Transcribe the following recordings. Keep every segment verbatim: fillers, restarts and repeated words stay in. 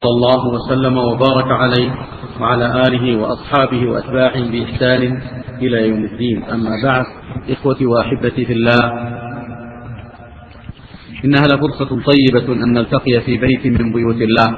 صلى الله وسلم وبارك عليه وعلى آله وأصحابه وأتباعه بإحسان إلى يوم الدين. أما بعد، إخوتي وأحبتي في الله، إنها لفرصة طيبة أن نلتقي في بيت من بيوت الله،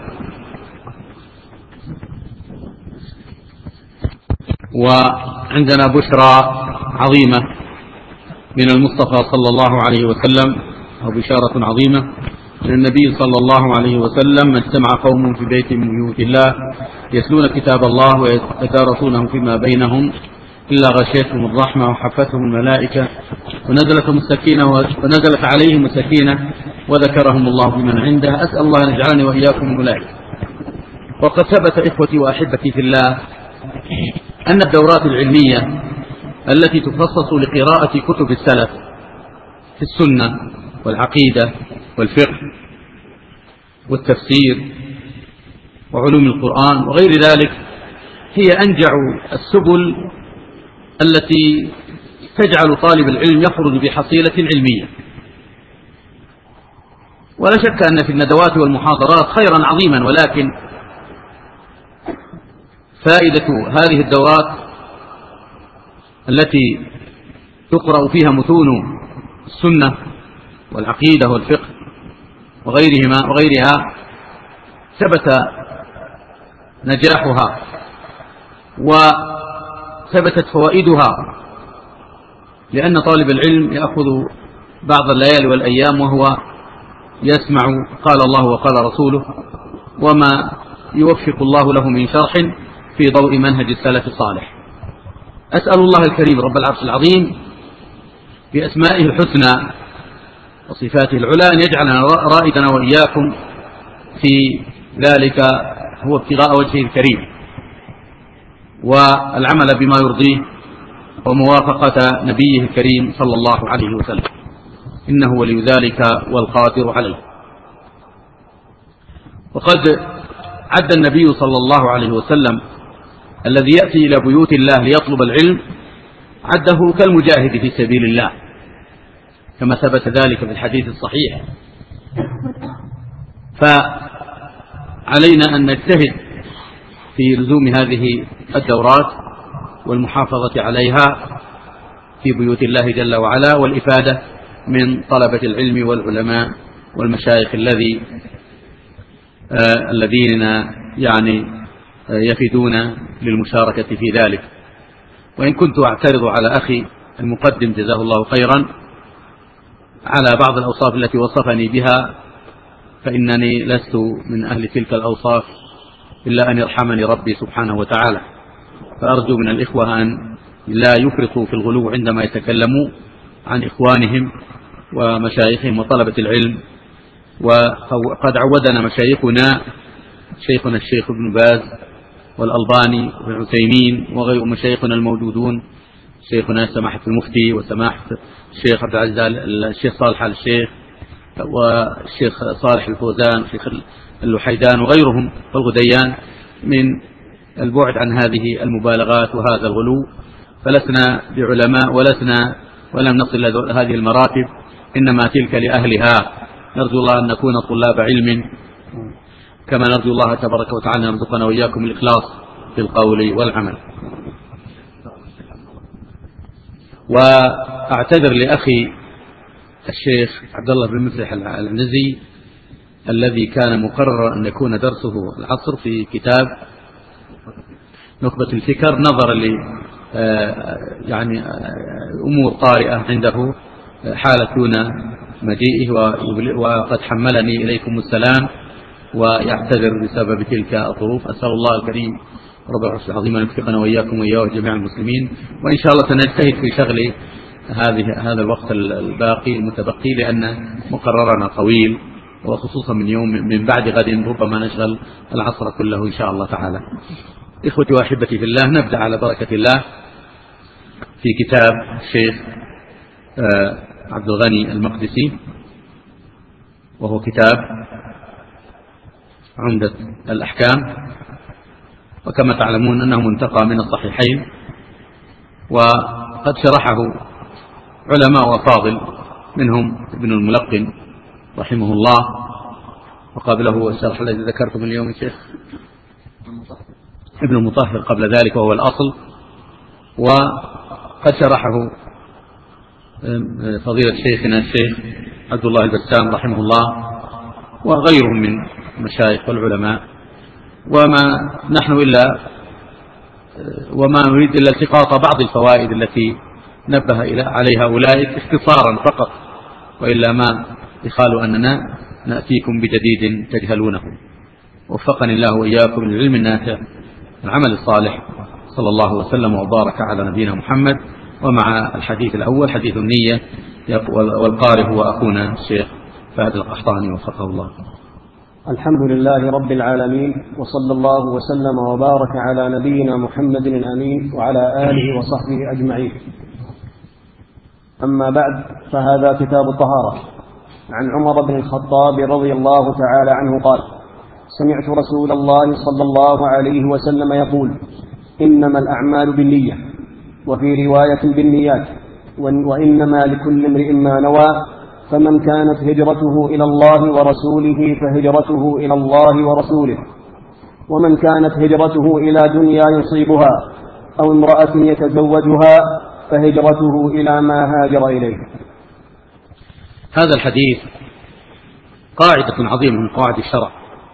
وعندنا بشرى عظيمة من المصطفى صلى الله عليه وسلم، أو بشارة عظيمة من النبي صلى الله عليه وسلم: ما اجتمع قوم في بيت من بيوت الله يتلون كتاب الله ويتدارسونه فيما بينهم إلا غشيتهم الرحمة وحفتهم الملائكة ونزلتهم السكينة ونزلت عليهم السكينة وذكرهم الله بمن عنده. أسأل الله أن يجعلني وإياكم من أولئك. وقد ثبت إخوتي وأحبتي في الله أن الدورات العلمية التي تخصص لقراءة كتب السلف في السنة والعقيدة والفقه والتفسير وعلوم القرآن وغير ذلك هي أنجع السبل التي تجعل طالب العلم يخرج بحصيلة علمية. ولا شك أن في الندوات والمحاضرات خيرا عظيما، ولكن فائدة هذه الدورات التي تقرأ فيها متون السنة والعقيدة والفقه وغيرهما وغيرها ثبت نجاحها وثبتت فوائدها، لأن طالب العلم يأخذ بعض الليالي والأيام وهو يسمع قال الله وقال رسوله وما يوفق الله له من شرح في ضوء منهج السلف الصالح. أسأل الله الكريم رب العرش العظيم بأسمائه الحسنى وصفاته العلى أن يجعلنا رائدنا وإياكم في ذلك، هو ابتغاء وجهه الكريم والعمل بما يرضيه وموافقة نبيه الكريم صلى الله عليه وسلم، إنه ولي ذلك والقادر عليه. وقد عد النبي صلى الله عليه وسلم الذي يأتي إلى بيوت الله ليطلب العلم عده كالمجاهد في سبيل الله، كما ثبت ذلك في الحديث الصحيح. فعلينا أن نجتهد في لزوم هذه الدورات والمحافظة عليها في بيوت الله جل وعلا، والإفادة من طلبة العلم والعلماء والمشايخ الذي آه الذين يعني آه يفيدون للمشاركة في ذلك. وإن كنت أعترض على أخي المقدم جزاه الله خيرا على بعض الأوصاف التي وصفني بها، فإنني لست من أهل تلك الأوصاف إلا أن يرحمني ربي سبحانه وتعالى. فأرجو من الإخوة أن لا يفرطوا في الغلو عندما يتكلموا عن إخوانهم ومشايخهم وطلبة العلم. وقد عودنا مشايخنا شيخنا الشيخ ابن باز والألباني والعثيمين وغير مشايخنا الموجودون، شيخنا سماحة المفتي وسماحة الشيخ عبد العزيز الشيخ صالح آل الشيخ والشيخ صالح الفوزان والشيخ اللحيدان وغيرهم والغديان، من البعد عن هذه المبالغات وهذا الغلو. فلسنا بعلماء ولسنا ولم نصل إلى هذه المراتب، إنما تلك لأهلها. نرجو الله أن نكون طلاب علم، كما نرجو الله تبارك وتعالى أن يرزقنا وإياكم الإخلاص في القول والعمل. وأعتذر لأخي الشيخ عبد الله بن مفلح العنزي الذي كان مقرر أن يكون درسه العصر في كتاب نخبة الفكر، نظرا ل يعني أمور طارئة عنده حالة دون مجيئه، وقد حملني إليكم السلام ويعتذر بسبب تلك الظروف. أسأل الله الكريم رب العرش العظيم أن يوفقنا وإياكم وإياه جميع المسلمين، وإن شاء الله سنجتهد في شغل هذه هذا الوقت الباقي المتبقي، لأن مقررنا طويل، وخصوصا من يوم من بعد غد ربما نشغل العصر كله إن شاء الله تعالى. إخوتي وأحبتي في الله، نبدأ على بركة الله في كتاب الشيخ عبد الغني المقدسي، وهو كتاب عمدة الأحكام، وكما تعلمون أنه منتقى من الصحيحين، وقد شرحه علماء وفاضل منهم ابن الملقن رحمه الله وقبله الشرح الذي ذكرتم اليوم الشيخ ابن المطهر قبل ذلك وهو الأصل، وقد شرحه فضيلة شيخنا الشيخ عبد الله البسام رحمه الله وغيرهم من المشايخ والعلماء. وما نحن إلا وما نريد إلا التقاط بعض الفوائد التي نبه عليها أولئك اختصارا فقط، وإلا ما يخال أننا نأتيكم بجديد تجهلونه. وفقني الله وإياكم للعلم النافع العمل الصالح. صلى الله وسلم وبارك على نبينا محمد. ومع الحديث الأول حديث النية، والقارئ هو أخونا الشيخ فهد القحطاني وفقه الله. الحمد لله رب العالمين، وصلى الله وسلم وبارك على نبينا محمد الأمين وعلى آله وصحبه أجمعين. أما بعد، فهذا كتاب الطهارة. عن عمر بن الخطاب رضي الله تعالى عنه قال: سمعت رسول الله صلى الله عليه وسلم يقول: إنما الأعمال بالنية، وفي رواية بالنيات، وإنما لكل امرئ ما نوى، فمن كانت هجرته إلى الله ورسوله فهجرته إلى الله ورسوله، ومن كانت هجرته إلى دنيا يصيبها أو امرأة يتزوجها فهجرته إلى ما هاجر إليه. هذا الحديث قاعدة عظيمة من قواعد الشرع،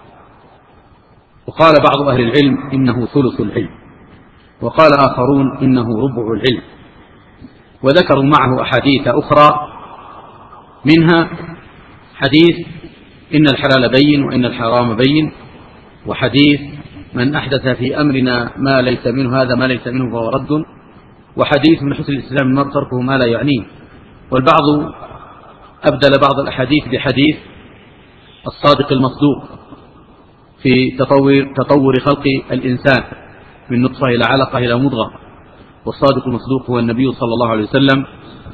وقال بعض أهل العلم إنه ثلث العلم، وقال آخرون إنه ربع العلم، وذكروا معه أحاديث أخرى، منها حديث إن الحلال بين وإن الحرام بين، وحديث من أحدث في أمرنا ما ليس منه هذا ما ليس منه فهو رد، وحديث من حسن الإسلام المرء تركه ما لا يعنيه. والبعض أبدل بعض الأحاديث بحديث الصادق المصدوق في تطور, تطور خلق الإنسان من نطفة إلى علقة إلى مضغة، والصادق المصدوق هو النبي صلى الله عليه وسلم،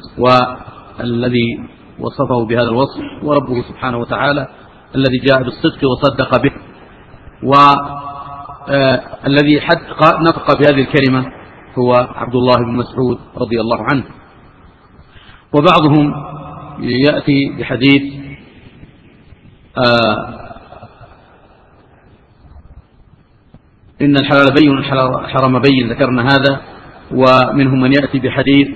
والذي وصفه بهذا الوصف وربه سبحانه وتعالى الذي جاء بالصدق وصدق به، والذي نطق بهذه الكلمة هو عبد الله بن مسعود رضي الله عنه. وبعضهم يأتي بحديث آه إن الحلال بين والحرام بين، ذكرنا هذا. ومنهم من يأتي بحديث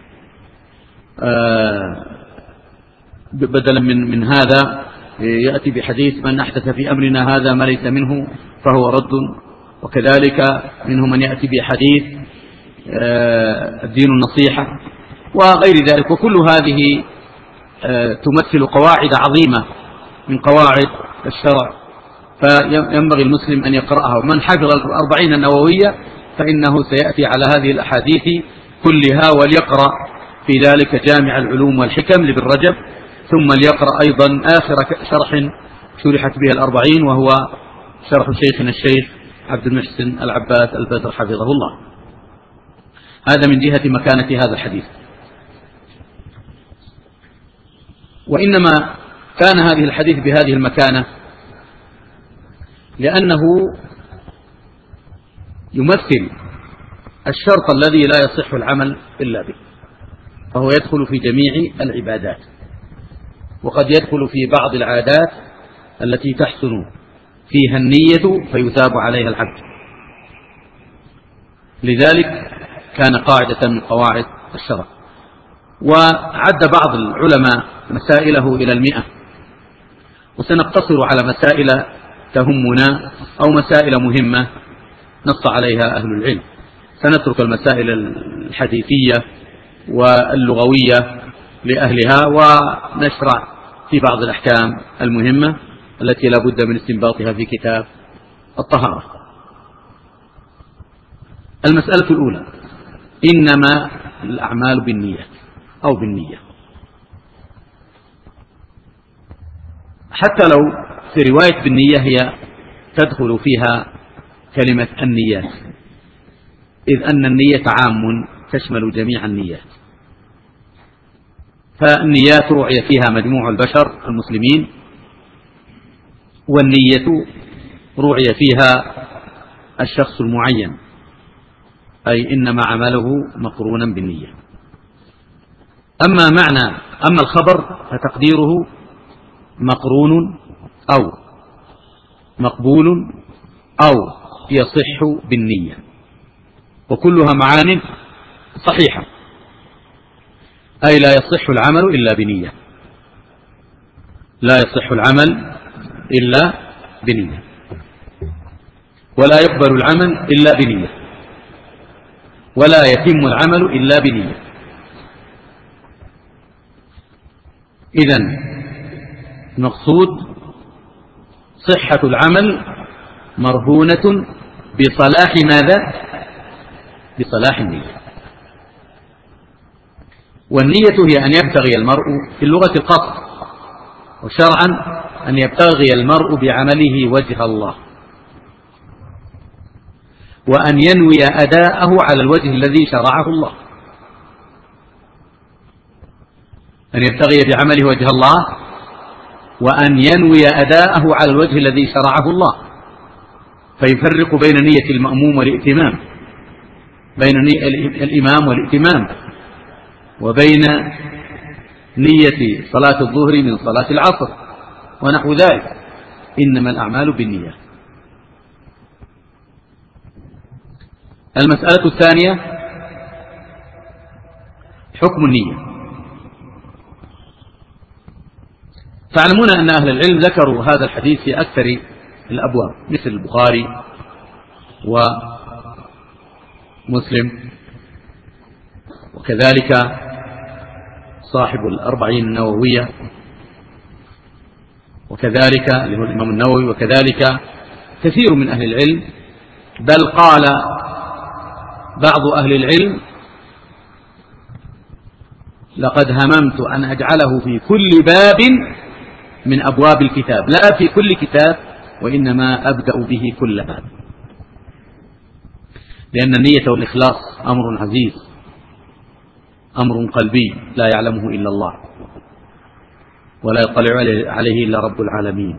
آه بدلا من, من هذا يأتي بحديث من أحدث في أمرنا هذا ما ليس منه فهو رد. وكذلك منهم من يأتي بحديث آه الدين النصيحة وغير ذلك. وكل هذه آه تمثل قواعد عظيمة من قواعد الشرع، فينبغي المسلم أن يقرأها. ومن حفظ الأربعين النووية فإنه سيأتي على هذه الأحاديث كلها، وليقرأ في ذلك جامع العلوم والحكم لابن رجب، ثم ليقرأ أيضا آخر شرح شرحت به الأربعين وهو شرح شيخنا الشيخ عبد المحسن العباس البدر حفظه الله. هذا من جهة مكانة هذا الحديث. وإنما كان هذه الحديث بهذه المكانة لأنه يمثل الشرط الذي لا يصح العمل إلا به، فهو يدخل في جميع العبادات، وقد يدخل في بعض العادات التي تحسن فيها النية فيثاب عليها العبد. لذلك كان قاعدة من قواعد الشرع. وعد بعض العلماء مسائله إلى المئة، وسنقتصر على مسائل تهمنا أو مسائل مهمة نص عليها أهل العلم. سنترك المسائل الحديثية واللغوية لأهلها، ونشرع في بعض الأحكام المهمة التي لا بد من استنباطها في كتاب الطهارة. المسألة الأولى: إنما الأعمال بالنية أو بالنية. حتى لو في رواية بالنية هي تدخل فيها كلمة النيات، إذ أن النية عام تشمل جميع النيات، فالنيات رعي فيها مجموع البشر المسلمين، والنية رعي فيها الشخص المعين، أي إنما عمله مقرونا بالنية. أما معنى أما الخبر فتقديره مقرون أو مقبول أو يصح بالنية، وكلها معان صحيحة، أي لا يصح العمل إلا بنية، لا يصح العمل إلا بنية، ولا يقبل العمل إلا بنية، ولا يتم العمل إلا بنية. إذن المقصود صحة العمل مرهونة بصلاح ماذا؟ بصلاح النية. والنية هي أن يبتغي المرء في اللغة القصد، وشرعا أن يبتغي المرء بعمله وجه الله، وأن ينوي أداءه على الوجه الذي شرعه الله. أن يبتغي بعمله وجه الله، وأن ينوي أداءه على الوجه الذي شرعه الله، فيفرق بين نية المأموم والائتمام، بين الإمام والائتمام، وبين نية صلاة الظهر من صلاة العصر ونحو ذلك. إنما الأعمال بالنية. المسألة الثانية حكم النية. تعلمون أن أهل العلم ذكروا هذا الحديث في أكثر الأبواب، مثل البخاري ومسلم، وكذلك صاحب الأربعين النووية، وكذلك اللي هو الإمام النووي، وكذلك كثير من أهل العلم. بل قال بعض أهل العلم: لقد هممت أن أجعله في كل باب من أبواب الكتاب، لا في كل كتاب، وإنما أبدأ به كل باب، لأن النية والإخلاص أمر عزيز، أمر قلبي لا يعلمه إلا الله، ولا يطلع عليه إلا رب العالمين.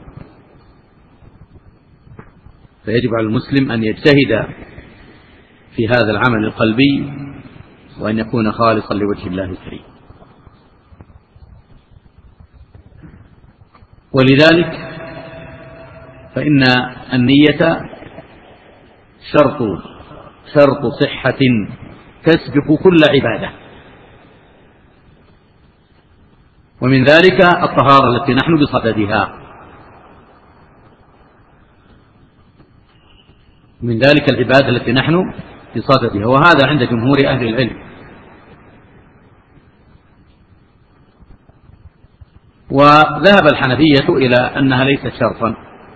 فيجب على المسلم أن يجتهد في هذا العمل القلبي، وأن يكون خالصا لوجه الله الكريم. ولذلك فإن النية شرط شرط صحة تسبق كل عبادة، ومن ذلك الطهارة التي نحن بصددها، من ذلك العبادة التي نحن بصددها، وهذا عند جمهور أهل العلم. وذهب الحنفية إلى أنها ليست شرطا،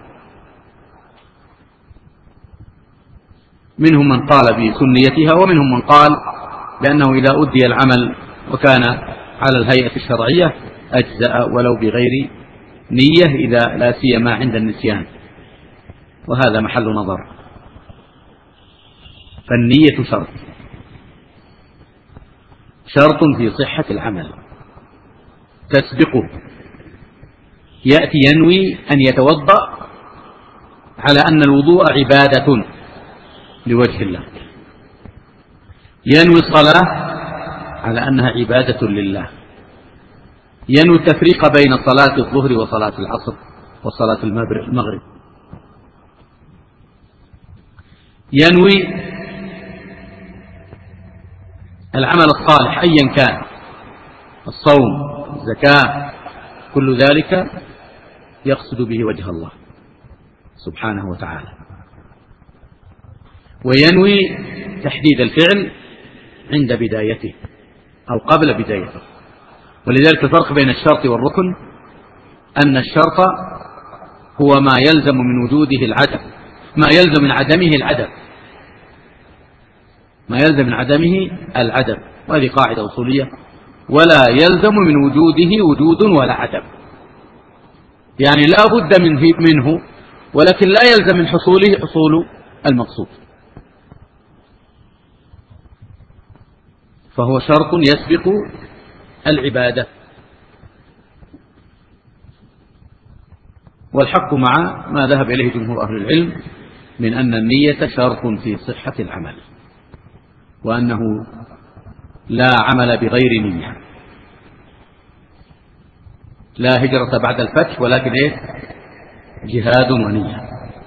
منهم من قال بسنيتها، ومنهم من قال بأنه إذا أدي العمل وكان على الهيئة الشرعية أجزأ ولو بغير نية، إذا لا سيما عند النسيان، وهذا محل نظر. فالنية شرط شرط في صحة العمل تسبقه. يأتي ينوي أن يتوضأ على أن الوضوء عبادة لوجه الله، ينوي الصلاة على أنها عبادة لله، ينوي التفريق بين صلاة الظهر وصلاة العصر وصلاة المغرب، ينوي العمل الصالح أيا كان، الصوم، الزكاة، كل ذلك يقصد به وجه الله سبحانه وتعالى، وينوي تحديد الفعل عند بدايته أو قبل بدايته. ولذلك الفرق بين الشرط والركن أن الشرط هو ما يلزم من وجوده العدم، ما يلزم من عدمه العدم، ما يلزم من عدمه العدم، وهذه قاعدة أصولية: ولا يلزم من وجوده وجود ولا عدم، يعني لا بد منه، ولكن لا يلزم من حصوله حصول المقصود. فهو شرط يسبق العبادة. والحق مع ما ذهب إليه جمهور أهل العلم من أن النية شرط في صحة العمل، وأنه لا عمل بغير نية، لا هجرة بعد الفتح، ولكن إيه؟ جهاد ونية.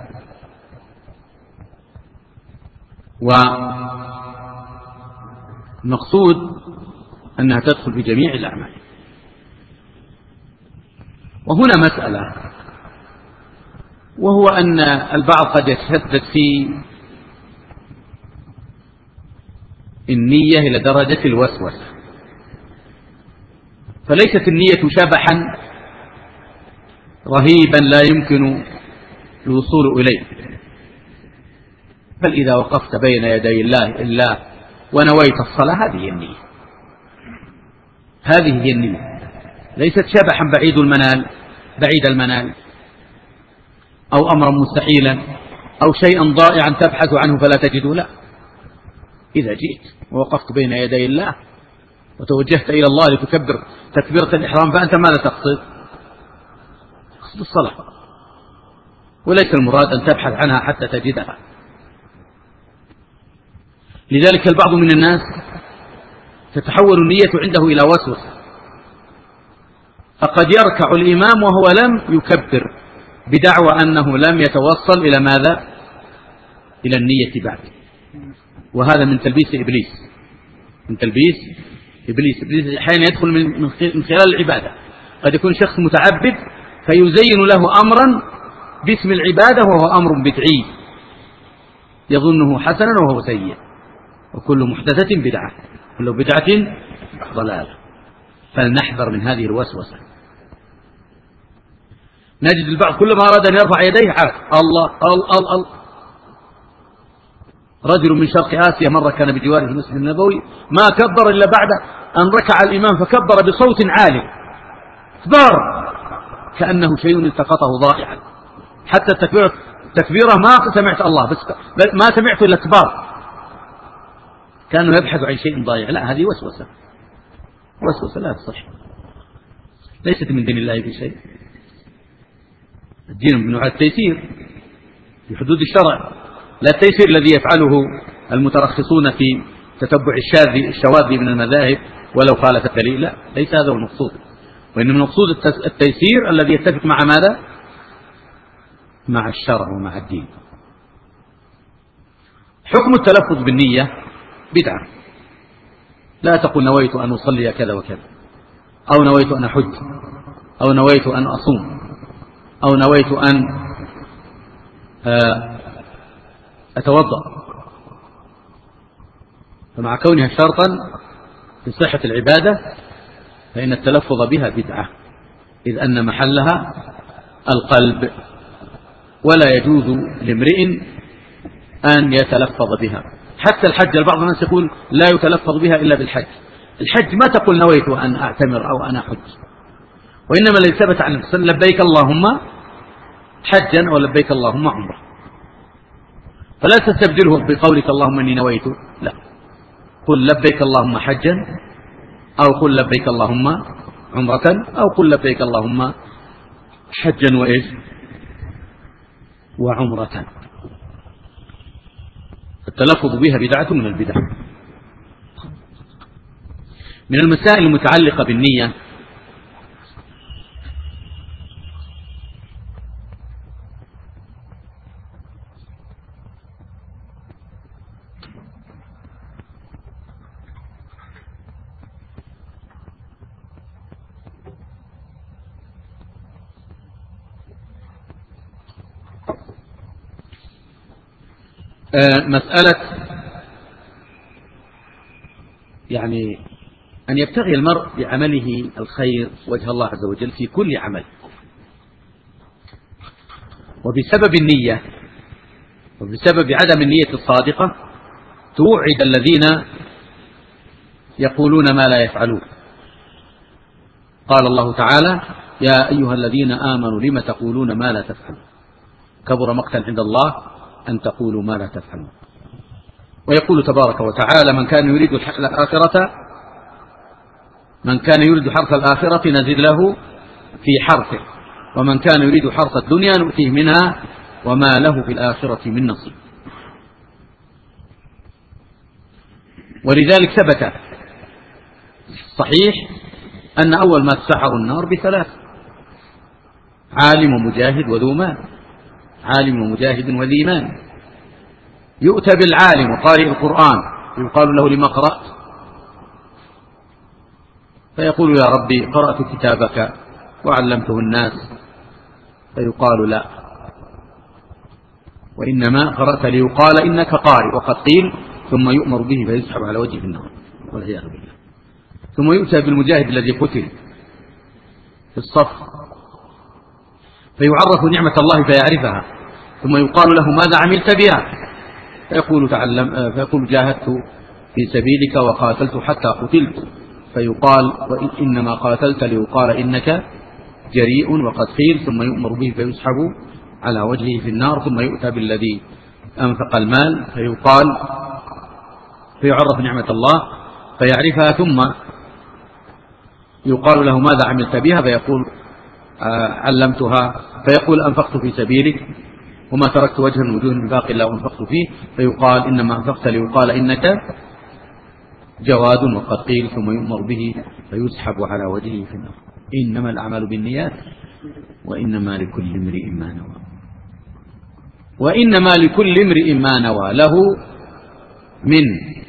والمقصود أنها تدخل في جميع الأعمال. وهنا مسألة، وهو أن البعض قد يتشدد في النية إلى درجة الوسوسة، فليست النية شبحا رهيبا لا يمكن الوصول إليه، بل إذا وقفت بين يدي الله إلا ونويت الصلاة هذه النية، هذه هي النية، ليست شبحا بعيد المنال بعيد المنال أو أمرا مستحيلا أو شيئا ضائعا تبحث عنه فلا تجده، لا، إذا جئت ووقفت بين يدي الله وتوجهت إلى الله لتكبر تكبيرة الإحرام فأنت ماذا تقصد؟ تقصد الصلاة، وليس المراد أن تبحث عنها حتى تجدها. لذلك البعض من الناس تتحول النية عنده إلى وسوسة، فقد يركع الإمام وهو لم يكبر بدعوى أنه لم يتوصل إلى ماذا؟ إلى النية بعد، وهذا من تلبيس إبليس من تلبيس إبليس إبليس أحيانا يدخل من خلال العبادة. قد يكون شخص متعبد فيزين له أمرا باسم العبادة وهو أمر بدعي يظنه حسنا وهو سيء، وكل محدثة بدعة كل بدعة ضلالة. فلنحذر من هذه الوسوسة. نجد البعض كلما أراد أن يرفع يديه عاد الله الله الله. رجل من شرق آسيا مرة كان بجواره في المسجد النبوي ما كبر إلا بعد أن ركع الإمام فكبر بصوت عالي كبار كأنه شيء التقطه ضائعا، حتى التكبيرة تكبيره ما سمعت الله بس ما سمعت إلا كبار، كانوا يبحث عن شيء ضائع. لا، هذه وسوسة وسوسة لا تصح، ليست من دين الله في شيء. الدين من نوع التيسير في حدود الشرع، لا التيسير الذي يفعله المترخصون في تتبع الشاذ الشواذ من المذاهب ولو خالف الدليل، لا، ليس هذا هو المقصود، وإنما المقصود التيسير الذي يتفق مع ماذا؟ مع الشرع ومع الدين. حكم التلفظ بالنية بدعة. لا تقل نويت أن أصلي كذا وكذا، أو نويت أن أحج، أو نويت أن أصوم، أو نويت أن أتوضأ، فمع كونها شرطا في صحة العبادة فإن التلفظ بها بدعة، إذ أن محلها القلب، ولا يجوز لامرئ أن يتلفظ بها. حتى الحج البعض الناس يقول لا يتلفظ بها إلا بالحج. الحج ما تقول نويت أن أعتمر أو أن أحج، وإنما الذي ثبت عن النبي لبيك اللهم حجا أو لبيك اللهم عمرة، فلا تستبدله بقولك اللهم إني نويت، لا، قل لبيك اللهم حجا أو قل لبيك اللهم عمرة أو قل لبيك اللهم حجا وإيش وعمرة. التلفظ بها بدعة من البدع. من المسائل المتعلقة بالنية مسألة يعني أن يبتغي المرء بعمله الخير وجه الله عز وجل في كل عمل، وبسبب النية وبسبب عدم النية الصادقة توعد الذين يقولون ما لا يفعلون. قال الله تعالى يا أيها الذين آمنوا لم تقولون ما لا تفعلون كبر مقتا عند الله أن تقولوا ما لا تفعلون. ويقول تبارك وتعالى من كان يريد الآخرة من كان يريد حرث الآخرة نزد له في حرثه ومن كان يريد حرث الدنيا نؤتيه منها وما له في الآخرة من نصيب. ولذلك ثبت صحيح أن أول ما تسعر النار بثلاث: عالم ومجاهد وذو مال، عالم ومجاهد وذي مال. يؤتى بالعالم وقارئ القرآن يقال له: لما قرأت؟ فيقول: يا ربي قرأت كتابك وعلمته الناس. فيقال: لا، وإنما قرأت ليقال إنك قارئ، وقد قيل. ثم يؤمر به فيسحب على وجهه في النار والعياذ بالله. ثم يؤتى بالمجاهد الذي قتل في الصف فيعرف نعمة الله فيعرفها، ثم يقال له: ماذا عملت بها؟ فيقول: تعلم فيقول: جاهدت في سبيلك وقاتلت حتى قتلت. فيقال: إنما قاتلت ليقال إنك جريء، وقد قيل. ثم يؤمر به فيسحب على وجهه في النار. ثم يؤتى بالذي أنفق المال فيقال فيعرف نعمة الله فيعرفها، ثم يقال له: ماذا عملت بها؟ فيقول: علمتها. فيقول: أنفقت في سبيلك وما تركت وجها من وجوه النفاق إلا وأنفقت فيه. فيقال: إنما أنفقت ليقال إنك جواد، وقد قيل. ثم يؤمر به فيسحب على وجهه في النار. إنما الأعمال بالنيات وإنما لكل امرئ ما نوى وإنما لكل امرئ ما نوى له من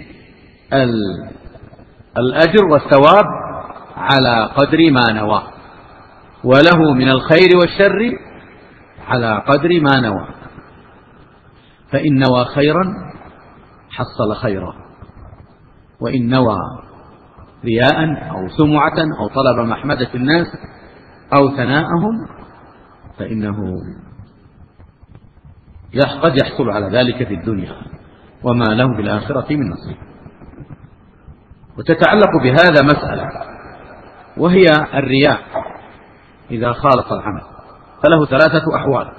الأجر والثواب على قدر ما نوى، وله من الخير والشر على قدر ما نوى. فإن نوى خيرا حصل خيرا، وإن نوى رياء أو سمعة أو طلب محمدة الناس أو ثناءهم فإنه قد يحصل على ذلك في الدنيا وما له في الآخرة من نصيب. وتتعلق بهذا مسألة، وهي الرياء إذا خالط العمل، فله ثلاثة أحوال: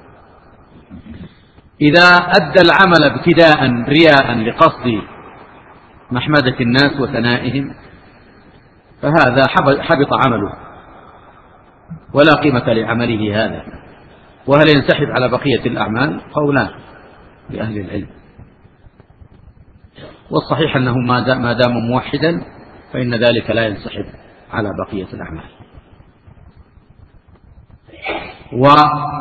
إذا أدى العمل ابتداء رياء لقصد محمدة الناس وثنائهم فهذا حبط عمله ولا قيمة لعمله هذا. وهل ينسحب على بقية الأعمال؟ قولان لأهل العلم، والصحيح أنه ما دام موحدا فإن ذلك لا ينسحب على بقية الأعمال. وإن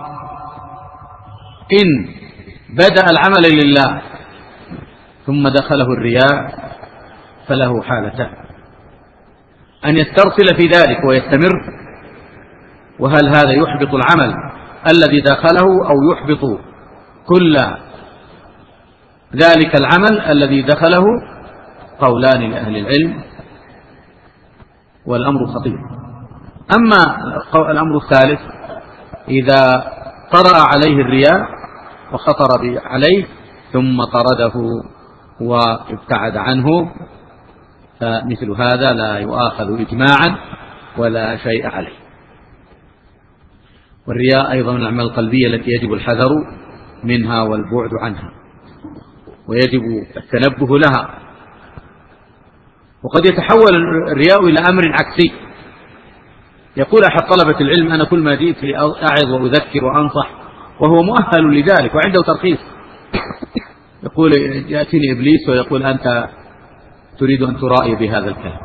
بدأ العمل لله ثم دخله الرياء فله حالتان: أن يسترسل في ذلك ويستمر، وهل هذا يحبط العمل الذي دخله أو يحبط كل ذلك العمل الذي دخله؟ قولان لأهل العلم، والأمر خطير. أما الأمر الثالث: إذا طرأ عليه الرياء وخطر عليه ثم طرده وابتعد عنه فمثل هذا لا يؤاخذ إجماعا ولا شيء عليه. والرياء أيضا من الأعمال القلبية التي يجب الحذر منها والبعد عنها، ويجب التنبه لها. وقد يتحول الرياء إلى أمر عكسي. يقول أحد طلبة العلم: أنا كل ما جئت لأعظ وأذكر وأنصح، وهو مؤهل لذلك وعنده ترخيص، يقول يأتيني إبليس ويقول: أنت تريد أن ترائي بهذا الكلام.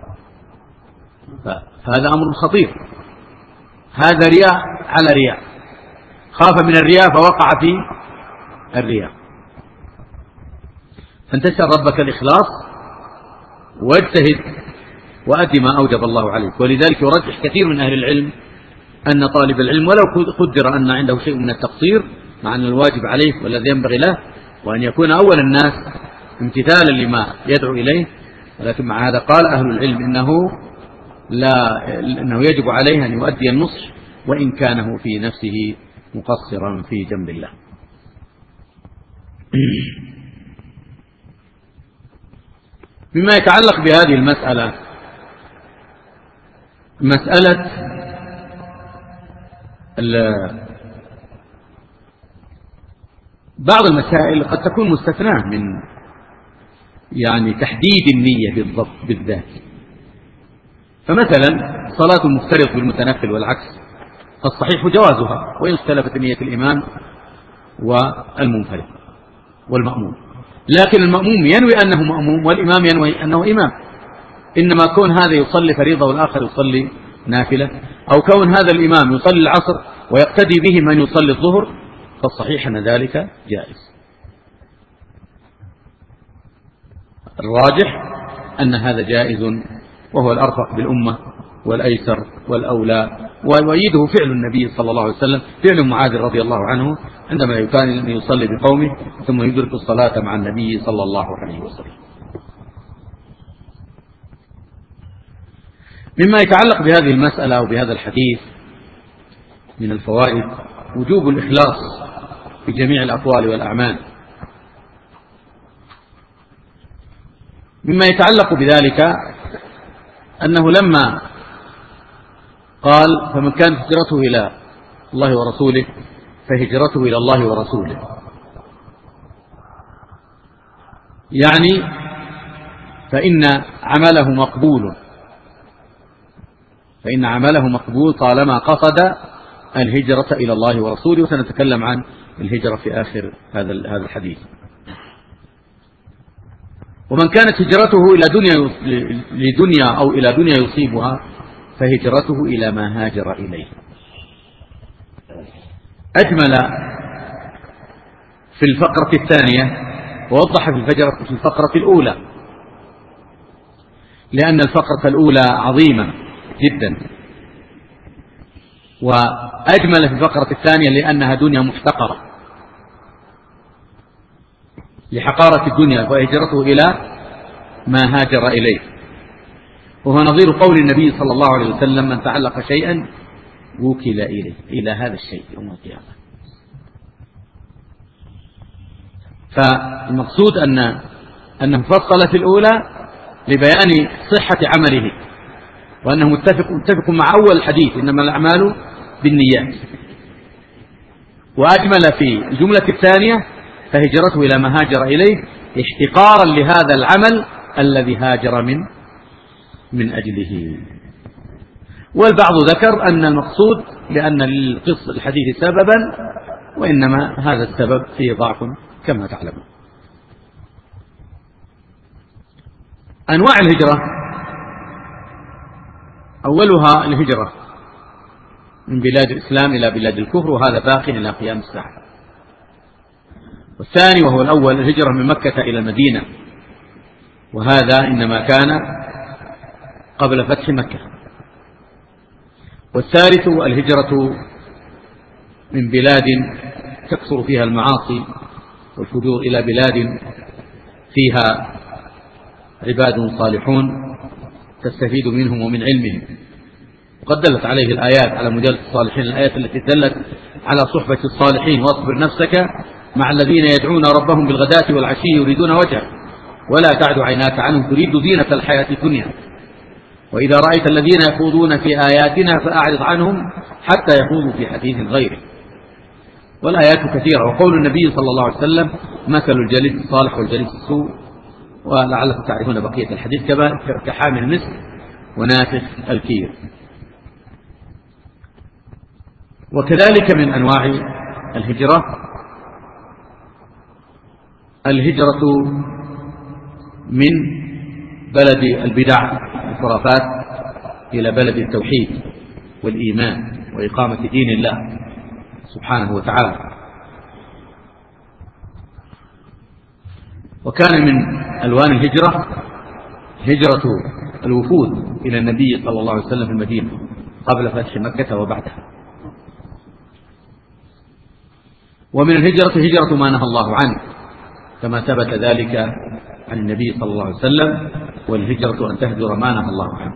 فهذا أمر خطير، هذا رياء على رياء، خاف من الرياء فوقع في الرياء. فأنت تسأل ربك الإخلاص واجتهد وأدي ما أوجب الله عليك. ولذلك يرجح كثير من أهل العلم أن طالب العلم ولو قدر أن عنده شيء من التقصير مع أن الواجب عليه والذي ينبغي له، وأن يكون أول الناس امتثالا لما يدعو إليه، ولكن مع هذا قال أهل العلم إنه لا إنه يجب عليه أن يؤدي النصح وإن كانه في نفسه مقصرا في جنب الله. مما يتعلق بهذه المسألة مسألة بعض المسائل قد تكون مستثناة من يعني تحديد النية بالضبط بالذات. فمثلا صلاة المفترض بالمتنفل والعكس فالصحيح جوازها وإن اختلفت نية الإمام والمنفرد والمأموم، لكن المأموم ينوي أنه مأموم والإمام ينوي أنه إمام. إنما كون هذا يصلي فريضة والآخر يصلي نافلة، أو كون هذا الإمام يصلي العصر ويقتدي به من يصلي الظهر، فالصحيح أن ذلك جائز. الراجح أن هذا جائز، وهو الأرفق بالأمة والأيسر والأولى، ويؤيده فعل النبي صلى الله عليه وسلم، فعل معاذ رضي الله عنه عندما كان أن يصلي بقومه ثم يدرك الصلاة مع النبي صلى الله عليه وسلم. مما يتعلق بهذه المسألة وبهذا الحديث من الفوائد وجوب الإخلاص في جميع الأقوال والأعمال. مما يتعلق بذلك أنه لما قال فمن كانت هجرته إلى الله ورسوله فهجرته إلى الله ورسوله، يعني فإن عمله مقبول، فإن عمله مقبول طالما قصد الهجرة إلى الله ورسوله، وسنتكلم عن الهجرة في آخر هذا هذا الحديث. ومن كانت هجرته إلى دنيا لدنيا أو إلى دنيا يصيبها فهجرته إلى ما هاجر إليه. أجمل في الفقرة الثانية ووضح في الفقرة الأولى، لأن الفقرة الأولى عظيمة جدا، وأجمل في الفقرة الثانية لأنها دنيا محتقرة لحقارة الدنيا، وهجرته إلى ما هاجر إليه، وهو نظير قول النبي صلى الله عليه وسلم من تعلق شيئا وكل إليه إلى هذا الشيء يوم القيامة. فالمقصود أن أنه فصل في الأولى لبيان صحة عمله، وأنه متفق, متفق مع أول الحديث إنما الأعمال بالنيات، وأجمل في الجملة الثانية فهجرته إلى ما هاجر إليه احتقارا لهذا العمل الذي هاجر من من أجله. والبعض ذكر أن المقصود لأن للقصة الحديث سببا، وإنما هذا السبب فيه ضعف كما تعلمون. أنواع الهجرة أولها الهجرة من بلاد الإسلام إلى بلاد الكفر، وهذا باق إلى قيام الساعة. والثاني وهو الأول الهجرة من مكة إلى المدينة، وهذا إنما كان قبل فتح مكة. والثالث الهجرة من بلاد تكثر فيها المعاصي والفجور إلى بلاد فيها عباد صالحون تستفيد منهم ومن علمهم، وقد دلت عليه الآيات على مجالسة الصالحين، الآيات التي دلت على صحبة الصالحين. واصبر نفسك مع الذين يدعون ربهم بالغداة والعشي يريدون وجهه ولا تعد عيناك عنهم تريد زينة الحياة الدنيا وإذا رأيت الذين يخوضون في آياتنا فأعرض عنهم حتى يخوضوا في حديث غيره. والآيات كثيرة. وقول النبي صلى الله عليه وسلم مثل الجليس الصالح والجليس السوء، ولعلكم تعرفون بقية الحديث كحامل المسك ونافخ الكير. وكذلك من أنواع الهجرة الهجرة من بلد البدع والخرافات إلى بلد التوحيد والإيمان وإقامة دين الله سبحانه وتعالى. وكان من ألوان الهجرة هجرة الوفود إلى النبي صلى الله عليه وسلم في المدينة قبل فتح مكة وبعدها. ومن الهجرة هجرة ما نهى الله عنه كما ثبت ذلك عن النبي صلى الله عليه وسلم، والهجرة أن تهجر ما نهى الله عنه.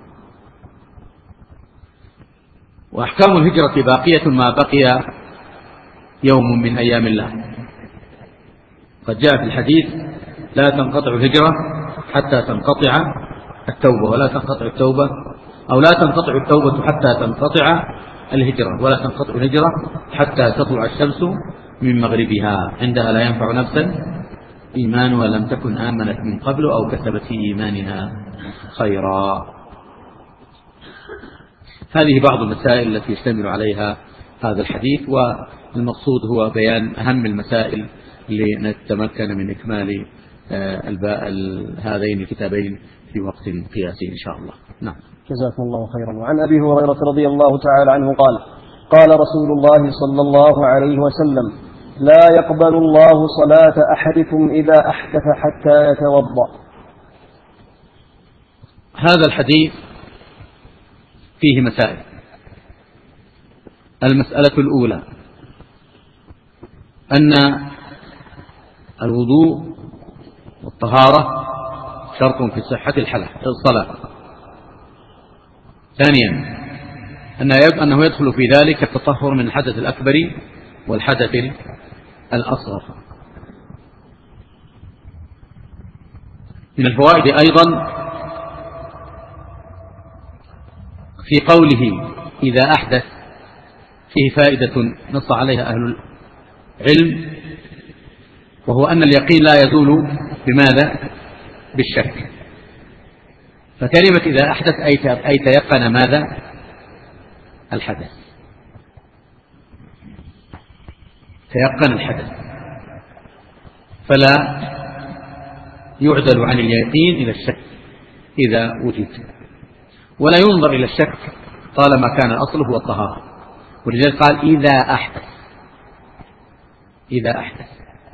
وأحكام الهجرة باقية ما بقي يوم من أيام الله. قد جاء في الحديث لا تنقطع الهجرة حتى تنقطع التوبة، ولا تنقطع التوبة أو لا تنقطع التوبة حتى تنقطع الهجرة، ولا تنقطع الهجرة حتى تطلع الشمس من مغربها، عندها لا ينفع نفسا إيمانها لم تكن آمنت من قبل أو كسبت في إيمانها خيرا. هذه بعض المسائل التي يشتمل عليها هذا الحديث، والمقصود هو بيان أهم المسائل لنتمكن من إكمال هذين الكتابين في وقت قياسي إن شاء الله. نعم. جزاكم الله خيرا. وعن أبي هريرة رضي الله تعالى عنه قال قال رسول الله صلى الله عليه وسلم لا يقبل الله صلاة أحدكم إذا أحدث حتى يتوضأ هذا الحديث فيه مسائل. المسألة الأولى أن الوضوء والطهارة شرط في صحة الصلاة. ثانيا أنه يدخل في ذلك التطهر من الحدث الأكبر والحدث الأصغر. من الفوائد أيضا في قوله إذا أحدث فيه فائدة نص عليها أهل العلم، وهو أن اليقين لا يزول بماذا؟ بالشك. فكلمة إذا أحدث أي تيقن ماذا؟ الحدث، تيقن الحدث، فلا يعدل عن اليقين إلى الشك إذا وجد، ولا ينظر إلى الشك طالما كان أصله هو الطهارة. ولذلك قال إذا أحدث، إذا أحدث.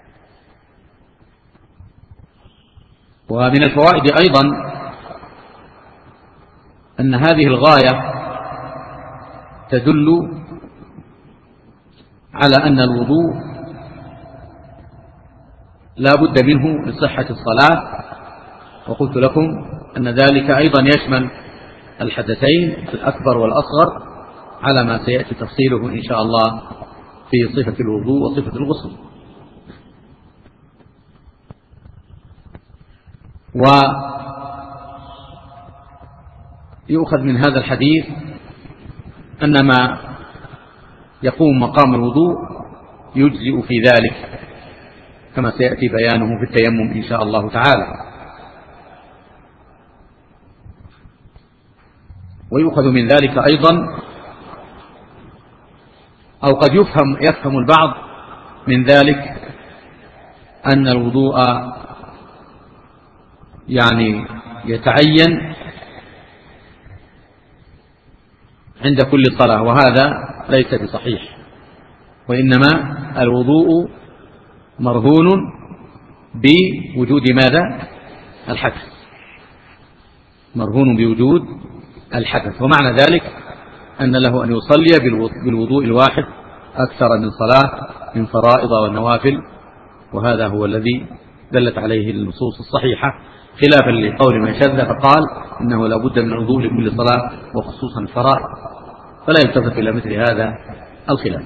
ومن الفوائد أيضا أن هذه الغاية تدل على أن الوضوء لا بد منه لصحة الصلاة، وقلت لكم أن ذلك أيضا يشمل الحدثين الأكبر والأصغر على ما سيأتي تفصيله إن شاء الله في صفة الوضوء وصفة الغسل. ويؤخذ من هذا الحديث أن ما يقوم مقام الوضوء يجزئ في ذلك كما سيأتي بيانه في التيمم إن شاء الله تعالى. ويؤخذ من ذلك أيضا، أو قد يفهم يفهم البعض من ذلك أن الوضوء يعني يتعين عند كل صلاة، وهذا ليس بصحيح، وإنما الوضوء مرهون بوجود ماذا؟ الحدث، مرهون بوجود الحدث. ومعنى ذلك أن له أن يصلي بالوضوء الواحد أكثر من صلاة من فرائض والنوافل، وهذا هو الذي دلت عليه النصوص الصحيحة، خلافا لقول من شذ فقال إنه لا بد من الوضوء لكل صلاة وخصوصا الفرائض، فلا يلتفت إلى مثل هذا الخلاف.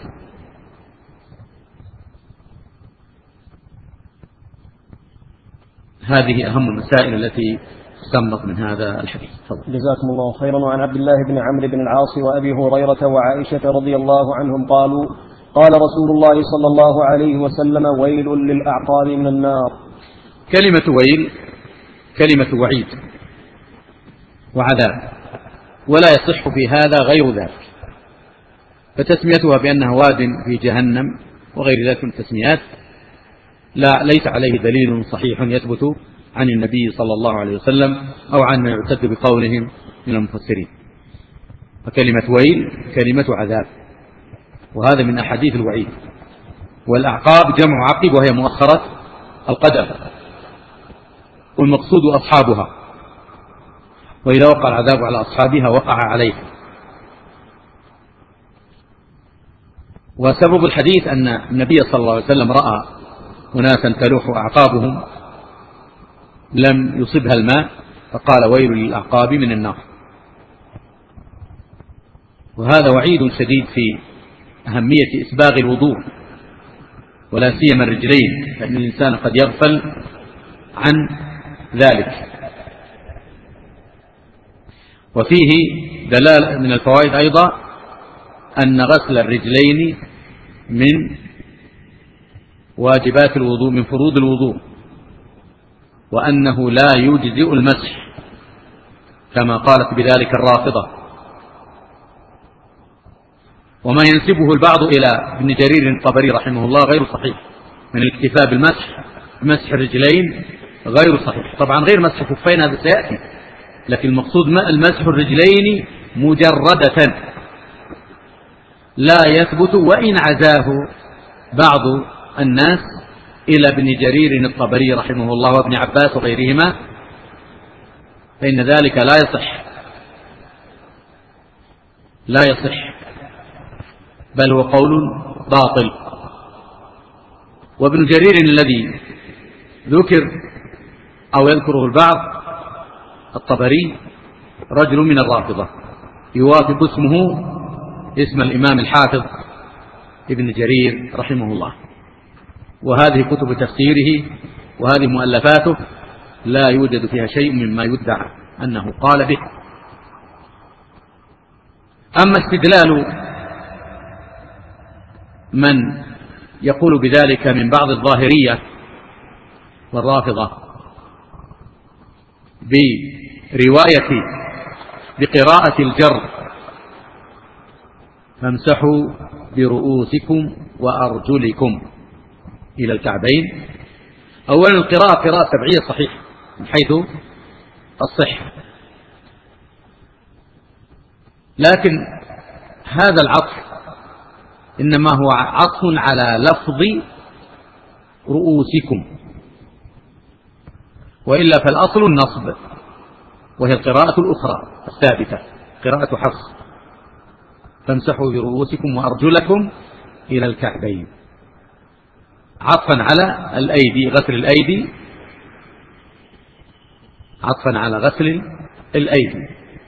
هذه أهم المسائل التي تستنبط من هذا الحديث. جزاكم الله خيرا. وعن عبد الله بن عمرو بن العاص وأبي هريرة وعائشة رضي الله عنهم قالوا قال رسول الله صلى الله عليه وسلم ويل للأعقاب من النار. كلمة ويل كلمة وعيد وعذاب، ولا يصح في هذا غير ذلك، فتسميتها بأنها واد في جهنم وغير ذلك من التسميات لا ليس عليه دليل صحيح يثبت عن النبي صلى الله عليه وسلم أو عن من يعتد بقولهم من المفسرين. فكلمة ويل كلمة عذاب، وهذا من أحاديث الوعيد. والأعقاب جمع عقب وهي مؤخرة القدم، والمقصود أصحابها، وإذا وقع العذاب على أصحابها وقع عليها. وسبب الحديث أن النبي صلى الله عليه وسلم رأى أناسا تلوح أعقابهم لم يصبها الماء فقال ويل للأعقاب من النار. وهذا وعيد شديد في أهمية إسباغ الوضوء، ولا سيما الرجلين، فإن الإنسان قد يغفل عن ذلك. وفيه دلالة من الفوائد أيضا أن غسل الرجلين من واجبات الوضوء، من فروض الوضوء، وأنه لا يجزئ المسح كما قالت بذلك الرافضة. وما ينسبه البعض إلى ابن جرير الطبري رحمه الله غير صحيح من الاكتفاء بالمسح مسح الرجلين غير صحيح. طبعا غير مسح الكفين هذا سيأتي، لكن المقصود المسح الرجلين مجردة لا يثبت، وإن عزاه بعض الناس إلى ابن جرير الطبري رحمه الله وابن عباس وغيرهما فإن ذلك لا يصح لا يصح بل هو قول باطل. وابن جرير الذي ذكر أو يذكره البعض الطبري رجل من الرافضة يوافق اسمه اسم الإمام الحافظ ابن جرير رحمه الله، وهذه كتب تفسيره وهذه مؤلفاته لا يوجد فيها شيء مما يدعى أنه قال به. أما استدلال من يقول بذلك من بعض الظاهرية والرافضة برواية بقراءة الجر فامسحوا برؤوسكم وأرجلكم إلى الكعبين، أولا القراءة قراءة سبعية صحيحة من حيث الصحة، لكن هذا العطف إنما هو عطف على لفظ رؤوسكم، وإلا فالأصل النصب، وهي القراءة الأخرى الثابتة قراءة حفص فامسحوا برؤوسكم وأرجلكم إلى الكعبين، عطفا على الأيدي غسل الأيدي عطفا على غسل الأيدي.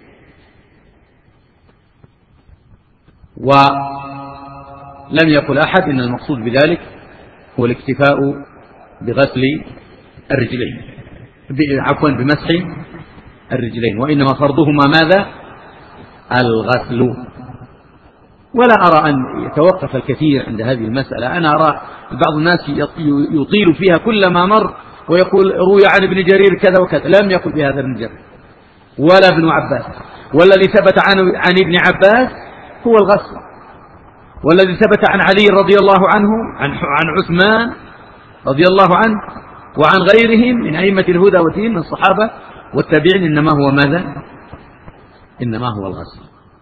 ولم يقل أحد إن المقصود بذلك هو الاكتفاء بغسل الرجلين عفوا بمسح الرجلين، وإنما فرضهما ماذا؟ الغسل. ولا أرى أن يتوقف الكثير عند هذه المسألة. أنا أرى بعض الناس يطيل فيها كل ما مر ويقول روي عن ابن جرير كذا وكذا، لم يقل بهذا ابن جرير ولا ابن عباس، والذي ثبت عن, عن ابن عباس هو الغسل، والذي ثبت عن علي رضي الله عنه عن, عن عثمان رضي الله عنه وعن غيرهم من أئمة الهدى والدين من الصحابة والتابعين إنما هو ماذا؟ إنما هو الغسل.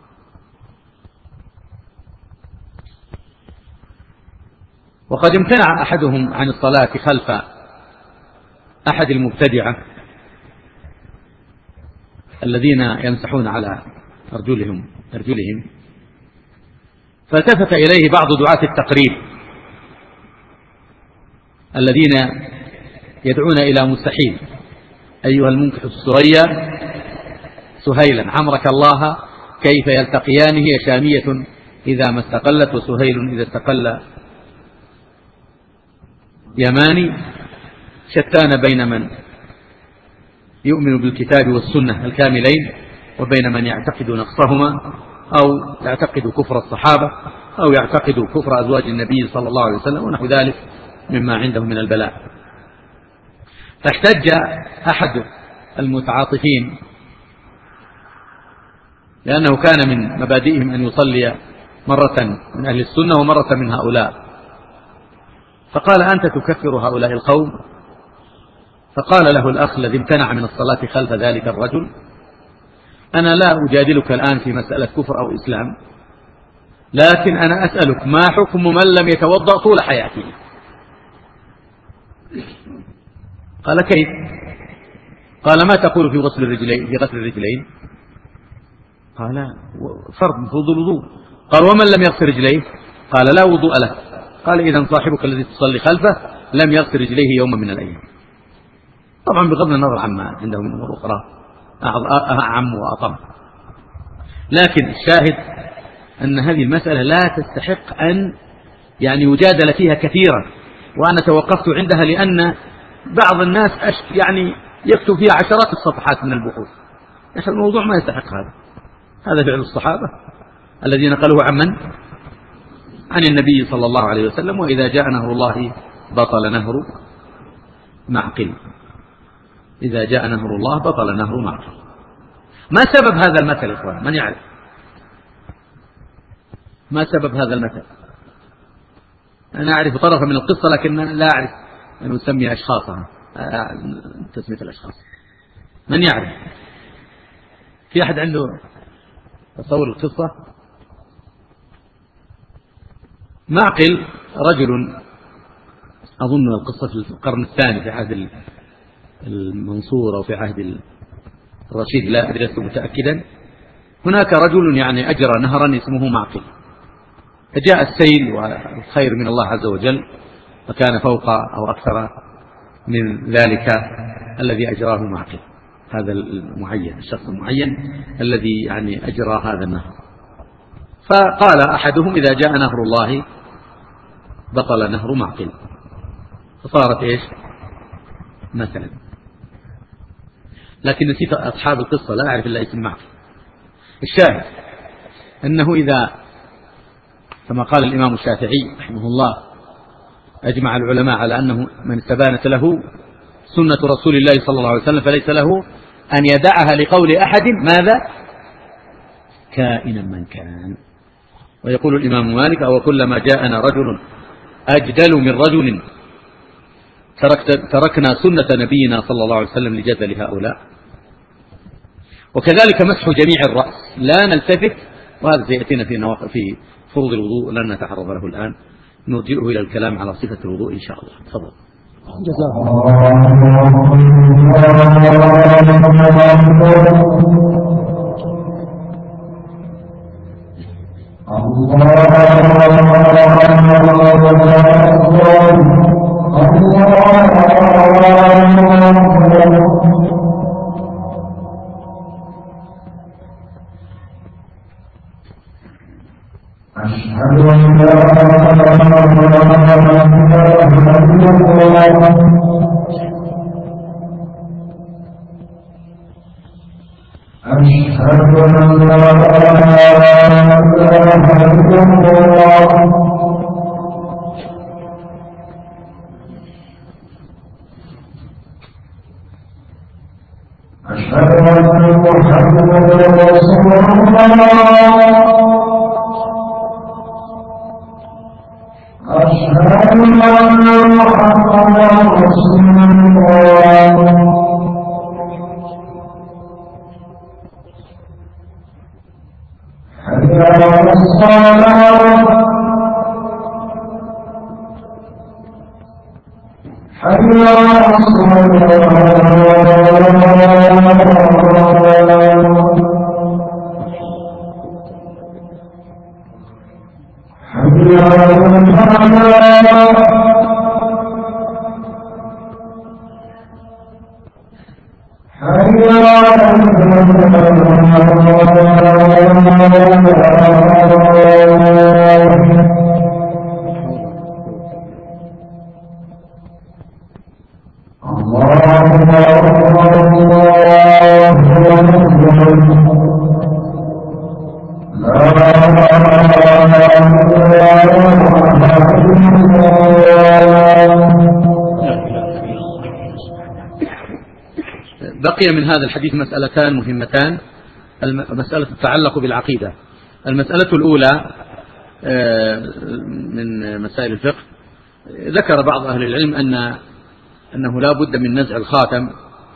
وقد امتنع أحدهم عن الصلاة خلف أحد المبتدعة الذين يمسحون على أرجلهم أرجلهم فالتفت إليه بعض دعاة التقريب الذين يدعون إلى مستحيل: أيها المنكح السريا سهيلا عمرك الله كيف يلتقيان هي شامية إذا ما استقلت وسهيل إذا استقل يماني، شتان بين من يؤمن بالكتاب والسنة الكاملين وبين من يعتقد نقصهما أو يعتقد كفر الصحابة أو يعتقد كفر أزواج النبي صلى الله عليه وسلم ونحو ذلك مما عندهم من البلاء. فاحتج أحد المتعاطفين لأنه كان من مبادئهم أن يصلي مرة من أهل السنة ومرة من هؤلاء، فقال: أنت تكفر هؤلاء القوم؟ فقال له الأخ الذي امتنع من الصلاة خلف ذلك الرجل: أنا لا أجادلك الآن في مسألة كفر أو إسلام، لكن أنا أسألك ما حكم من لم يتوضأ طول حياته؟ قال: كيف؟ قال: ما تقول في غسل الرجلين في غسل الرجلين؟ قال: فرض من فروض الوضوء. قال: ومن لم يغسل رجليه؟ قال: لا وضوء له. قال: إذن صاحبك الذي تصلي خلفه لم يغسل رجليه يوما من الأيام. طبعا بغض النظر عما عنده من أمور أخرى أعم وأطم، لكن الشاهد أن هذه المسألة لا تستحق أن يعني يجادل فيها كثيرا، وأنا توقفت عندها لأن بعض الناس يعني يكتب فيها عشرات الصفحات من البحوث. لكن الموضوع ما يستحق هذا. هذا فعل الصحابة الذين نقلوه عن من؟ عن النبي صلى الله عليه وسلم: وإذا جاء نهر الله بطل نهر معقل. إذا جاء نهر الله بطل نهر معقل. ما سبب هذا المثل يا إخوان؟ من يعرف ما سبب هذا المثل؟ أنا أعرف طرفا من القصة لكن لا أعرف أن أسمي أشخاصها، تسمية الأشخاص. من يعرف؟ في أحد عنده تصور القصة؟ معقل رجل أظن القصة في القرن الثاني في عهد المنصور أو في عهد الرشيد لا أدري لست متأكدا. هناك رجل يعني أجرى نهرا اسمه معقل، فجاء السيل والخير من الله عز وجل فكان فوق أو أكثر من ذلك الذي أجراه معقل، هذا المعين الشخص المعين الذي يعني أجرى هذا النهر. فقال أحدهم إذا جاء نهر الله بطل نهر معقل، فصارت إيش مثلا. لكن نسيت أصحاب القصة، لا أعرف إلا اسم معقل. الشاهد أنه إذا كما قال الإمام الشافعي رحمه الله أجمع العلماء على أنه من استبانت له سنة رسول الله صلى الله عليه وسلم فليس له أن يدعها لقول أحد ماذا كائنا من كان. ويقول الإمام مالك أو كلما جاءنا رجل أجدل من رجل تركنا سنة نبينا صلى الله عليه وسلم لجدل هؤلاء. وكذلك مسح جميع الرأس لا نلتفت، وهذا سيأتينا في نواقض في فروض الوضوء لن نتعرض له الآن، نرجئه إلى الكلام على صفة الوضوء إن شاء الله. تفضل. جزاك أشهد أن لا بقي من هذا الحديث مسألتان مهمتان، المسألة تتعلق بالعقيدة. المسألة الأولى من مسائل الفقه، ذكر بعض أهل العلم أن أنه لا بد من نزع الخاتم،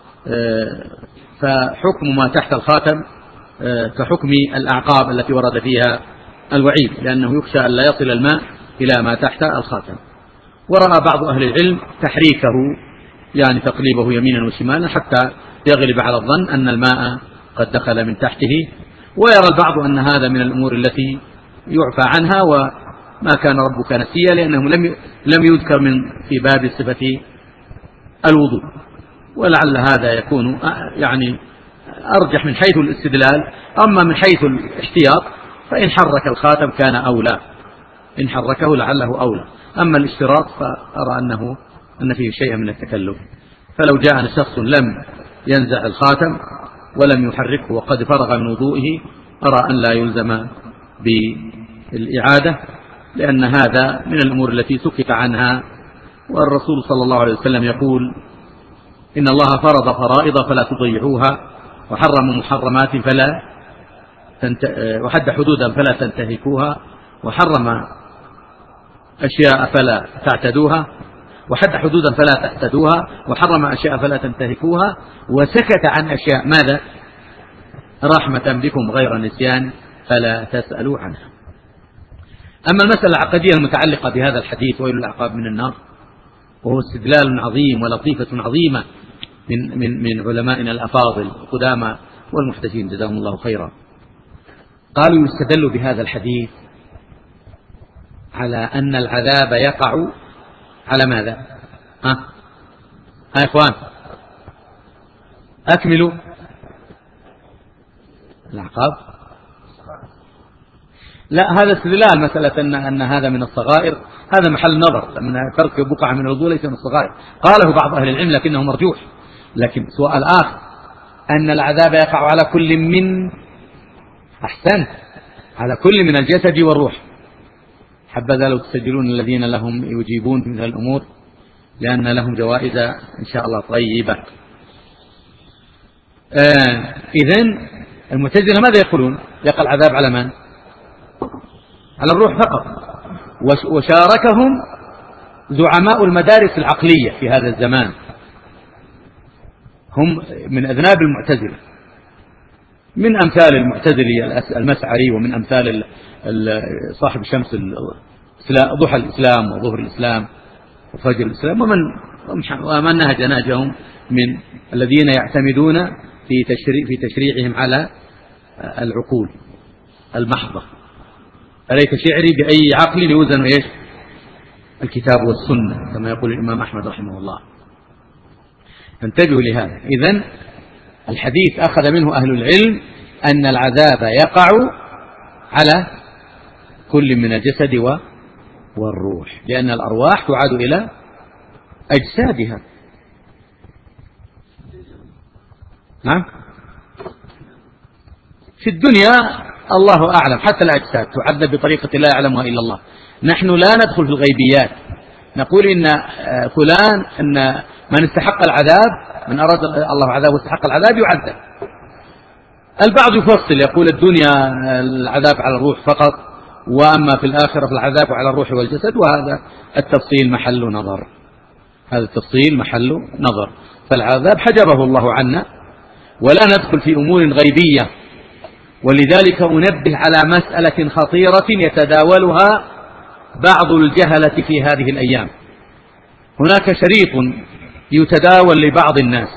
فحكم ما تحت الخاتم كحكم الأعقاب التي ورد فيها الوعيد، لأنه يخشى أن لا يصل الماء إلى ما تحت الخاتم. ورأى بعض أهل العلم تحريكه، يعني تقليبه يمينا وشمالا حتى يغلب على الظن أن الماء قد دخل من تحته. ويرى البعض أن هذا من الأمور التي يعفى عنها وما كان ربك نسيا، لأنه لم لم يذكر من في باب صفة الوضوء. ولعل هذا يكون يعني أرجح من حيث الاستدلال. أما من حيث الاحتياط فإن حرك الخاتم كان أولى، إن حركه لعله أولى. أما الاشتراط فأرى أنه أن فيه شيء من التكلف. فلو جاء شخص لم ينزع الخاتم ولم يحركه وقد فرغ من وضوئه أرى أن لا يلزم بالإعادة، لأن هذا من الأمور التي سكت عنها. والرسول صلى الله عليه وسلم يقول إن الله فرض فرائض فلا تضيعوها، وحرم محرمات فلا تنت... وحد حدودا فلا تنتهكوها، وحرم أشياء فلا تعتدوها، وحد حدودا فلا تعتدوها، وحرم أشياء فلا تنتهكوها، وسكت عن أشياء ماذا؟ رحمة بكم غير نسيان فلا تسألوا عنها. أما المسألة العقدية المتعلقة بهذا الحديث ويل الأعقاب من النار، وهو استدلال عظيم ولطيفة عظيمة من من من علمائنا الأفاضل القدامى والمحدثين جزاهم الله خيرا. قالوا يستدل بهذا الحديث على أن العذاب يقع على ماذا؟ ها ها يا إخوان أكملوا. العقاب لا، هذا استدلال مسألة أن أن هذا من الصغائر، هذا محل نظر، من ترك بقعة من الوضوء ليس من الصغائر، قاله بعض أهل العلم لكنه مرجوح. لكن سؤال آخر أن العذاب يقع على كل من أحسنت على كل من الجسد والروح. حبذا لو تسجلون الذين لهم يجيبون في مثل الأمور، لأن لهم جوائز إن شاء الله طيبة. آه إذن المعتزلة ماذا يقولون؟ يقع العذاب على من؟ على الروح فقط. وشاركهم زعماء المدارس العقلية في هذا الزمان، هم من أذناب المعتزلة، من أمثال المعتزلي المسعري، ومن أمثال صاحب شمس ضحى الإسلام وظهر الإسلام وفجر الإسلام، ومن ومن نهج نهجهم من الذين يعتمدون في تشريع في تشريعهم على العقول المحضة. أليس شعري بأي عقل يوزن إيش؟ الكتاب والسنة كما يقول الإمام أحمد رحمه الله. فانتبهوا لهذا. إذن الحديث أخذ منه أهل العلم أن العذاب يقع على كل من الجسد والروح، لأن الأرواح تعاد إلى أجسادها. نعم في الدنيا الله أعلم، حتى الأجساد تعذب بطريقة لا يعلمها إلا الله. نحن لا ندخل في الغيبيات، نقول إن فلان أن من استحق العذاب، من أراد الله عذابه واستحق العذاب يعذب. البعض يفصل يقول الدنيا العذاب على الروح فقط، وأما في الآخرة فالعذاب على الروح والجسد، وهذا التفصيل محل نظر، هذا التفصيل محل نظر. فالعذاب حجبه الله عنا، ولا ندخل في أمور غيبية. ولذلك أنبه على مسألة خطيرة يتداولها بعض الجهلة في هذه الأيام. هناك شريط يتداول لبعض الناس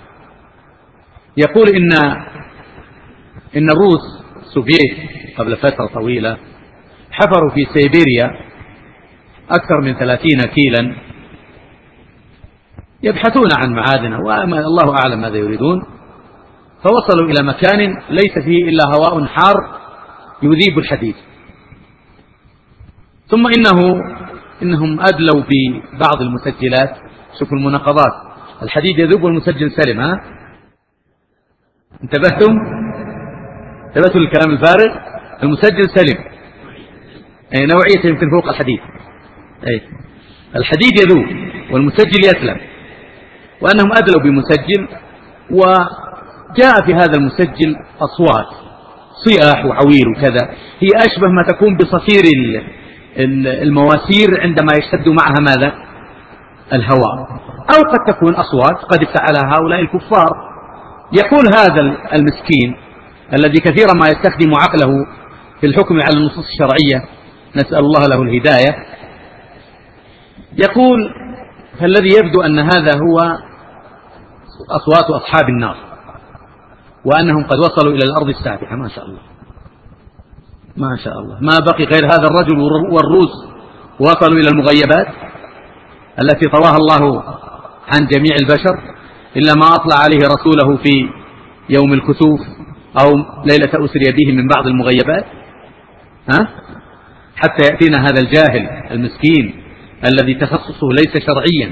يقول إن إن الروس السوفييت قبل فترة طويلة حفروا في سيبيريا أكثر من ثلاثين كيلا يبحثون عن معادن، وما الله أعلم ماذا يريدون، فوصلوا إلى مكان ليس فيه إلا هواء حار يذيب الحديد. ثم إنه إنهم أدلوا ببعض المسجلات، شوفوا المناقضات، الحديد يذوب والمسجل سلم. ها انتبهتم انتبهتوا للكلام الفارغ؟ المسجل سلم، أي نوعية يمكن فوق الحديد، أي الحديد يذوب والمسجل يسلم. وأنهم أدلوا بمسجل، وجاء في هذا المسجل أصوات صياح وعوير وكذا، هي أشبه ما تكون بصفير المواسير عندما يشتد معها ماذا؟ الهواء، أو قد تكون أصوات قد افتعلها هؤلاء الكفار. يقول هذا المسكين الذي كثيرا ما يستخدم عقله في الحكم على النصوص الشرعية، نسأل الله له الهداية، يقول فالذي يبدو أن هذا هو أصوات أصحاب النار، وأنهم قد وصلوا إلى الأرض السابعة. ما شاء الله ما شاء الله، ما بقي غير هذا الرجل والروس وصلوا إلى المغيبات التي طواها الله عن جميع البشر، إلا ما أطلع عليه رسوله في يوم الكسوف أو ليلة أسري به من بعض المغيبات. ها؟ حتى يأتينا هذا الجاهل المسكين الذي تخصصه ليس شرعيا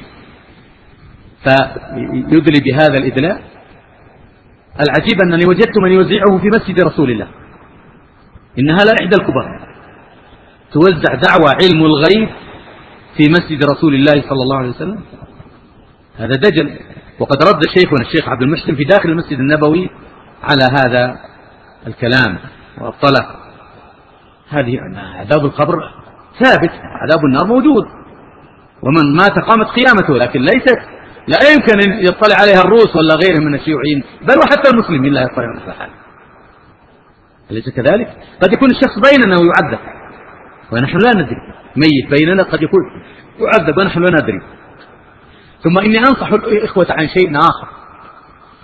فيدلي بهذا الإدلاء. العجيب أنني وجدت من يوزعه في مسجد رسول الله، إنها لا إحدى الكبر، توزع دعوى علم الغيب في مسجد رسول الله صلى الله عليه وسلم. هذا دجل. وقد رد شيخنا الشيخ عبد المحسن في داخل المسجد النبوي على هذا الكلام وأبطله. هذه عذاب القبر ثابت، عذاب النار موجود، ومن مات قامت قيامته، لكن ليست لا يمكن أن يطلع عليها الروس ولا غيرهم من الشيوعيين، بل وحتى المسلمين لا يطلعون عليها. أليس كذلك؟ قد يكون الشخص بيننا ويعذب ونحن لا ندري، ميت بيننا قد يكون يعذب ونحن لا ندري. ثم إني أنصح الإخوة عن شيء آخر،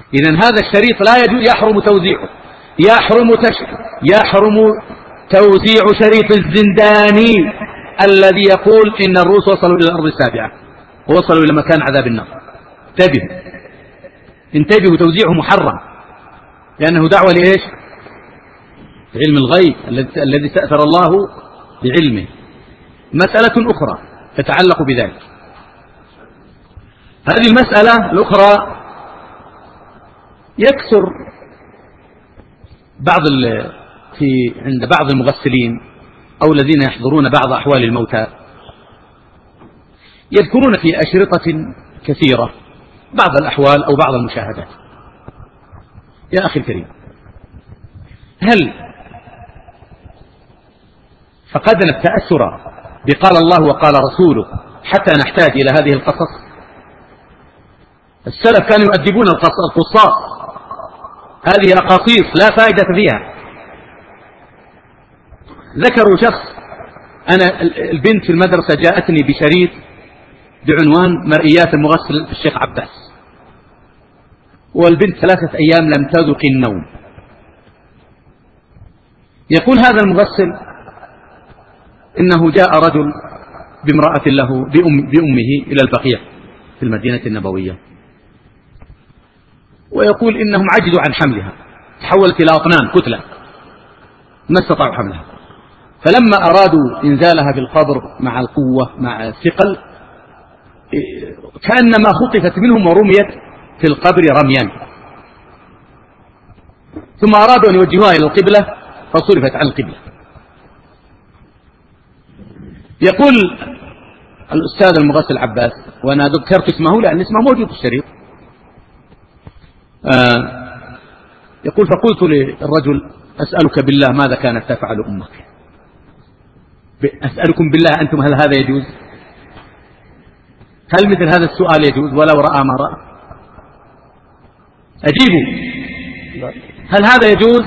إذن هذا الشريط لا يجوز، يحرم توزيعه، يحرم تش... يحرم توزيع شريط الزنداني الذي يقول إن الروس وصلوا إلى الأرض السابعة ووصلوا إلى مكان عذاب النار. انتبهوا انتبهوا، توزيعه محرم لأنه دعوة لإيش؟ علم الغيب الذي استأثر الله بعلمه. مسألة أخرى تتعلق بذلك، هذه المسألة الأخرى يكثر بعض في عند بعض المغسلين أو الذين يحضرون بعض أحوال الموتى يذكرون في أشرطة كثيرة بعض الأحوال أو بعض المشاهدات. يا أخي الكريم، هل فقدنا التأثر بقال الله وقال رسوله حتى نحتاج إلى هذه القصص؟ السلف كانوا يؤدبون القصاص، هذه أقاصيص لا فائدة فيها. ذكروا شخص، أنا البنت في المدرسة جاءتني بشريط بعنوان مرئيات المغسل في الشيخ عباس، والبنت ثلاثة أيام لم تذق النوم. يقول هذا المغسل إنه جاء رجل بامرأة له بأم بأمه إلى البقيع في المدينة النبوية، ويقول إنهم عجزوا عن حملها، تحولت إلى أطنان كتلة ما استطاعوا حملها، فلما أرادوا إنزالها في القبر مع القوة مع الثقل كأنما خطفت منهم ورميت في القبر رميا، ثم أرادوا أن يوجهوها إلى القبلة فصرفت عن القبلة. يقول الأستاذ المغسل عباس، وأنا ذكرت اسمه لأن اسمه موجود في الشريط، آه يقول فقلت للرجل أسألك بالله ماذا كانت تفعل أمك؟ أسألكم بالله أنتم هل هذا يجوز؟ هل مثل هذا السؤال يجوز ولو رأى ما رأى؟ أجيبوا، هل هذا يجوز؟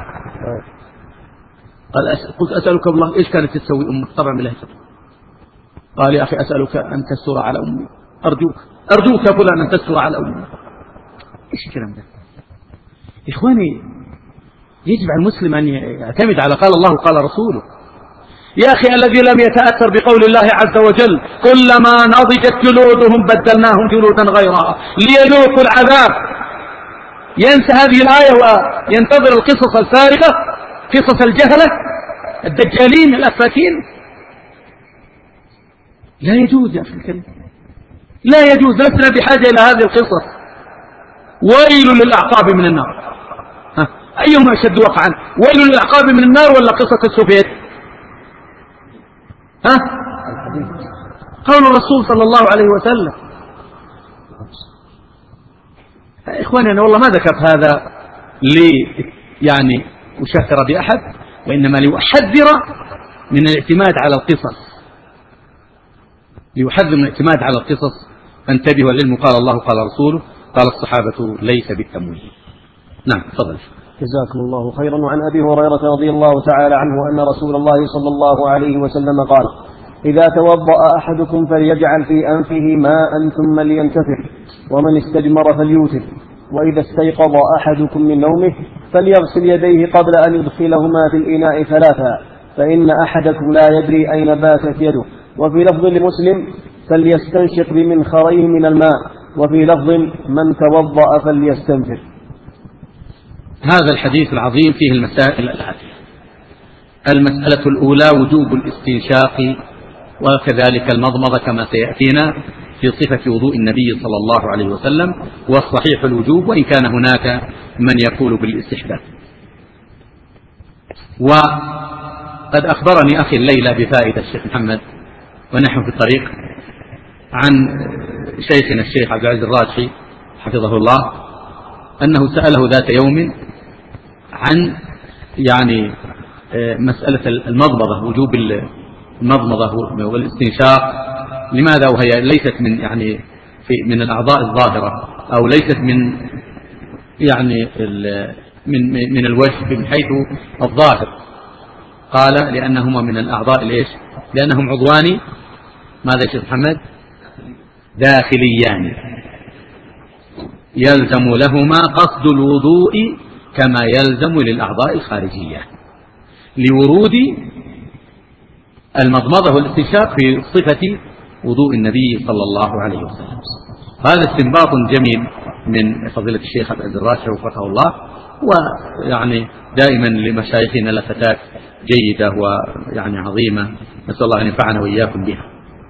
قال قلت أسألك بالله إيش كانت تسوي أمك؟ طبعا بالله. قال يا أخي أسألك أن تستر على أمي، أرجوك أرجوك يا فلان أن تستر على أمي. إيش الكلام ده؟ إخواني، يجب على المسلم أن يعتمد على قال الله وقال رسوله. يا أخي الذي لم يتأثر بقول الله عز وجل كلما نضجت جلودهم بدلناهم جلودا غيرها ليذوقوا العذاب، ينسى هذه الآية وينتظر القصص الفارغة، قصص الجهلة الدجالين الأفاكين. لا يجوز يا أخي الكريم، لا يجوز، لسنا بحاجة إلى هذه القصص. ويل للأعقاب من النار، ها أيهما أشد وقعا؟ ويل للأعقاب من النار ولا قصة السوفيت؟ ها قول الرسول صلى الله عليه وسلم. إخواني أنا والله ما ذكرت هذا لي يعني أشهر بأحد، وإنما لأحذر من الاعتماد على القصص، ليحذر من الاعتماد على القصص. فانتبهوا، العلم قال الله قال رسوله قال الصحابة ليس بالتمويه. نعم تفضل. جزاكم الله خيرا. وعن أبي هريرة رضي الله تعالى عنه أن رسول الله صلى الله عليه وسلم قال إذا توضأ أحدكم فليجعل في أنفه ماء ثم لينتفخ، ومن استجمر فليوتر، وإذا استيقظ أحدكم من نومه فليغسل يديه قبل أن يدخلهما في الإناء ثلاثا، فإن أحدكم لا يدري أين باتت يده. وفي لفظ لمسلم فليستنشق بمنخريه من الماء، وفي لفظ من توضأ فليستنفر. هذا الحديث العظيم فيه المسائل الآتية. المسألة الأولى وجوب الاستنشاق وكذلك المضمضة كما سيأتينا في صفة وضوء النبي صلى الله عليه وسلم، والصحيح الوجوب وإن كان هناك من يقول بالاستحباب. وقد أخبرني أخي الليلة بفائدة الشيخ محمد ونحن في الطريق عن شيخنا الشيخ عبد العزيز الراجحي حفظه الله أنه سأله ذات يوم عن يعني مسألة المضمضة، وجوب المضمضة والاستنشاق، لماذا وهي ليست من يعني في من الأعضاء الظاهرة أو ليست من يعني من من الوجه من حيث الظاهر؟ قال لأنهما من الأعضاء الإيش؟ لأنهم عضوان ماذا يا شيخ محمد؟ داخليان. يلزم لهما قصد الوضوء كما يلزم للأعضاء الخارجية، لورود المضمضة والاستنشاق في صفة وضوء النبي صلى الله عليه وسلم. هذا استنباط جميل من فضيلة الشيخ عبد العزيز الراشد وفقه الله، ويعني دائما لمشايخنا لفتات جيدة ويعني عظيمة، نسأل الله أن ينفعنا وإياكم بها.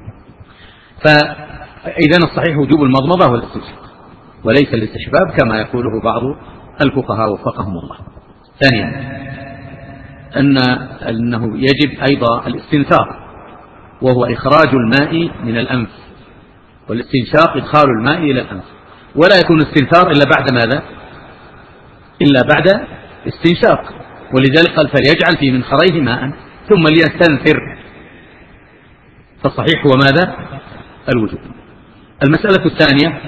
فإذا الصحيح وجوب المضمضة والاستنشاق وليس الاستحباب كما يقوله بعض الفقهاء وفقهم الله. ثانيا أن أنه يجب أيضا الاستنثار، وهو إخراج الماء من الأنف، والاستنشاق إدخال الماء إلى الأنف، ولا يكون الاستنثار إلا بعد ماذا؟ إلا بعد استنشاق، ولذلك قال فليجعل في منخريه ماء ثم ليستنثر. فالصحيح هو ماذا؟ الوجوب. المسألة الثانية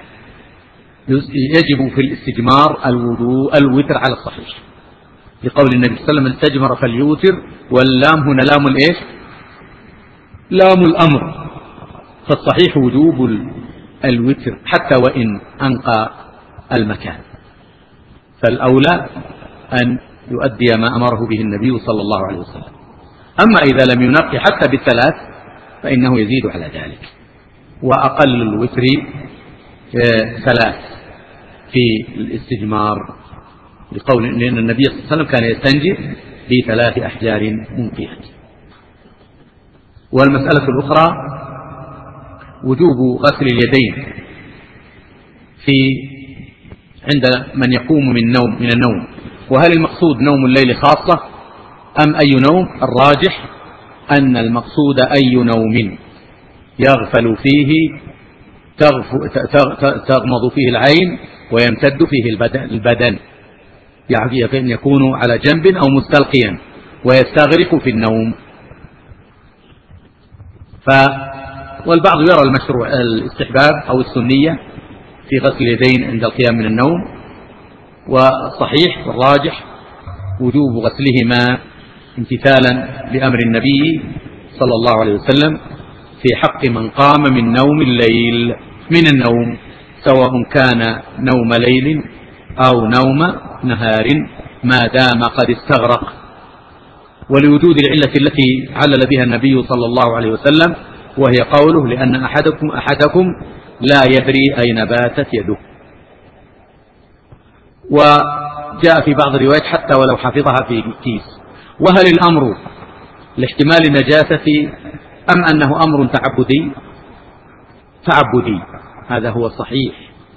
يجب في الاستجمار الوضوء الوتر على الصحيح، لقول النبي صلى الله عليه وسلم استجمر فليوتر، واللام هنا لام الايش؟ لام الأمر. فالصحيح وجوب الوتر حتى وإن أنقى المكان، فالأولى أن يؤدي ما أمره به النبي صلى الله عليه وسلم. أما إذا لم ينقي حتى بالثلاث فإنه يزيد على ذلك، وأقل الوتر ثلاث في الاستجمار، لقول لأن النبي صلى الله عليه وسلم كان يستنجي بثلاث أحجار منقية. والمسألة الأخرى وجوب غسل اليدين في عند من يقوم من نوم من النوم، وهل المقصود نوم الليل خاصة أم أي نوم؟ الراجح أن المقصود أي نوم يغفل فيه تغمض فيه العين ويمتد فيه البدن، يعني يكون على جنب أو مستلقيا ويستغرق في النوم. ف والبعض يرى المشروع الاستحباب أو السنية في غسل اليدين عند القيام من النوم، والصحيح والراجح وجوب غسلهما امتثالا لأمر النبي صلى الله عليه وسلم في حق من قام من نوم الليل من النوم، سواء كان نوم ليل أو نوم نهار ما دام قد استغرق، ولوجود العلة التي علل بها النبي صلى الله عليه وسلم، وهي قوله لأن أحدكم أحدكم لا يدري أين باتت يده. وجاء في بعض الروايات حتى ولو حفظها في كيس. وهل الأمر لاحتمال النجاسة أم أنه أمر تعبدي؟ تعبدي، هذا هو الصحيح.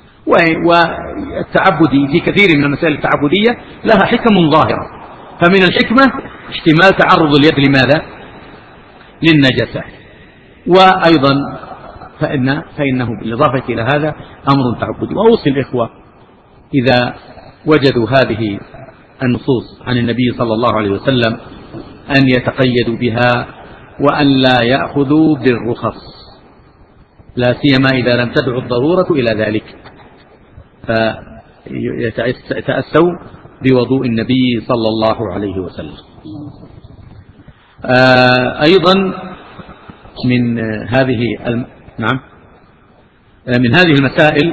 والتعبدي في كثير من المسائل التعبدية لها حكم ظاهرة، فمن الحكمة احتمال تعرض اليد لماذا؟ للنجاسة. وأيضا فإن فإنه بالإضافة إلى هذا أمر تعبدي. وأوصي الإخوة إذا وجدوا هذه النصوص عن النبي صلى الله عليه وسلم أن يتقيدوا بها وأن لا يأخذوا بالرخص، لا سيما إذا لم تدعو الضرورة إلى ذلك، فيتأسوا بوضوء النبي صلى الله عليه وسلم. أيضا من هذه الم... نعم من هذه المسائل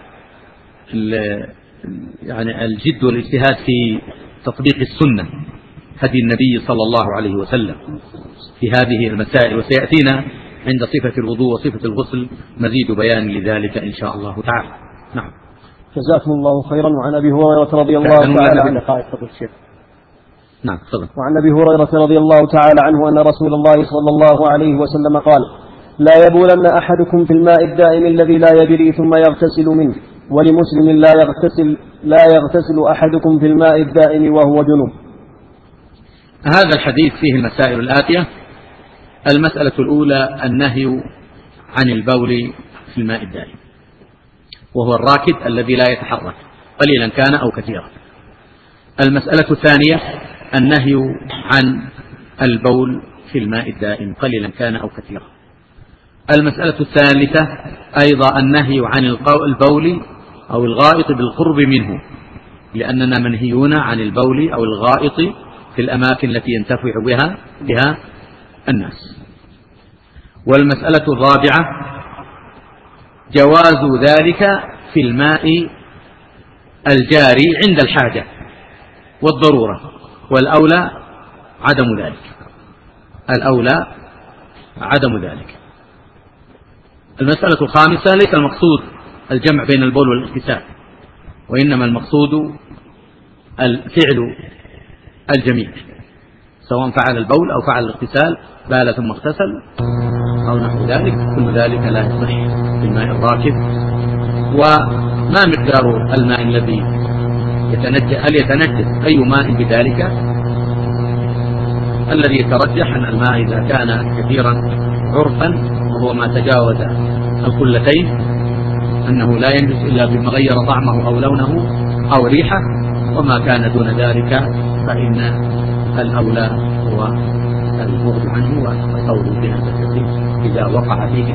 يعني الجد والاجتهاد في تطبيق السنة هدي النبي صلى الله عليه وسلم في هذه المسائل، وسيأتينا عند صفة الوضوء وصفة الغسل مزيد بيان لذلك إن شاء الله تعالى. نعم. جزاكم الله خيرا. وعن أبي هريرة رضي الله تعالى عنه نعم تفضل. وعن أبي هريرة رضي الله تعالى عنه أن رسول الله صلى الله عليه وسلم قال: لا يبولن أحدكم في الماء الدائم الذي لا يجري ثم يغتسل منه. ولمسلم: لا يغتسل لا يغتسل أحدكم في الماء الدائم وهو جنوب. هذا الحديث فيه المسائل الآتية. المسألة الأولى النهي عن البول في الماء الدائم، وهو الراكد الذي لا يتحرك قليلا كان أو كثيرا. المسألة الثانية النهي عن البول في الماء الدائم قليلا كان أو كثيرا. المسألة الثالثة أيضا النهي عن البول أو الغائط بالقرب منه، لأننا منهيون عن البول أو الغائط في الأماكن التي ينتفع بها بها الناس. والمسألة الرابعة جواز ذلك في الماء الجاري عند الحاجة والضرورة، والأولى عدم ذلك، الأولى عدم ذلك. المسألة الخامسة: ليس المقصود الجمع بين البول والاغتسال، وإنما المقصود الفعل الجميع، سواء فعل البول أو فعل الاغتسال، بال ثم اغتسل أو نحو ذلك، كل ذلك لا يصح في الماء الراكد. وما مقدار الماء الذي يتنجس؟ هل يتنجس أي ماء بذلك؟ الذي يترجح أن الماء إذا كان كثيرا عرفا وهو ما تجاوز القلتين أنه لا ينجس إلا بما غير طعمه أو لونه أو ريحه، وما كان دون ذلك فإن الأولى هو البعد عنه والقول بنجاسته إذا وقع فيه.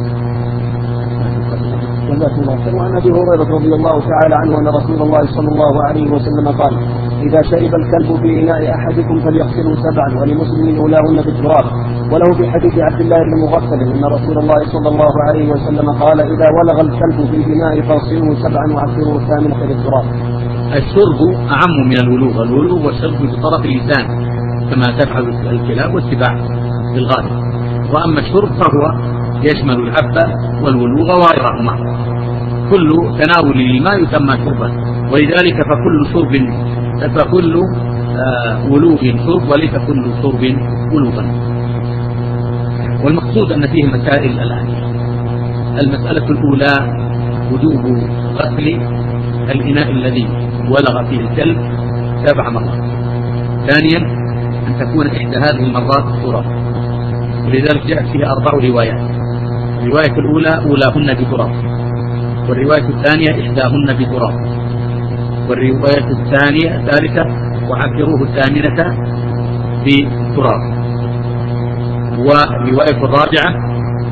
وعن ابي هريره رضي الله تعالى عنه ان رسول الله صلى الله عليه وسلم قال: اذا شرب الكلب في اناء احدكم فليغسله سبعا، ولمسلم اولاهن بالتراب. وله في حديث عبد الله بن مغفل ان رسول الله صلى الله عليه وسلم قال: اذا ولغ الكلب في الاناء فاغسلوه سبعا وعفروه الثامنه بالتراب. الشرب اعم من الولوغ، الولوغ والشرب بطرف اللسان كما تفعل الكلاب والسباع في الغالب، واما الشرب فهو يشمل العب والولوغ وغيرهما. كل تناول للماء يسمى شربا، ولذلك فكل شرب فكل آه ولوغ شرب وليس كل شرب ولوغا. والمقصود أن فيه مسائل الآن: المسألة الأولى وجوب غسل الإناء الذي ولغ فيه الكلب سبع مرات. ثانيا أن تكون إحدى هذه المرات تراب، ولذلك جاءت فيها أربع روايات: الرواية الأولى أولاهن بتراب، والرواية الثانية إحداهن بتراب، والرواية الثانية الثالثة وعبروه الثامنة بتراب، والرواية الرابعة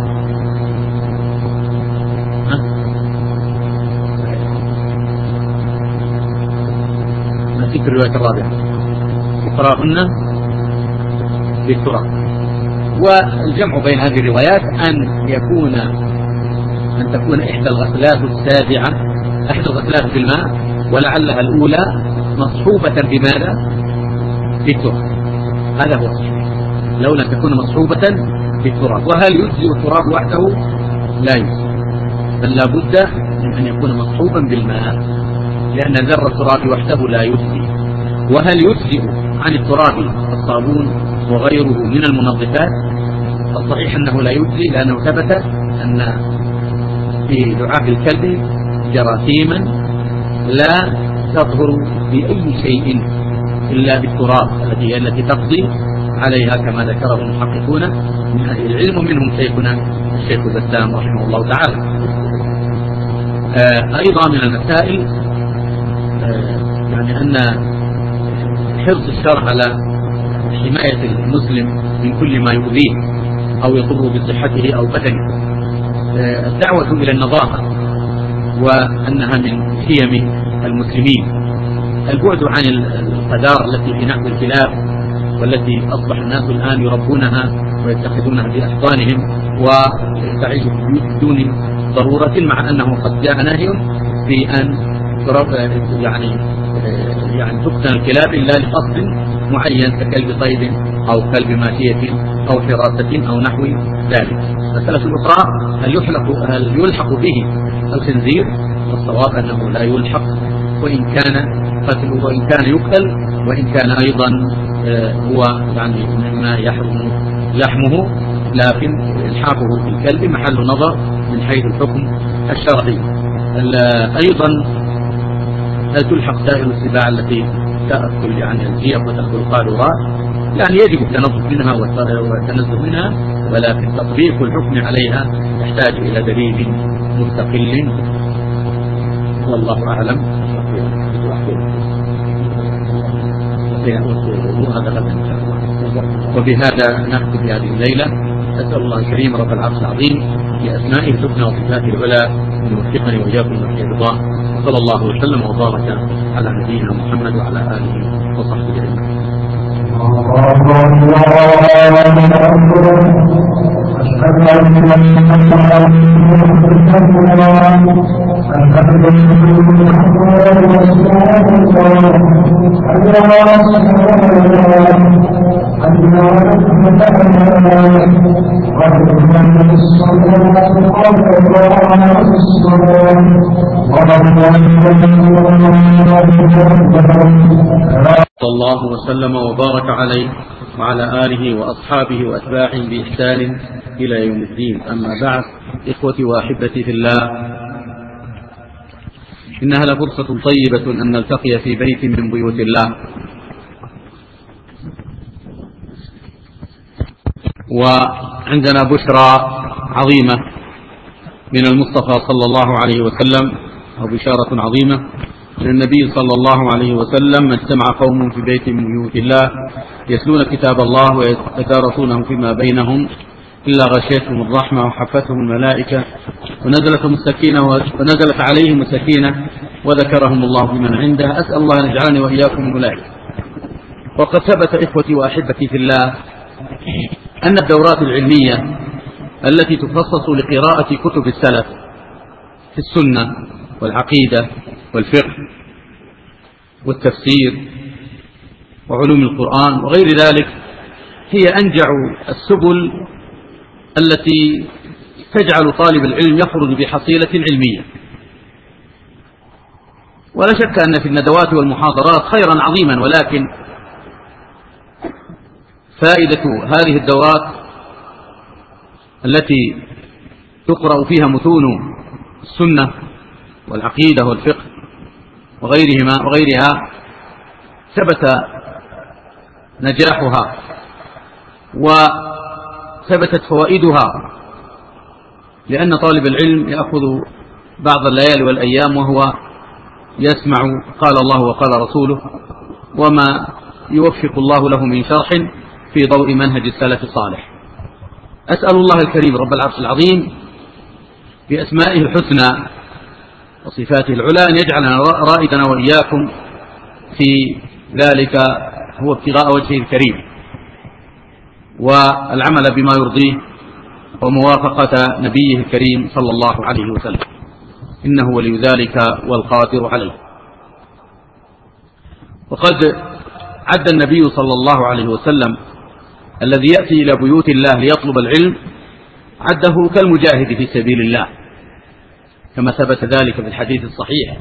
ما ذكر الرواية الرابعة أخراهن بالتراب. والجمع بين هذه الروايات أن يكون أن تكون إحدى الغسلات السابعة إحدى الغسلات في الماء، ولعلها الأولى مصحوبة بماذا؟ بالتراب. هذا هو الصحيح، لو لم تكون مصحوبة بالتراب. وهل يجزئ التراب وحده؟ لا يجزئ، بل لا بد من أن يكون مصحوبا بالماء، لأن ذر التراب وحده لا يجزئ. وهل يجزئ عن التراب الصابون وغيره من المنظفات؟ الصحيح أنه لا يجزئ، لأنه ثبت أن في لعاب الكلب جراثيما لا تظهر بأي شيء إلا بالتراب التي التي تقضي عليها، كما ذكره المحققون من أهل العلم، ومنهم شيخنا الشيخ البسام رحمه الله تعالى. آه أيضا من المسائل آه يعني أن حرص الشرع على حماية المسلم من كل ما يؤذيه أو يضر بصحته أو بدنه. آه الدعوة إلى النظافة وأنها من قيم المسلمين، البعد عن القذارة التي في نحو الكلاب والتي أصبح الناس الآن يربونها ويتخذونها في أحضانهم وتعيش في دون ضرورة، مع أنه قد جاء نهي في أن يعني يعني تقتل الكلاب إلا لقصد معين ككلب صيد أو كلب ماشية أو حراسة أو نحو ذلك. المسألة الأخرى: هل يلحق هل يلحق به الخنزير؟ الصواب أنه لا يلحق، وإن كان قتله وإن كان يقتل، وإن كان أيضا هو يعني مما يحرم لحمه، لكن إلحاقه بالكلب محل نظر من حيث الحكم الشرعي. أيضا هل تلحق سائر السباع التي تأكل يعني الجيف وتأكل القارورات؟ يعني يجب التنظف منها والتنزه منها، ولكن تطبيق الحكم عليها يحتاج إلى دليل مستقل، والله أعلم. وبهذا نختم هذه الليلة. أسأل الله الكريم رب العرش العظيم بأسمائه الحسنى وصفاته العلى أن يوفقني وإياكم لما فيه رضاه، وصلى الله وسلم وبارك على نبينا محمد وعلى آله وصحبه أجمعين. صلى الله وسلم وبارك عليه وعلى آله وأصحابه وأتباعه بإحسان إلى يوم الدين. أما بعد، إخوتي وأحبتي في الله، إنها لفرصة طيبة أن نلتقي في بيت من بيوت الله، وعندنا بشرى عظيمة من المصطفى صلى الله عليه وسلم، أو بشارة عظيمة من النبي صلى الله عليه وسلم: ما اجتمع قوم في بيت من بيوت الله يتلون كتاب الله ويتدارسونه فيما بينهم إلا غشيتهم الرحمة وحفتهم الملائكة ونزلتهم السكينة ونزلت عليهم السكينة وذكرهم الله بمن عنده. أسأل الله أن يجعلني وإياكم من أولئك. وقد ثبت إخوتي وأحبتي في الله أن الدورات العلمية التي تخصص لقراءة كتب السلف في السنة والعقيدة والفقه والتفسير وعلوم القرآن وغير ذلك هي أنجع السبل التي تجعل طالب العلم يخرج بحصيلة علمية. ولا شك أن في الندوات والمحاضرات خيرا عظيما، ولكن فائدة هذه الدورات التي تقرأ فيها متون السنة والعقيدة والفقه وغيرهما وغيرها ثبت نجاحها وثبتت فوائدها، لأن طالب العلم يأخذ بعض الليالي والأيام وهو يسمع قال الله وقال رسوله وما يوفق الله له من شرح في ضوء منهج السلف الصالح. أسأل الله الكريم رب العرش العظيم بأسمائه الحسنى وصفاته العلى أن يجعلنا رائدنا وإياكم في ذلك، هو ابتغاء وجهه الكريم والعمل بما يرضيه وموافقة نبيه الكريم صلى الله عليه وسلم، إنه ولي ذلك والقادر عليه. وقد عد النبي صلى الله عليه وسلم الذي يأتي إلى بيوت الله ليطلب العلم عده كالمجاهد في سبيل الله، كما ثبت ذلك في الحديث الصحيح.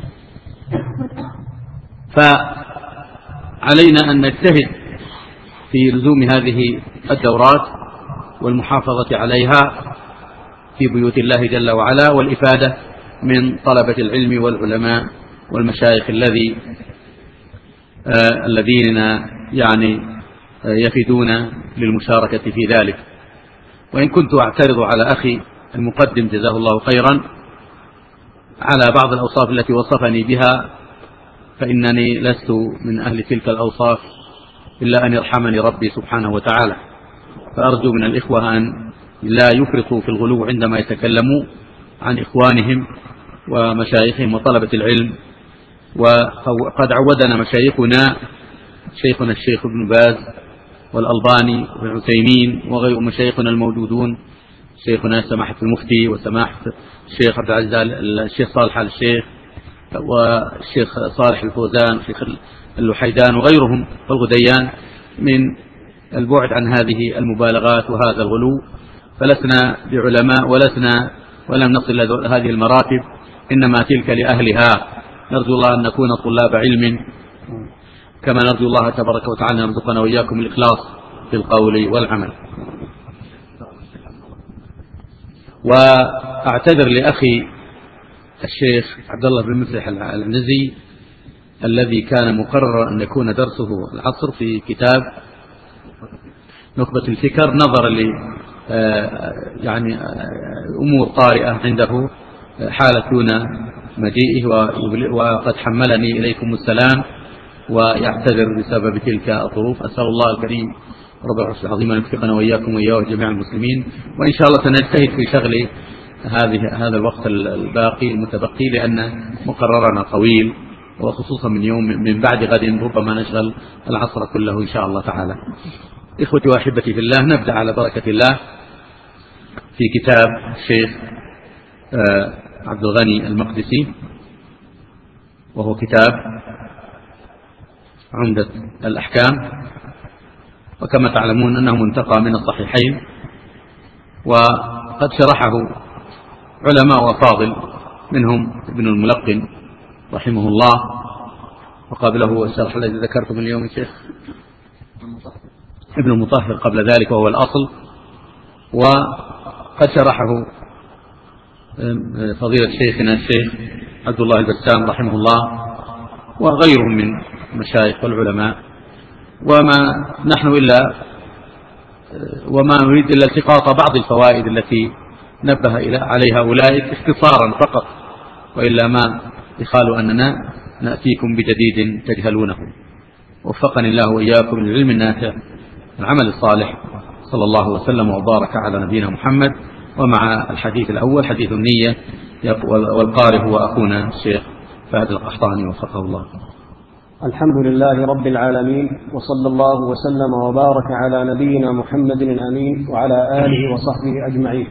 فعلينا أن نجتهد في لزوم هذه الدورات والمحافظة عليها في بيوت الله جل وعلا، والإفادة من طلبة العلم والعلماء والمشايخ الذي آه الذين يعني آه يفيدون للمشاركة في ذلك. وإن كنت أعترض على أخي المقدم جزاه الله خيرا على بعض الأوصاف التي وصفني بها، فإنني لست من أهل تلك الأوصاف إلا أن يرحمني ربي سبحانه وتعالى. فأرجو من الإخوة أن لا يفرطوا في الغلو عندما يتكلموا عن إخوانهم ومشايخهم وطلبة العلم. وقد عودنا مشايخنا شيخنا الشيخ ابن باز والألباني والعثيمين وغير مشايخنا الموجودون، شيخنا سماحة المفتي وسماحة الشيخ عبد العزيز الشيخ صالح آل الشيخ والشيخ صالح الفوزان والشيخ اللحيدان وغيرهم والغديان، من البعد عن هذه المبالغات وهذا الغلو. فلسنا بعلماء ولسنا ولم نصل إلى هذه المراتب، إنما تلك لأهلها. نرجو الله أن نكون طلاب علم، كما نرجو الله تبارك وتعالى أن يرزقنا وإياكم الإخلاص في القول والعمل. وأعتذر لأخي الشيخ عبد الله بن مفلح العنزي الذي كان مقرر أن يكون درسه العصر في كتاب نخبة الفكر، نظرا ل يعني أمور طارئة عنده حالة دون مجيئه، وقد حملني إليكم السلام ويعتذر بسبب تلك الظروف. أسأل الله الكريم رب العرش العظيم أن يوفقنا وإياكم وإياه جميع المسلمين، وإن شاء الله سنجتهد في شغل هذه هذا الوقت الباقي المتبقي، لأن مقررنا طويل، وخصوصا من يوم من بعد غد ربما نشغل العصر كله إن شاء الله تعالى. إخوتي وأحبتي في الله، نبدأ على بركة الله في كتاب الشيخ عبد الغني المقدسي، وهو كتاب عمدة الأحكام، وكما تعلمون أنه منتقى من الصحيحين، وقد شرحه علماء وفاضل منهم ابن الملقن رحمه الله، وقبله الشرح الذي ذكرته اليوم الشيخ ابن المطهر قبل ذلك وهو الأصل، وقد شرحه فضيلة شيخنا الشيخ عبد الله البسام رحمه الله وغيرهم من المشايخ والعلماء. وما نحن إلا وما نريد إلا التقاط بعض الفوائد التي نبه عليها أولئك اختصارا فقط، وإلا ما يخال أننا نأتيكم بجديد تجهلونه. وفقني الله وإياكم للعلم النافع والعمل الصالح، صلى الله وسلم وبارك على نبينا محمد. ومع الحديث الأول حديث النية، والقارئ هو أخونا الشيخ فهد القحطاني وفقه الله. الحمد لله رب العالمين، وصلى الله وسلم وبارك على نبينا محمد الأمين وعلى آله وصحبه أجمعين.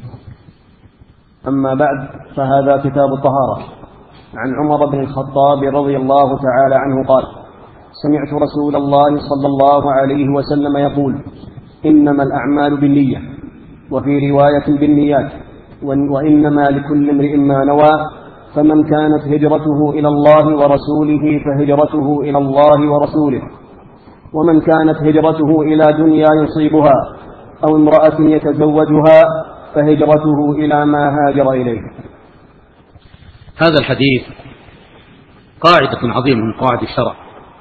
أما بعد، فهذا كتاب الطهارة. عن عمر بن الخطاب رضي الله تعالى عنه قال: سمعت رسول الله صلى الله عليه وسلم يقول: إنما الأعمال بالنية، وفي رواية بالنيات، وإنما لكل امرئ ما نوى، فمن كانت هجرته إلى الله ورسوله فهجرته إلى الله ورسوله، ومن كانت هجرته إلى دنيا يصيبها أو امرأة يتزوجها فهجرته إلى ما هاجر إليه. هذا الحديث قاعدة عظيمة من قواعد الشرع،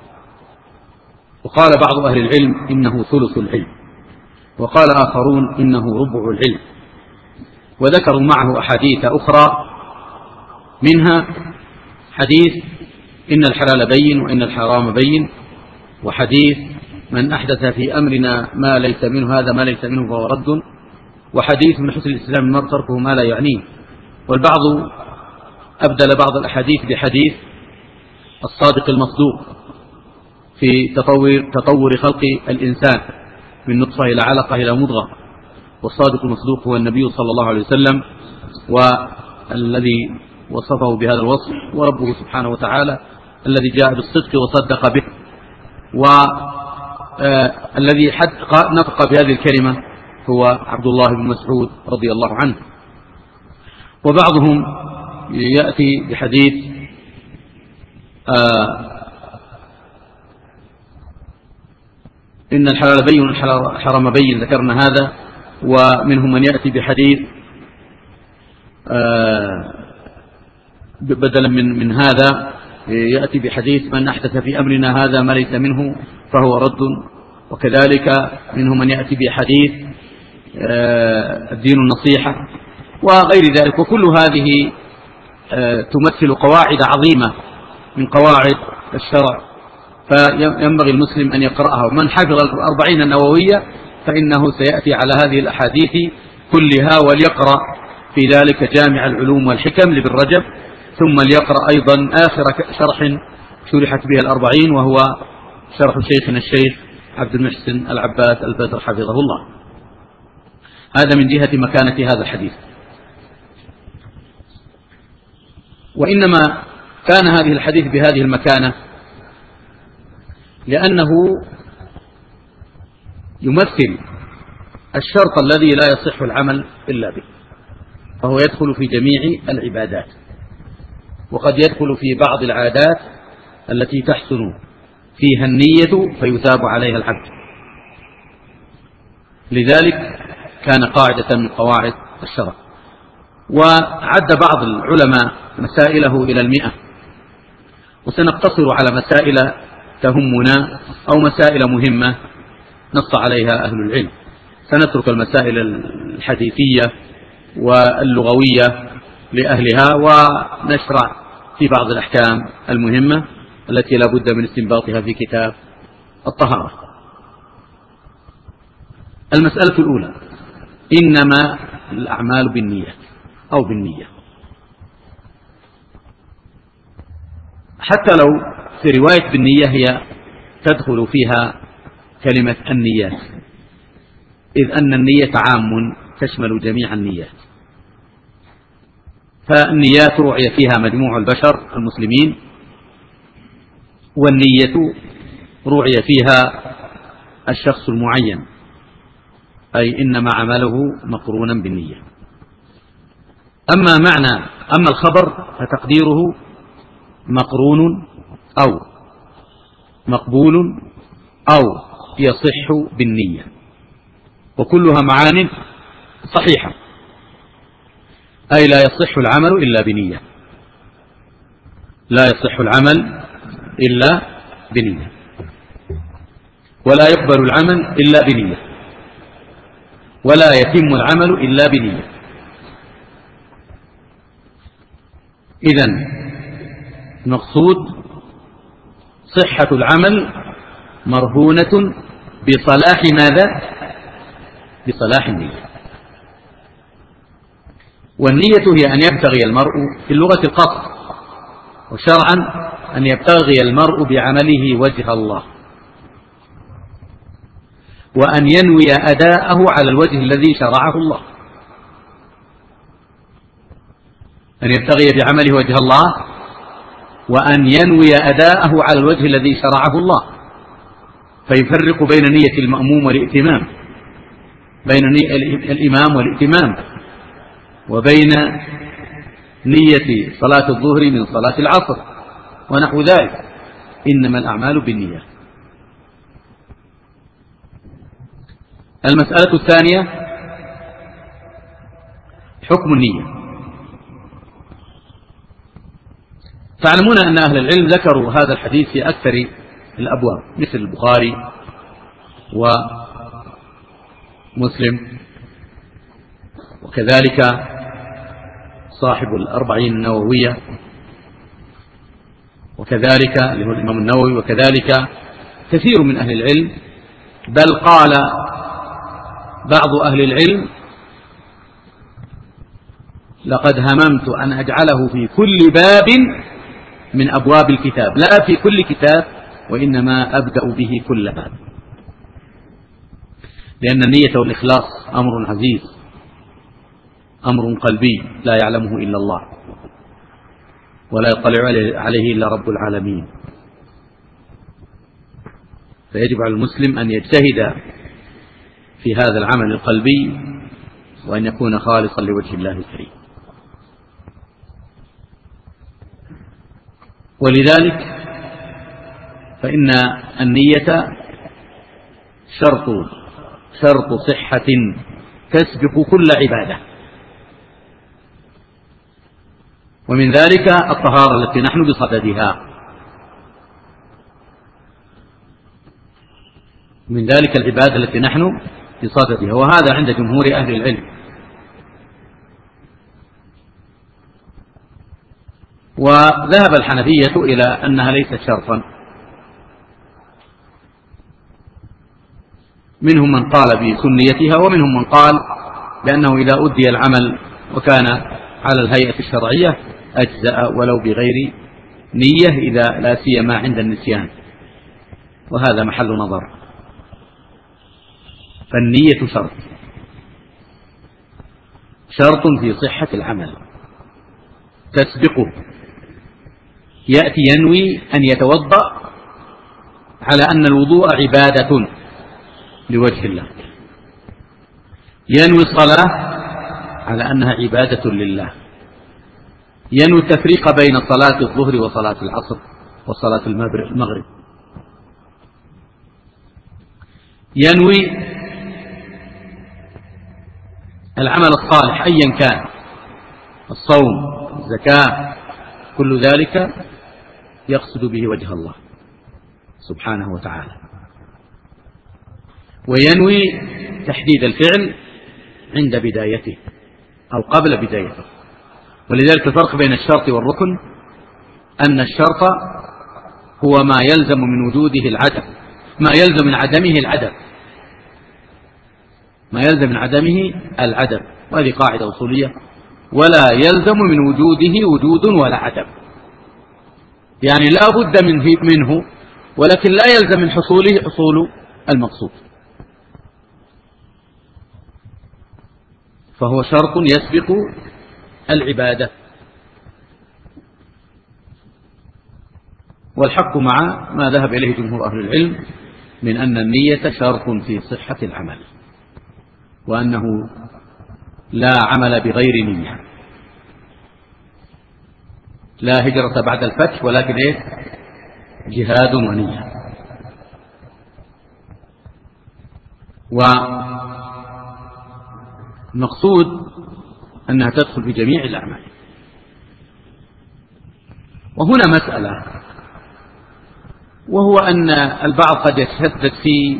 وقال بعض أهل العلم إنه ثلث العلم، وقال آخرون إنه ربع العلم، وذكروا معه أحاديث أخرى، منها حديث إن الحلال بين وإن الحرام بين، وحديث من أحدث في أمرنا ما ليس منه هذا ما ليس منه فهو رد، وحديث من حسن الإسلام المرء تركه ما لا يعنيه. والبعض أبدل بعض الأحاديث بحديث الصادق المصدوق في تطور, تطور خلق الإنسان من نطفة إلى علقة إلى مضغة، والصادق المصدوق هو النبي صلى الله عليه وسلم، والذي وصفه بهذا الوصف وربه سبحانه وتعالى الذي جاء بالصدق وصدق به، والذي نطق بهذه الكلمة هو عبد الله بن مسعود رضي الله عنه. وبعضهم يأتي بحديث آه إن الحلال بين والحرام بين، ذكرنا هذا. ومنهم من يأتي بحديث آه بدلا من من هذا يأتي بحديث من أحدث في أمرنا هذا ما ليس منه فهو رد. وكذلك منهم من يأتي بحديث آه الدين النصيحة وغير ذلك. وكل هذه آه تمثل قواعد عظيمة من قواعد الشرع، فينبغي المسلم أن يقرأها. ومن حفظ الأربعين النووية فإنه سيأتي على هذه الأحاديث كلها، وليقرأ في ذلك جامع العلوم والحكم لابن رجب، ثم ليقرأ أيضا آخر شرح شرحت به الأربعين، وهو شرح شيخنا الشيخ عبد المحسن العباس البدر حفظه الله. هذا من جهة مكانة هذا الحديث. وإنما كان هذه الحديث بهذه المكانة لأنه يمثل الشرط الذي لا يصح العمل إلا به، فهو يدخل في جميع العبادات، وقد يدخل في بعض العادات التي تحسن فيها النية فيثاب عليها العبد. لذلك كان قاعدة من قواعد الشرع. وعد بعض العلماء مسائله إلى المئة، وسنقتصر على مسائل تهمنا أو مسائل مهمة نص عليها أهل العلم. سنترك المسائل الحديثية واللغوية لأهلها، ونشرع في بعض الأحكام المهمة التي لا بد من استنباطها في كتاب الطهارة. المسألة الأولى: إنما الأعمال بالنيات أو بالنية. حتى لو في رواية بالنية هي تدخل فيها كلمة النيات، إذ أن النية عام تشمل جميع النيات. فالنيات رعي فيها مجموع البشر المسلمين، والنية رعي فيها الشخص المعين، أي إنما عمله مقرونا بالنية. أما معنى أما الخبر فتقديره مقرون أو مقبول أو يصح بالنية، وكلها معان صحيحة، أي لا يصح العمل إلا بنية، لا يصح العمل إلا بنية، ولا يقبل العمل إلا بنية، ولا يتم العمل إلا بنية. إذن المقصود صحة العمل مرهونة بصلاح ماذا؟ بصلاح النية. والنية هي أن يبتغي المرء في اللغة القصد، وشرعا أن يبتغي المرء بعمله وجه الله، وأن ينوي أداءه على الوجه الذي شرعه الله. أن يبتغي بعمله وجه الله، وأن ينوي أداءه على الوجه الذي شرعه الله، فيفرق بين نية المأموم والائتمام، بين الإمام والائتمام، وبين نية صلاة الظهر من صلاة العصر ونحو ذلك. إنما الأعمال بالنية. المسألة الثانية حكم النية. تعلمون أن أهل العلم ذكروا هذا الحديث في أكثر الأبواب، مثل البخاري ومسلم، وكذلك صاحب الأربعين النووية، وكذلك اللي هو الإمام النووي، وكذلك كثير من أهل العلم. بل قال بعض أهل العلم لقد هممت أن أجعله في كل باب من أبواب الكتاب، لا في كل كتاب، وإنما أبدأ به كل باب، لأن النية والإخلاص أمر عزيز، أمر قلبي لا يعلمه إلا الله، ولا يطلع عليه إلا رب العالمين. فيجب على المسلم أن يجتهد في هذا العمل القلبي، وأن يكون خالصا لوجه الله الكريم. ولذلك فإن النية شرط شرط صحة تسبق كل عبادة، ومن ذلك الطهارة التي نحن بصددها، من ذلك العبادة التي نحن بصددها، وهذا عند جمهور أهل العلم. وذهب الحنفية إلى أنها ليست شرطا، منهم من قال بسنيتها، ومنهم من قال بأنه إذا أدي العمل وكان على الهيئة الشرعية أجزأ ولو بغير نية، إذا لا سيما عند النسيان، وهذا محل نظر. فالنية شرط شرط في صحة العمل تسبقه. يأتي ينوي أن يتوضأ على أن الوضوء عبادة لوجه الله، ينوي الصلاة على أنها عبادة لله، ينوي التفريق بين صلاة الظهر وصلاة العصر وصلاة المغرب، ينوي العمل الصالح أيا كان، الصوم، الزكاة، كل ذلك يقصد به وجه الله سبحانه وتعالى. وينوي تحديد الفعل عند بدايته أو قبل بدايته. ولذلك الفرق بين الشرط والركن أن الشرط هو ما يلزم من وجوده العدم، ما يلزم من عدمه العدم، ما يلزم من عدمه العدم، وهذه قاعدة أصولية. ولا يلزم من وجوده وجود ولا عدم، يعني لا بد من منه، ولكن لا يلزم من حصوله حصول المقصود. فهو شرط يسبق العبادة. والحق مع ما ذهب إليه جمهور أهل العلم من أن النية شرط في صحة العمل، وأنه لا عمل بغير نية، لا هجرة بعد الفتح، ولكن إيه؟ جهاد ونية. والمقصود أنها تدخل في جميع الأعمال. وهنا مسألة، وهو أن البعض قد يتشدد في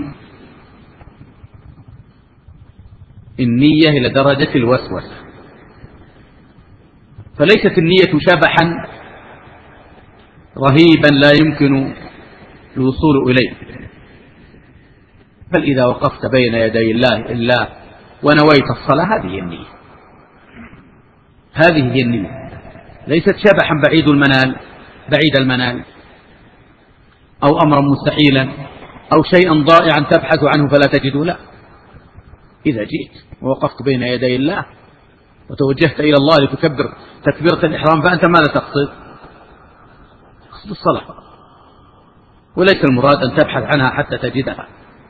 النية إلى درجة الوسوسة، فليست النية شبحا رهيبا لا يمكن الوصول إليه، بل إذا وقفت بين يدي الله إلا ونويت الصلاة هذه هي النية، هذه هي النية، ليست شبحا بعيد المنال بعيد المنال أو أمرا مستحيلا أو شيئا ضائعا تبحث عنه فلا تجده، لا. إذا جئت ووقفت بين يدي الله وتوجهت إلى الله لتكبر تكبيرة الإحرام، فأنت ماذا تقصد؟ تقصد الصلاة، وليس المراد أن تبحث عنها حتى تجدها.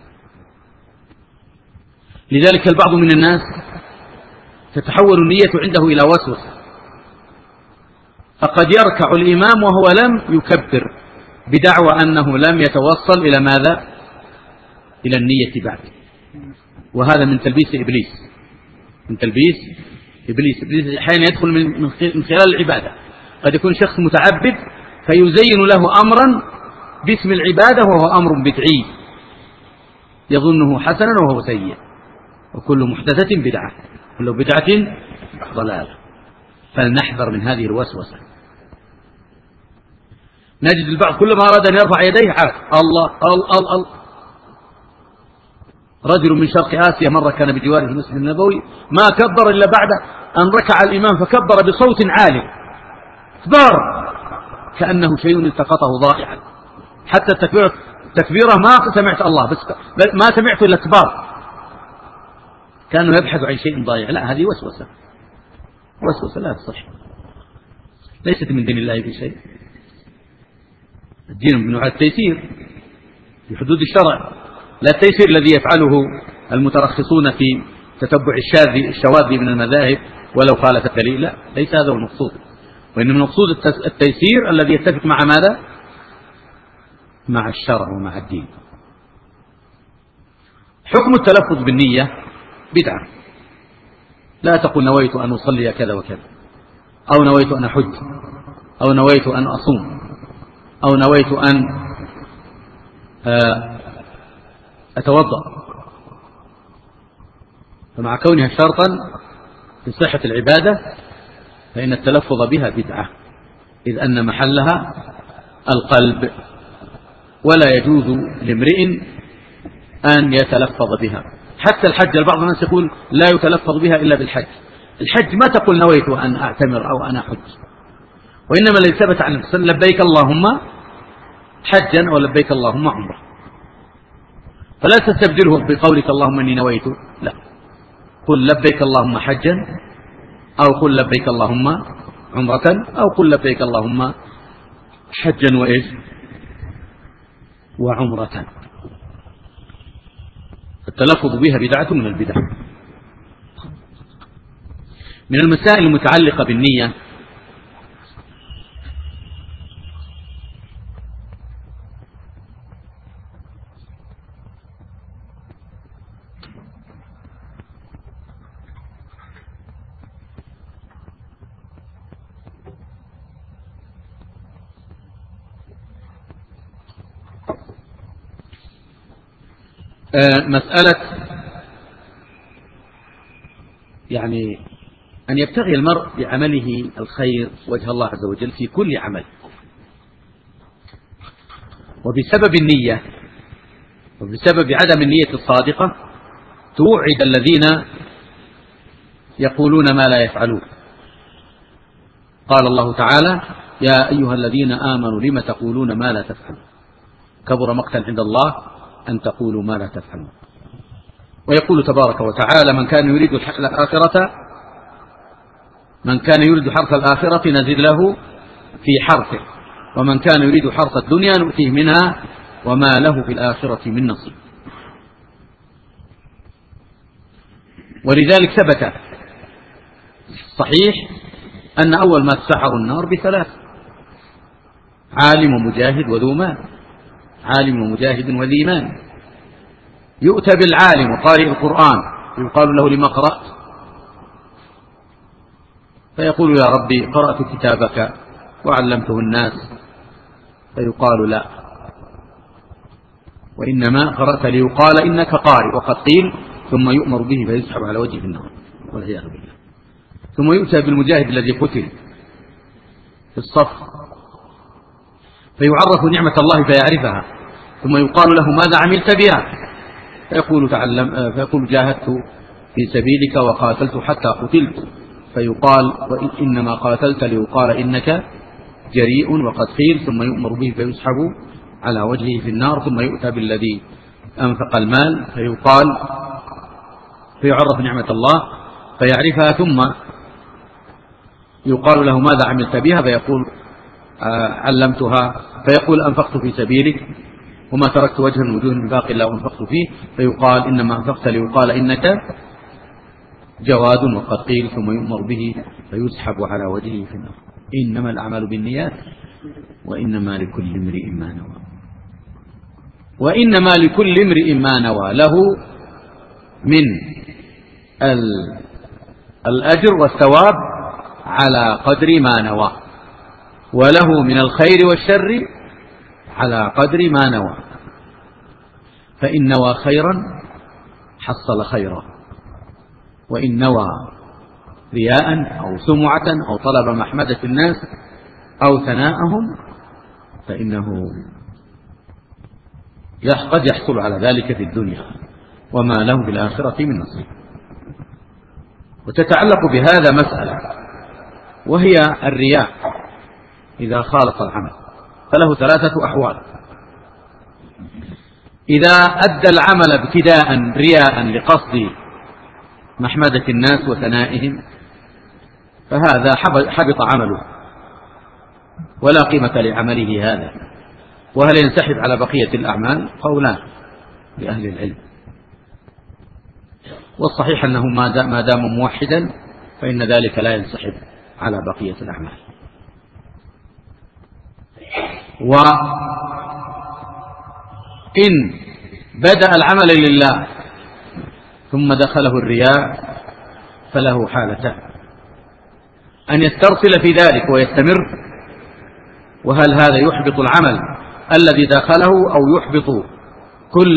لذلك البعض من الناس تتحول النية عنده إلى وسوسة، فقد يركع الإمام وهو لم يكبر بدعوى أنه لم يتوصل إلى ماذا؟ إلى النية بعد. وهذا من تلبيس إبليس، من تلبيس إبليس. إبليس أحيانا يدخل من خلال العبادة، قد يكون شخص متعبد فيزين له أمرا باسم العبادة وهو أمر بدعي يظنه حسنا وهو سيء. وكل محدثة بدعة، كل بدعة ضلالة. فلنحذر من هذه الوسوسة. نجد البعض كلما أراد أن يرفع يديه عاد الله الله الله. رجل من شرق آسيا مرة كان بجواره المسجد النبوي ما كبر إلا بعد أن ركع الإمام فكبر بصوت عالي كبار كأنه شيء التقطه ضائعا، حتى التكبيرة تكبيره ما سمعت الله، بس ما سمعت إلا كبار، كانوا يبحث عن شيء ضائع. لا، هذه وسوسة، وسوسة لا تصح، ليست من دين الله في شيء. الدين من نوع التيسير في حدود الشرع، لا التيسير الذي يفعله المترخصون في تتبع الشاذ الشواذ من المذاهب ولو خالف الدليل، لا، ليس هذا هو المقصود. وإنما المقصود التيسير الذي يتفق مع ماذا؟ مع الشرع ومع الدين. حكم التلفظ بالنية بدعة. لا تقل نويت أن أصلي كذا وكذا، أو نويت أن أحج، أو نويت أن أصوم، أو نويت أن أتوضأ. فمع كونها شرطا في صحة العبادة فإن التلفظ بها بدعة، إذ أن محلها القلب، ولا يجوز لامرئ أن يتلفظ بها. حتى الحج، البعض الناس يقول لا يتلفظ بها إلا بالحج. الحج ما تقول نويت أن أعتمر أو أنا أحج، وإنما الذي ثبت عن النبي لبيك اللهم حجا ولبيك اللهم عمرة، فلا تستبدله بقولك اللهم إني نويت، لا، قل لبيك اللهم حجا، أو قل لبيك اللهم عمرة، أو قل لبيك اللهم حجا وإيش وعمرة. التلفظ بها بدعة من البدع. من المسائل المتعلقة بالنية مسألة يعني أن يبتغي المرء بعمله الخير وجه الله عز وجل في كل عمل، وبسبب النية وبسبب عدم النية الصادقة توعد الذين يقولون ما لا يفعلون. قال الله تعالى يا أيها الذين آمنوا لم تقولون ما لا تفعلون كبر مقتا عند الله أن تقولوا ما لا تفعلون. ويقول تبارك وتعالى: من كان يريد الآخرة من كان يريد حرث الآخرة نزد له في حرثه، ومن كان يريد حرث الدنيا نؤتيه منها وما له في الآخرة من نصيب. ولذلك ثبت صحيح أن أول ما تسعر النار بثلاث: عالم ومجاهد وذو مال. عالم ومجاهد وذي مال. يؤتى بالعالم وقارئ القرآن يقال له: لما قرأت؟ فيقول: يا ربي قرأت كتابك وعلمته الناس. فيقال: لا، وإنما قرأت ليقال إنك قارئ، وقد قيل، ثم يؤمر به فيسحب على وجهه في النار والعياذ بالله. ثم يؤتى بالمجاهد الذي قتل في الصف فيعرف نعمة الله فيعرفها، ثم يقال له: ماذا عملت بها؟ فيقول: تعلم فيقول: جاهدت في سبيلك وقاتلت حتى قتلت. فيقال: إنما قاتلت ليقال إنك جريء، وقد قيل، ثم يؤمر به فيسحب على وجهه في النار. ثم يؤتى بالذي أنفق المال فيقال فيعرف نعمة الله فيعرفها، ثم يقال له: ماذا عملت بها؟ فيقول: علمتها. فيقول: أنفقت في سبيلك وما تركت وجها من وجوه النفاق إلا وأنفقت فيه. فيقال: إنما أنفقت ليقال إنك جواد، وقد قيل، ثم يؤمر به فيسحب على وجهه في النار. إنما الأعمال بالنيات وإنما لكل امرئ ما نوى. وإنما لكل امرئ ما نوى، له من الأجر والثواب على قدر ما نوى، وله من الخير والشر على قدر ما نوى. فإن نوى خيرا حصل خيرا، وإن نوى رياء أو سمعة أو طلب محمدة الناس أو ثناءهم فإنه قد يحصل على ذلك في الدنيا وما له في الآخرة من نصيب. وتتعلق بهذا مسألة، وهي الرياء إذا خالط العمل، فله ثلاثة أحوال: إذا أدى العمل ابتداء رياء لقصد محمدة الناس وثنائهم فهذا حبط عمله ولا قيمة لعمله هذا. وهل ينسحب على بقية الأعمال؟ قولان لأهل العلم، والصحيح أنه ما دام موحدا فإن ذلك لا ينسحب على بقية الأعمال. وإن بدأ العمل لله ثم دخله الرياء فله حالتان: أن يسترسل في ذلك ويستمر، وهل هذا يحبط العمل الذي دخله أو يحبط كل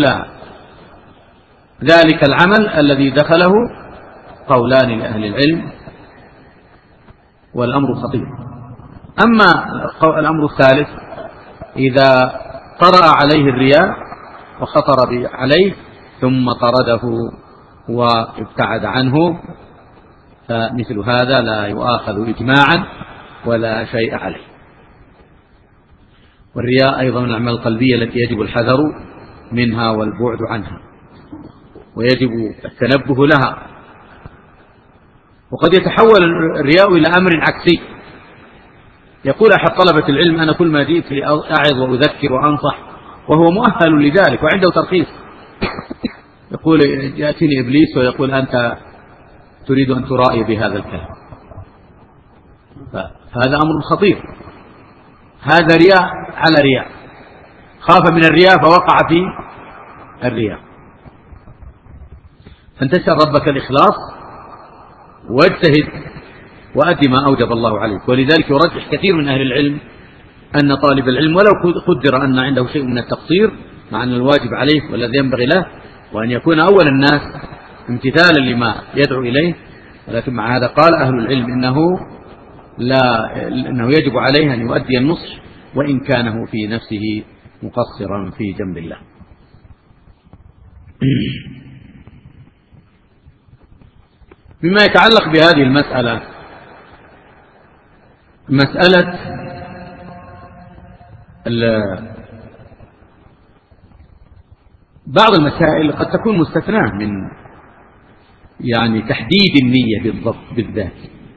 ذلك العمل الذي دخله؟ قولان لأهل العلم، والأمر خطير. أما الأمر الثالث: إذا طرأ عليه الرياء وخطر عليه ثم طرده وابتعد عنه، فمثل هذا لا يؤاخذ إجماعا ولا شيء عليه. والرياء أيضا من الأعمال القلبية التي يجب الحذر منها والبعد عنها، ويجب التنبه لها. وقد يتحول الرياء إلى أمر عكسي. يقول أحد طلبة العلم: أنا كل ما جئت لأعظ وأذكر وأنصح، وهو مؤهل لذلك وعنده ترخيص، يقول يأتيني إبليس ويقول: أنت تريد أن ترائي بهذا الكلام. فهذا أمر خطير، هذا رياء على رياء، خاف من الرياء فوقع في الرياء. فانتشر ربك الإخلاص واجتهد وأدي ما أوجب الله عليك. ولذلك يرجح كثير من أهل العلم أن طالب العلم ولو قدر أن عنده شيء من التقصير، مع أن الواجب عليه والذي ينبغي له وأن يكون أول الناس امتثالا لما يدعو إليه، ولكن مع هذا قال أهل العلم إنه لا إنه يجب عليه أن يؤدي النصح وإن كانه في نفسه مقصرا في جنب الله. مما يتعلق بهذه المسألة مسألة بعض المسائل قد تكون مستثناة من يعني تحديد النية بالضبط بالذات.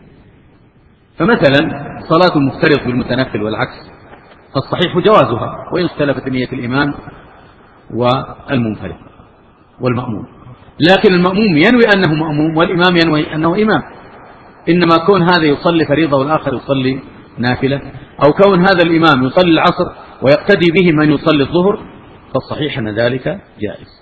فمثلا صلاة المفترض بالمتنفل والعكس الصحيح جوازها وإن اختلفت نية الإمام والمنفرد والمأموم، لكن المأموم ينوي أنه مأموم والإمام ينوي أنه إمام. إنما كون هذا يصلي فريضة والآخر يصلي نافلة، أو كون هذا الإمام يصلي العصر ويقتدي به من يصلي الظهر، فالصحيح أن ذلك جائز.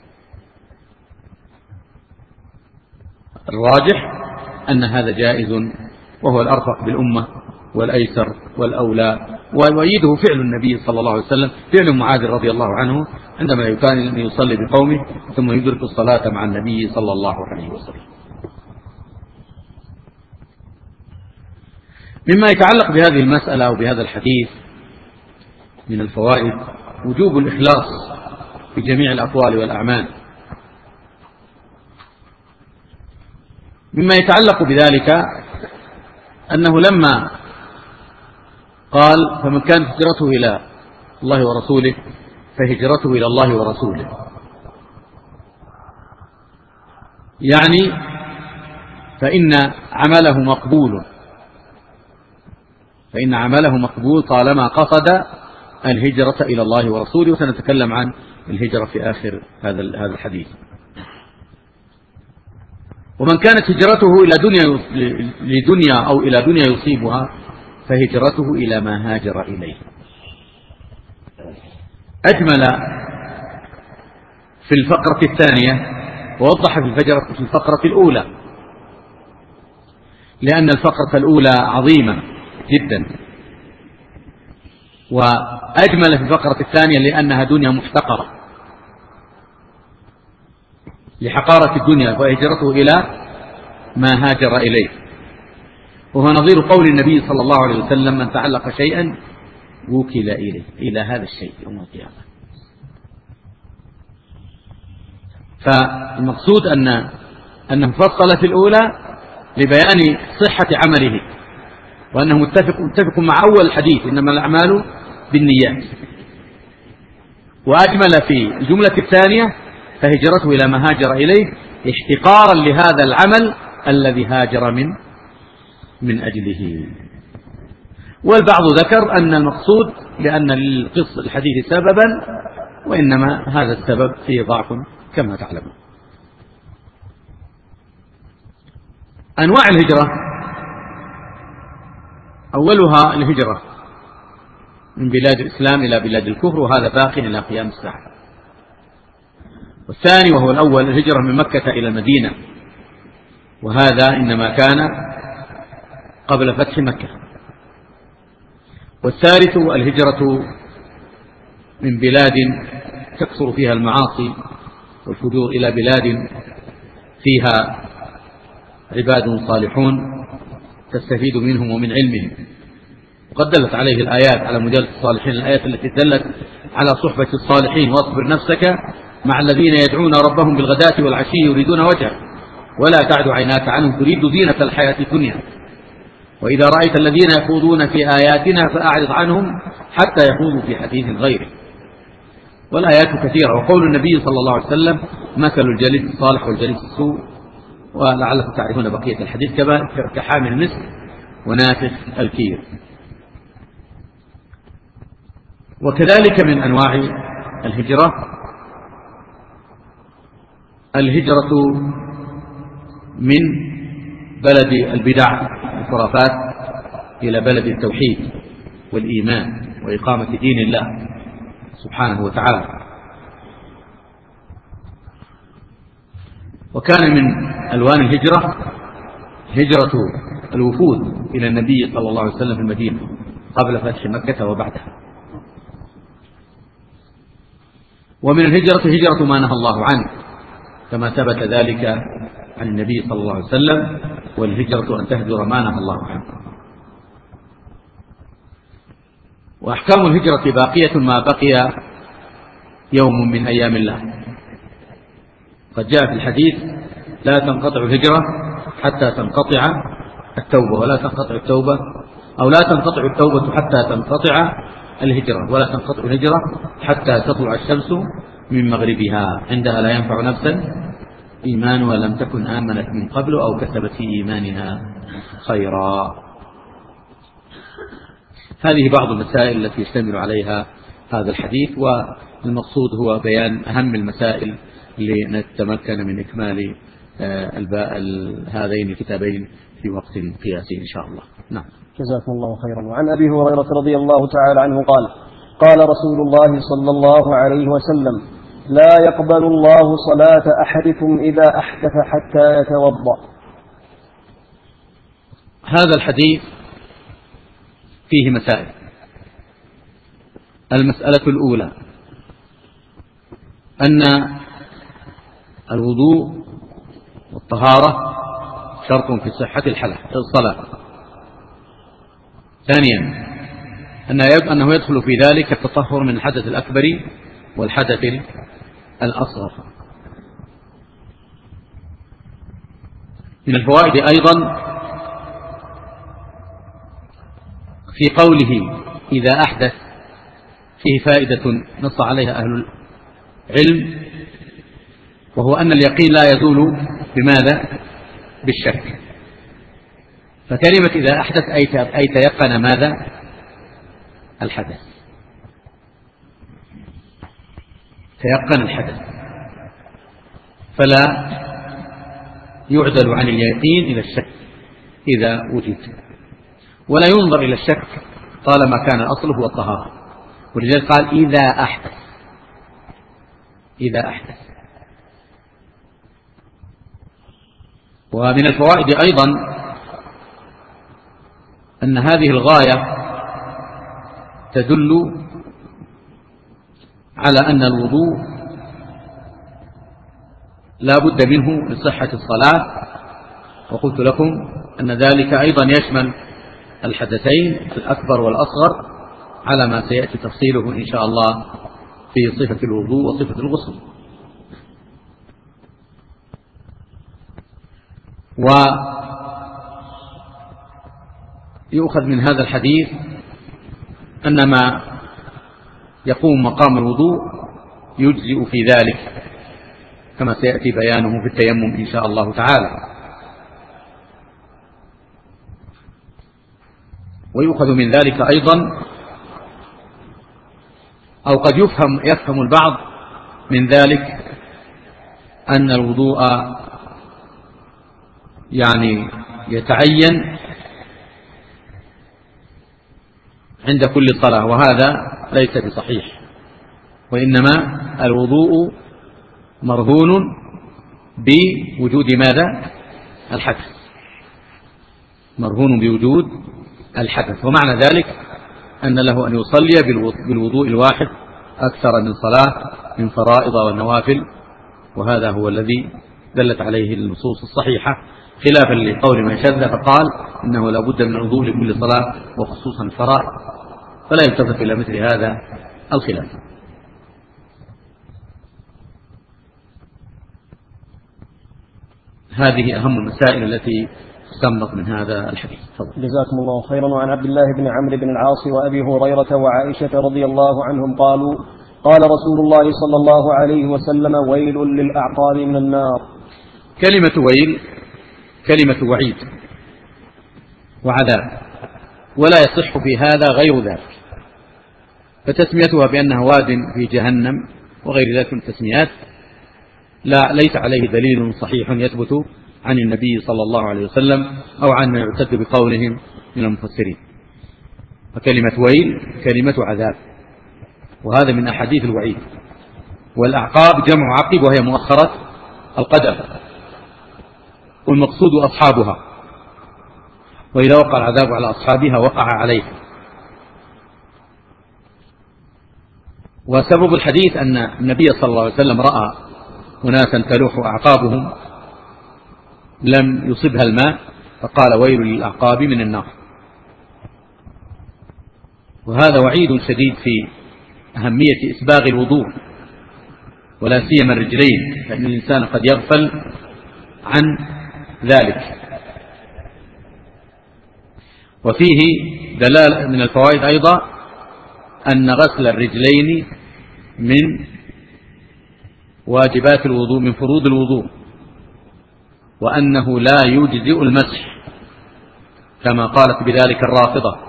الراجح أن هذا جائز وهو الأرفق بالأمة والأيسر والأولى، ويؤيده فعل النبي صلى الله عليه وسلم، فعل معاذ رضي الله عنه عندما كان يصلي بقومه ثم يدرك الصلاة مع النبي صلى الله عليه وسلم. مما يتعلق بهذه المسألة وبهذا الحديث من الفوائد وجوب الإخلاص في جميع الأقوال والأعمال. مما يتعلق بذلك أنه لما قال فمن كانت هجرته إلى الله ورسوله فهجرته إلى الله ورسوله، يعني فإن عمله مقبول، فإن عمله مقبول طالما قصد الهجرة إلى الله ورسوله، وسنتكلم عن الهجرة في آخر هذا هذا الحديث. ومن كانت هجرته إلى دنيا لدنيا أو إلى دنيا يصيبها فهجرته إلى ما هاجر إليه. أجمل في الفقرة الثانية ووضح في الفقرة الأولى، لأن الفقرة الأولى عظيمة جدا، وأجمل في الفقرة الثانية لأنها دنيا محتقرة لحقارة الدنيا، وهجرته إلى ما هاجر إليه. وهو نظير قول النبي صلى الله عليه وسلم من تعلق شيئا وكل إليه إلى هذا الشيء يوم القيامة. فالمقصود أن أنه فصل في الأولى لبيان صحة عمله، وأنه متفق, متفق مع أول الحديث إنما الأعمال بالنيات، وأجمل في الجملة الثانية فهجرته إلى ما هاجر إليه احتقارا لهذا العمل الذي هاجر من من أجله. والبعض ذكر أن المقصود لأن للقصة الحديث سببا، وإنما هذا السبب فيه ضعف كما تعلمون. أنواع الهجرة أولها الهجرة من بلاد الإسلام إلى بلاد الكفر، وهذا باق إلى قيام الساعة. والثاني وهو الأول الهجرة من مكة إلى المدينة، وهذا إنما كان قبل فتح مكة. والثالث الهجرة من بلاد تكثر فيها المعاصي والفجور إلى بلاد فيها عباد صالحون تستفيد منهم ومن علمهم، وقد دلت عليه الآيات على مجالسة الصالحين، الآيات التي دلت على صحبة الصالحين. واصبر نفسك مع الذين يدعون ربهم بالغداة والعشي يريدون وجهه ولا تعد عيناك عنهم تريد زينة الحياة الدنيا، وإذا رأيت الذين يخوضون في آياتنا فأعرض عنهم حتى يخوضوا في حديث غيره. والآيات كثيرة. وقول النبي صلى الله عليه وسلم مثل الجليس الصالح والجليس السوء، ولعلكم تعرفون بقية الحديث، كحامل المسك ونافخ الكير. وكذلك من أنواع الهجرة الهجرة من بلد البدع والخرافات إلى بلد التوحيد والإيمان وإقامة دين الله سبحانه وتعالى. وكان من ألوان الهجرة هجرة الوفود إلى النبي صلى الله عليه وسلم في المدينة قبل فتح مكة وبعدها. ومن الهجرة هجرة ما نهى الله عنه كما ثبت ذلك عن النبي صلى الله عليه وسلم، والهجرة أن تهجر ما نهى الله عنه. وأحكام الهجرة باقية ما بقي يوم من أيام الله. قد جاء في الحديث لا تنقطع الهجرة حتى تنقطع التوبة، ولا تنقطع التوبة أو لا تنقطع التوبة حتى تنقطع الهجرة، ولا تنقطع الهجرة حتى تطلع الشمس من مغربها. عندها لا ينفع نفسا إيمانها لم تكن آمنت من قبل أو كسبت في إيمانها خيرا. هذه بعض المسائل التي يشتمل عليها هذا الحديث، والمقصود هو بيان أهم المسائل لنتمكن من إكمال هذين الكتابين في وقت قياسي إن شاء الله. نعم. جزاكم الله خيرا. وعن أبي هريرة رضي الله تعالى عنه قال: قال رسول الله صلى الله عليه وسلم: لا يقبل الله صلاة أحدكم إذا أحدث حتى يتوضأ. هذا الحديث فيه مسائل. المسألة الأولى أن الوضوء والطهارة شرط في صحة الصلاة. ثانيا أنه يدخل في ذلك التطهر من الحدث الأكبر والحدث الأصغر. من الفوائد أيضا في قوله إذا أحدث فيه فائدة نص عليها أهل العلم، وهو أن اليقين لا يزول بماذا؟ بالشك. فكلمة إذا أحدث أي تيقن ماذا؟ الحدث، تيقن الحدث، فلا يعدل عن اليقين إلى الشك إذا وجد، ولا ينظر إلى الشك طالما كان الأصل هو الطهارة. ولذلك قال إذا أحدث، إذا أحدث. ومن الفوائد أيضا أن هذه الغاية تدل على أن الوضوء لا بد منه لصحة الصلاة، وقلت لكم أن ذلك أيضا يشمل الحدثين الأكبر والأصغر على ما سيأتي تفصيله إن شاء الله في صفة الوضوء وصفة الغسل. ويؤخذ من هذا الحديث أن ما يقوم مقام الوضوء يجزئ في ذلك كما سيأتي بيانه في التيمم إن شاء الله تعالى. ويؤخذ من ذلك أيضا، أو قد يفهم يفهم البعض من ذلك أن الوضوء يعني يتعين عند كل صلاة، وهذا ليس بصحيح، وإنما الوضوء مرهون بوجود ماذا؟ الحدث، مرهون بوجود الحدث. ومعنى ذلك أن له أن يصلي بالوضوء الواحد أكثر من صلاة من فرائض والنوافل، وهذا هو الذي دلت عليه النصوص الصحيحة، خلافا لقول من شذ فقال إنه لا بد من الوضوء لكل صلاة وخصوصا الفرائض، فلا يلتفت إلى مثل هذا الخلاف. هذه أهم المسائل التي استنبط من هذا الحديث. جزاكم الله خيرا. وعن عبد الله بن عمرو بن العاص وأبي هريرة وعائشة رضي الله عنهم قالوا: قال رسول الله صلى الله عليه وسلم: ويل للأعقاب من النار. كلمة ويل كلمة وعيد وعذاب، ولا يصح في هذا غير ذلك، فتسميتها بأنها واد في جهنم وغير ذلك من التسميات لا ليس عليه دليل صحيح يثبت عن النبي صلى الله عليه وسلم أو عن من يعتد بقولهم من المفسرين. فكلمة ويل كلمة عذاب، وهذا من أحاديث الوعيد. والأعقاب جمع عقب وهي مؤخرة القدم، والمقصود أصحابها، وإذا وقع العذاب على أصحابها وقع عليه. وسبب الحديث أن النبي صلى الله عليه وسلم رأى أناسا تلوح أعقابهم لم يصبها الماء فقال: ويل للأعقاب من النار. وهذا وعيد شديد في أهمية إسباغ الوضوء، ولا سيما الرجلين، لأن الإنسان قد يغفل عن ذلك. وفيه دلالة من الفوائد أيضا أن غسل الرجلين من واجبات الوضوء من فروض الوضوء، وأنه لا يجزئ المسح كما قالت بذلك الرافضة.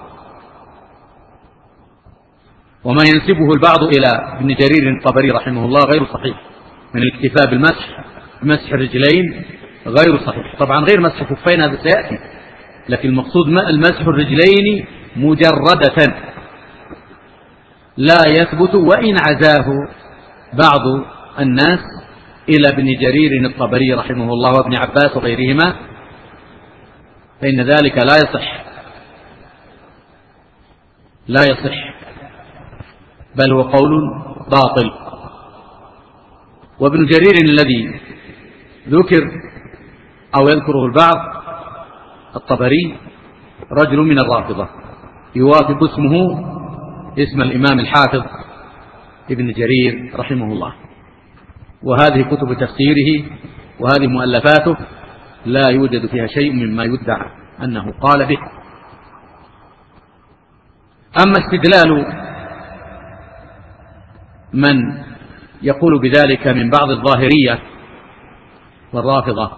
وما ينسبه البعض إلى ابن جرير الطبري رحمه الله غير صحيح من الاكتفاء بالمسح مسح الرجلين غير صحيح. طبعا غير مسح الخفين هذا سيأتي، لكن المقصود المسح الرجلين مجردة لا يثبت، وإن عزاه بعض الناس إلى ابن جرير الطبري رحمه الله وابن عباس وغيرهما، فإن ذلك لا يصح لا يصح بل هو قول باطل. وابن جرير الذي ذكر أو يذكره البعض الطبري رجل من الرافضة يوافق اسمه اسم الإمام الحافظ ابن جرير رحمه الله، وهذه كتب تفسيره وهذه مؤلفاته لا يوجد فيها شيء مما يدعى أنه قال به. أما استدلال من يقول بذلك من بعض الظاهرية والرافضة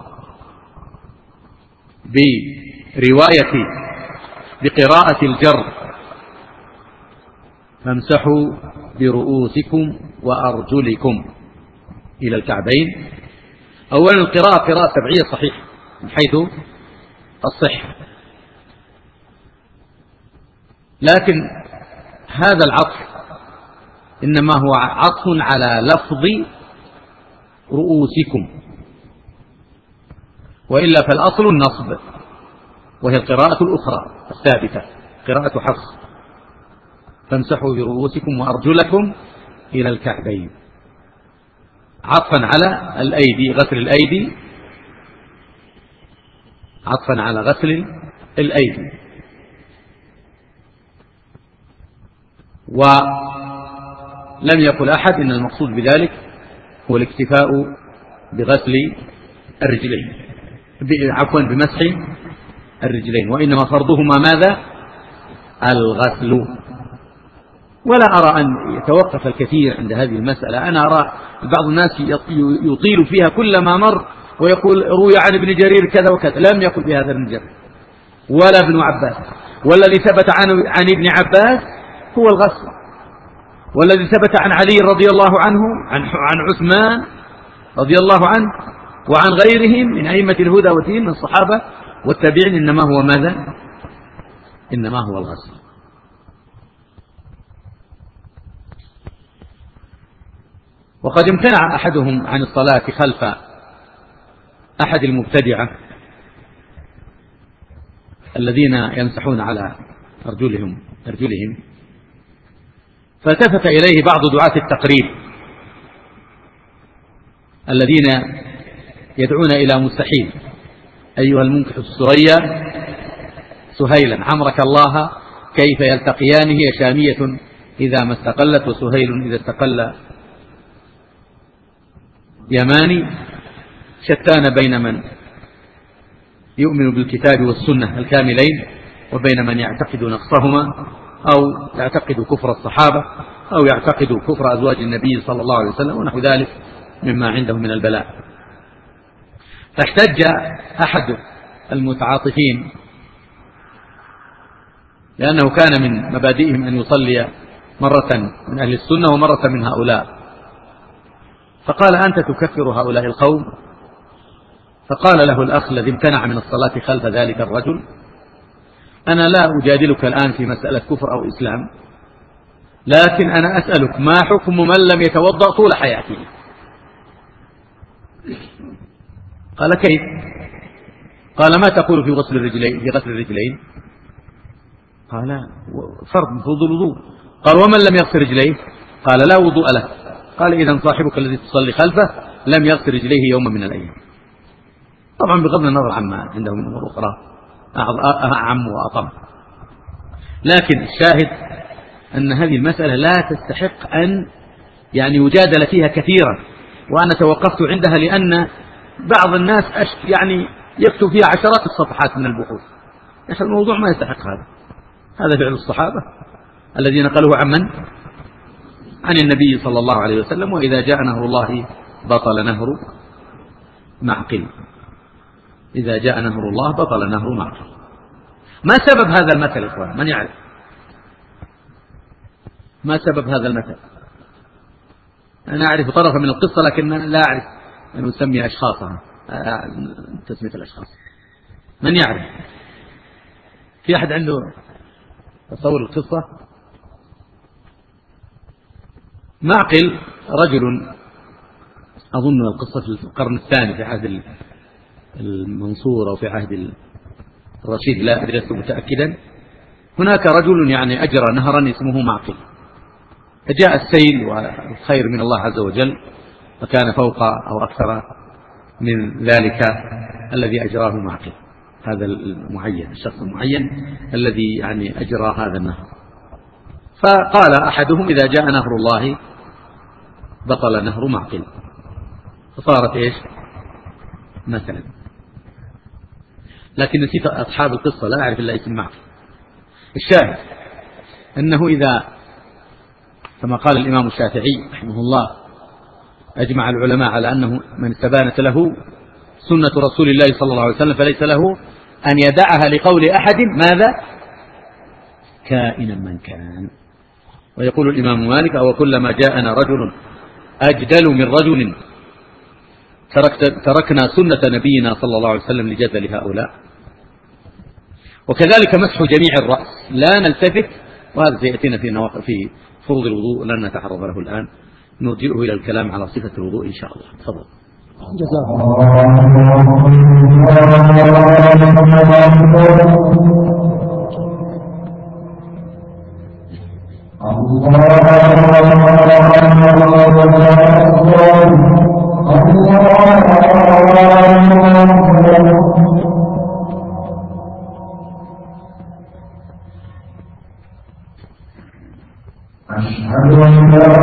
برواية بقراءة الجر فامسحوا برؤوسكم وأرجلكم إلى الكعبين، أولا القراءة قراءة سبعية صحيحة من حيث الصحة، لكن هذا العطف إنما هو عطف على لفظ رؤوسكم، وإلا فالأصل النصب، وهي القراءة الأخرى الثابتة قراءة حفص فامسحوا برؤوسكم وأرجلكم إلى الكعبين، عطفا على الأيدي غسل الأيدي عطفا على غسل الأيدي. ولم يقل أحد إن المقصود بذلك هو الاكتفاء بغسل الرجلين عفوا بمسح الرجلين، وإنما فرضهما ماذا؟ الغسل. ولا أرى أن يتوقف الكثير عند هذه المسألة. أنا أرى بعض الناس يطيل فيها كل ما مر ويقول روي عن ابن جرير كذا وكذا، لم يقل بهذا ابن جرير ولا ابن عباس، والذي ثبت عن, عن ابن عباس هو الغسل، والذي ثبت عن علي رضي الله عنه عن, عن عثمان رضي الله عنه وعن غيرهم من أئمة الهدى والدين من الصحابة والتابعين إنما هو ماذا؟ إنما هو الغسل. وقد امتنع أحدهم عن الصلاة خلف أحد المبتدعة الذين يمسحون على أرجلهم أرجلهم فالتفت إليه بعض دعاة التقريب الذين يدعون إلى مستحيل: أيها المنكح السريا سهيلا عمرك الله كيف يلتقيان، هي شامية إذا ما استقلت وسهيل إذا استقل يماني، شتان بين من يؤمن بالكتاب والسنة الكاملين وبين من يعتقد نقصهما أو يعتقد كفر الصحابة أو يعتقد كفر أزواج النبي صلى الله عليه وسلم ونحو ذلك مما عنده من البلاء. فاحتج أحد المتعاطفين لأنه كان من مبادئهم أن يصلي مرة من أهل السنة ومرة من هؤلاء، فقال: أنت تكفر هؤلاء القوم؟ فقال له الأخ الذي امتنع من الصلاة خلف ذلك الرجل: أنا لا أجادلك الآن في مسألة كفر أو إسلام، لكن أنا أسألك ما حكم من لم يتوضأ طول حياته؟ قال: كيف؟ قال: ما تقول في غسل الرجلين في غسل الرجلين؟ قال: فرض من فروض الوضوء. قال: ومن لم يغسل رجليه؟ قال: لا وضوء له. قال: إذن صاحبك الذي تصلي خلفه لم يغسل رجليه يوما من الأيام. طبعا بغض النظر عما عنده من أمور أخرى أعم وأطم، لكن الشاهد أن هذه المسألة لا تستحق أن يعني يجادل فيها كثيرا، وأنا توقفت عندها لأن بعض الناس يعني يكتب فيها عشرات الصفحات من البحوث. يا أخي الموضوع ما يستحق هذا. هذا فعل الصحابة الذين نقلوه عن من؟ عن النبي صلى الله عليه وسلم، وإذا جاء نهر الله بطل نهر معقل. إذا جاء نهر الله بطل نهر معقل. ما سبب هذا المثل يا إخوان؟ من يعرف ما سبب هذا المثل؟ أنا أعرف طرفا من القصة لكن لا أعرف أن أسمي أشخاصها، تسمية الأشخاص. من يعرف؟ في أحد عنده تصور القصة؟ معقل رجل، أظن القصة في القرن الثاني في عهد المنصور أو في عهد الرشيد، لا أدري لست متأكدا. هناك رجل يعني أجرى نهرا اسمه معقل، فجاء السيل والخير من الله عز وجل وكان فوق أو أكثر من ذلك الذي أجراه معقل، هذا المعين، الشخص المعين الذي يعني أجرى هذا النهر. فقال أحدهم إذا جاء نهر الله بطل نهر معقل، فصارت إيش مثلا. لكن نسيت أصحاب القصة، لا أعرف إلا اسم معقل. الشاهد أنه إذا كما قال الإمام الشافعي رحمه الله أجمع العلماء على أنه من استبانت له سنة رسول الله صلى الله عليه وسلم فليس له أن يدعها لقول أحد ماذا كائنا من كان. ويقول الإمام مالك أو كلما جاءنا رجل أجدل من رجل تركنا سنة نبينا صلى الله عليه وسلم لجدل هؤلاء. وكذلك مسح جميع الرأس لا نلتفت، وهذا سيأتينا في في فروض الوضوء لن نتعرض له الآن، نرجئه إلى الكلام على صفة الوضوء إن شاء الله. تفضل. جزاك أشهد أن لا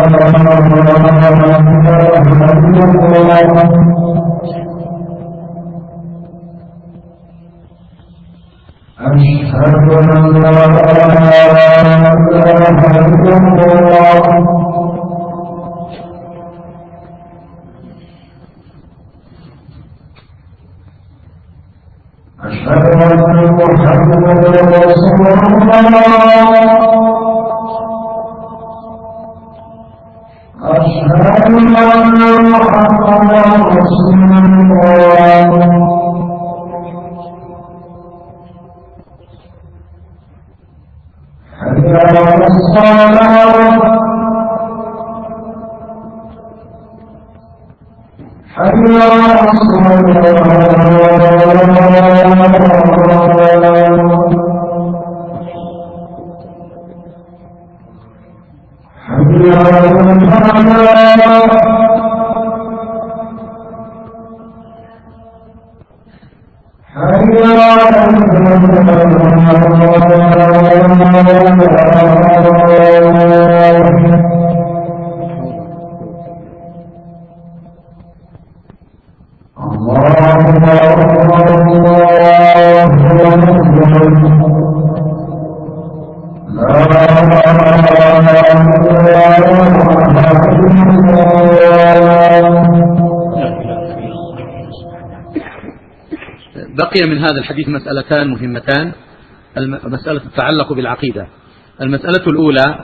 بقي من هذا الحديث مسألتان مهمتان، مسألة تتعلق بالعقيدة. المسألة الأولى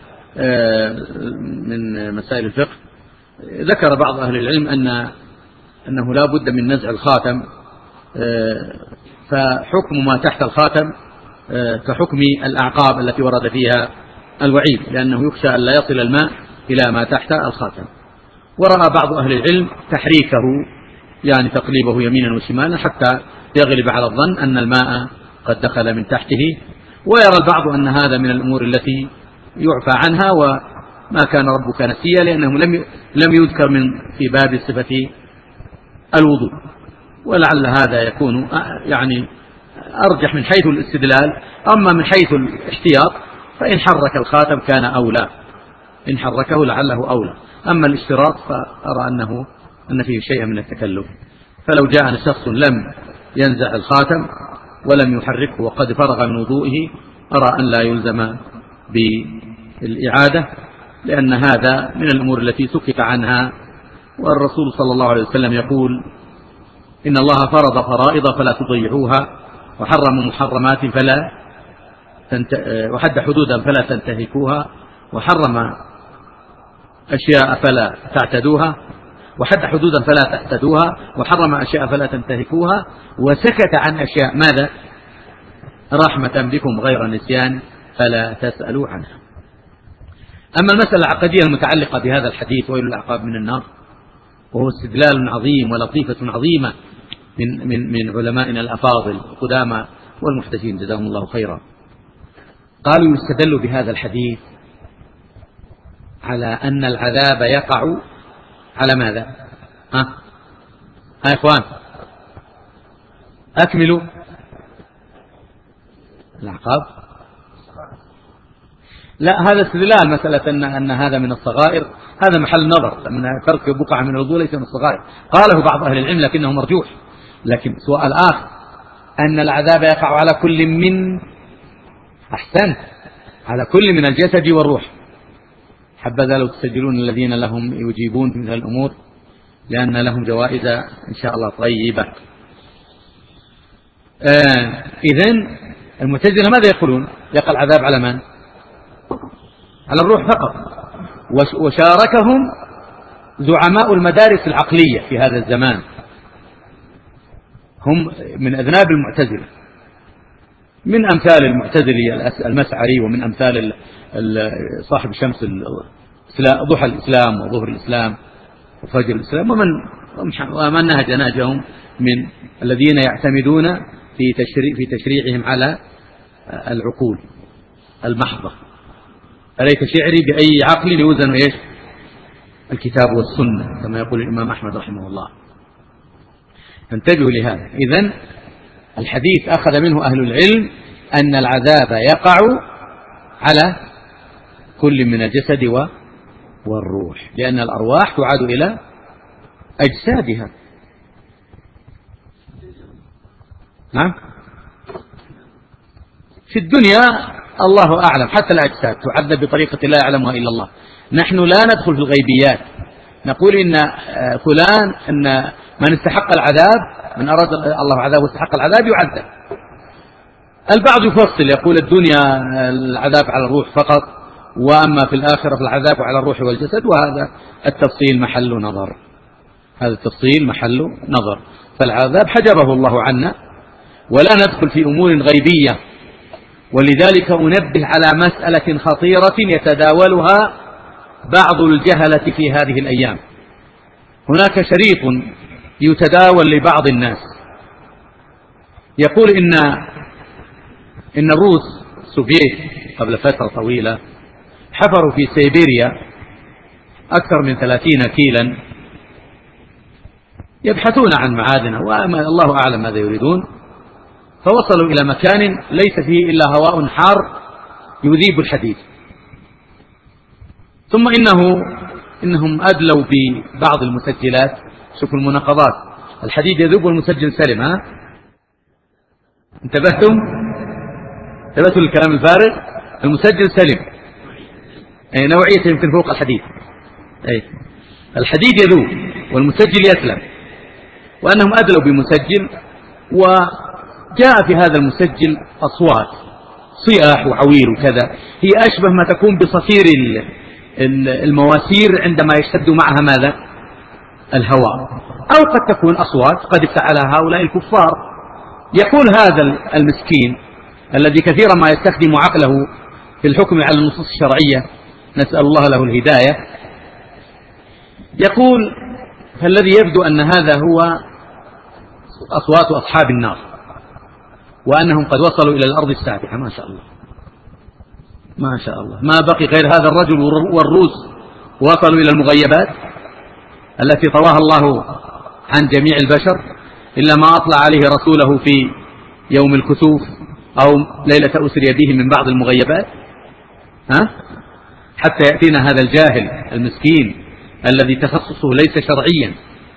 من مسائل الفقه، ذكر بعض أهل العلم أن أنه لا بد من نزع الخاتم، فحكم ما تحت الخاتم كحكم الأعقاب التي ورد فيها الوعيد، لأنه يخشى أن لا يصل الماء إلى ما تحت الخاتم. ورأى بعض أهل العلم تحريكه، يعني تقليبه يمينا وشمالا حتى يغلب على الظن أن الماء قد دخل من تحته. ويرى البعض أن هذا من الأمور التي يعفى عنها وما كان ربك نسيا، لأنه لم لم يذكر من في باب صفة الوضوء. ولعل هذا يكون يعني أرجح من حيث الاستدلال. أما من حيث الاحتياط فإن حرك الخاتم كان أولى، إن حركه لعله أولى. أما الاشتراط فأرى أنه أن فيه شيء من التكلف. فلو جاء شخص لم ينزع الخاتم ولم يحركه وقد فرغ من وضوئه أرى أن لا يلزم بالإعادة، لأن هذا من الأمور التي سكت عنها والرسول صلى الله عليه وسلم يقول إن الله فرض فرائض فلا تضيعوها، وحرم محرمات فلا تنت... وحد حدودا فلا تنتهكوها، وحرم أشياء فلا تعتدوها، وحد حدودا فلا تعتدوها، وحرم أشياء فلا تنتهكوها، وسكت عن أشياء ماذا؟ رحمة بكم غير نسيان فلا تسألوا عنها. أما المسألة العقدية المتعلقة بهذا الحديث ويل الأعقاب من النار، وهو استدلال عظيم ولطيفة عظيمة من من من علمائنا الأفاضل القدامى والمحدثين جزاهم الله خيرا. قالوا يستدل بهذا الحديث على أن العذاب يقع على ماذا؟ ها ها يا إخوان أكملوا العقاب. لا، هذا استدلال مسألة أن أن هذا من الصغائر، هذا محل نظر، من ترك بقعة من الوضوء ليس من الصغائر، قاله بعض أهل العلم لكنه مرجوح. لكن سؤال آخر أن العذاب يقع على كل من أحسنت على كل من الجسد والروح. حبذا لو تسجلون الذين لهم يجيبون في مثل الأمور، لأن لهم جوائز إن شاء الله طيبة. آه إذن المعتزلة ماذا يقولون؟ يقع العذاب على من؟ على الروح فقط. وشاركهم زعماء المدارس العقلية في هذا الزمان، هم من أذناب المعتزلة، من أمثال المعتزلي المسعري، ومن أمثال صاحب شمس ضحى الإسلام وظهر الإسلام وفجر الإسلام، ومن ومن نهج نهجهم من الذين يعتمدون في تشريع في تشريعهم على العقول المحضة. فليت شعري بأي عقل يوزن إيش؟ الكتاب والسنة، كما يقول الإمام أحمد رحمه الله. فانتبهوا لهذا. إذن الحديث أخذ منه أهل العلم أن العذاب يقع على كل من الجسد والروح، لأن الأرواح تعاد إلى أجسادها. نعم، في الدنيا الله أعلم، حتى الأجساد تعذب بطريقة لا يعلمها إلا الله. نحن لا ندخل في الغيبيات، نقول إن فلان أن من استحق العذاب، من أراد الله عذابه واستحق العذاب يعذب. البعض يفصل يقول الدنيا العذاب على الروح فقط، وأما في الآخرة فالعذاب على الروح والجسد، وهذا التفصيل محل نظر، هذا التفصيل محل نظر. فالعذاب حجبه الله عنا، ولا ندخل في أمور غيبية. ولذلك أنبه على مسألة خطيرة يتداولها بعض الجهلة في هذه الأيام. هناك شريط يتداول لبعض الناس يقول إن إن الروس السوفييت قبل فترة طويلة حفروا في سيبيريا أكثر من ثلاثين كيلا يبحثون عن معادن، والله أعلم ماذا يريدون، فوصلوا إلى مكان ليس فيه إلا هواء حار يذيب الحديد. ثم إنه إنهم أدلوا ببعض المسجلات، شوفوا المناقضات، الحديد يذوب والمسجل سلم. ها انتبهتم؟ انتبهتوا للكلام الفارغ؟ المسجل سلم، أي نوعية يمكن فوق الحديد، أي الحديد يذوب والمسجل يسلم. وأنهم أدلوا بمسجل، وجاء في هذا المسجل أصوات صياح وعويل وكذا، هي أشبه ما تكون بصفير المواسير عندما يشتد معها ماذا؟ الهواء، أو قد تكون أصوات قد افتعلها هؤلاء الكفار. يقول هذا المسكين الذي كثيرا ما يستخدم عقله في الحكم على النصوص الشرعية، نسأل الله له الهداية، يقول فالذي يبدو أن هذا هو أصوات أصحاب النار، وأنهم قد وصلوا إلى الأرض السابعة. ما شاء الله ما شاء الله، ما بقي غير هذا الرجل والروس وصلوا إلى المغيبات التي طواها الله عن جميع البشر، إلا ما أطلع عليه رسوله في يوم الكسوف أو ليلة أسري به من بعض المغيبات. ها؟ حتى يأتينا هذا الجاهل المسكين الذي تخصصه ليس شرعيا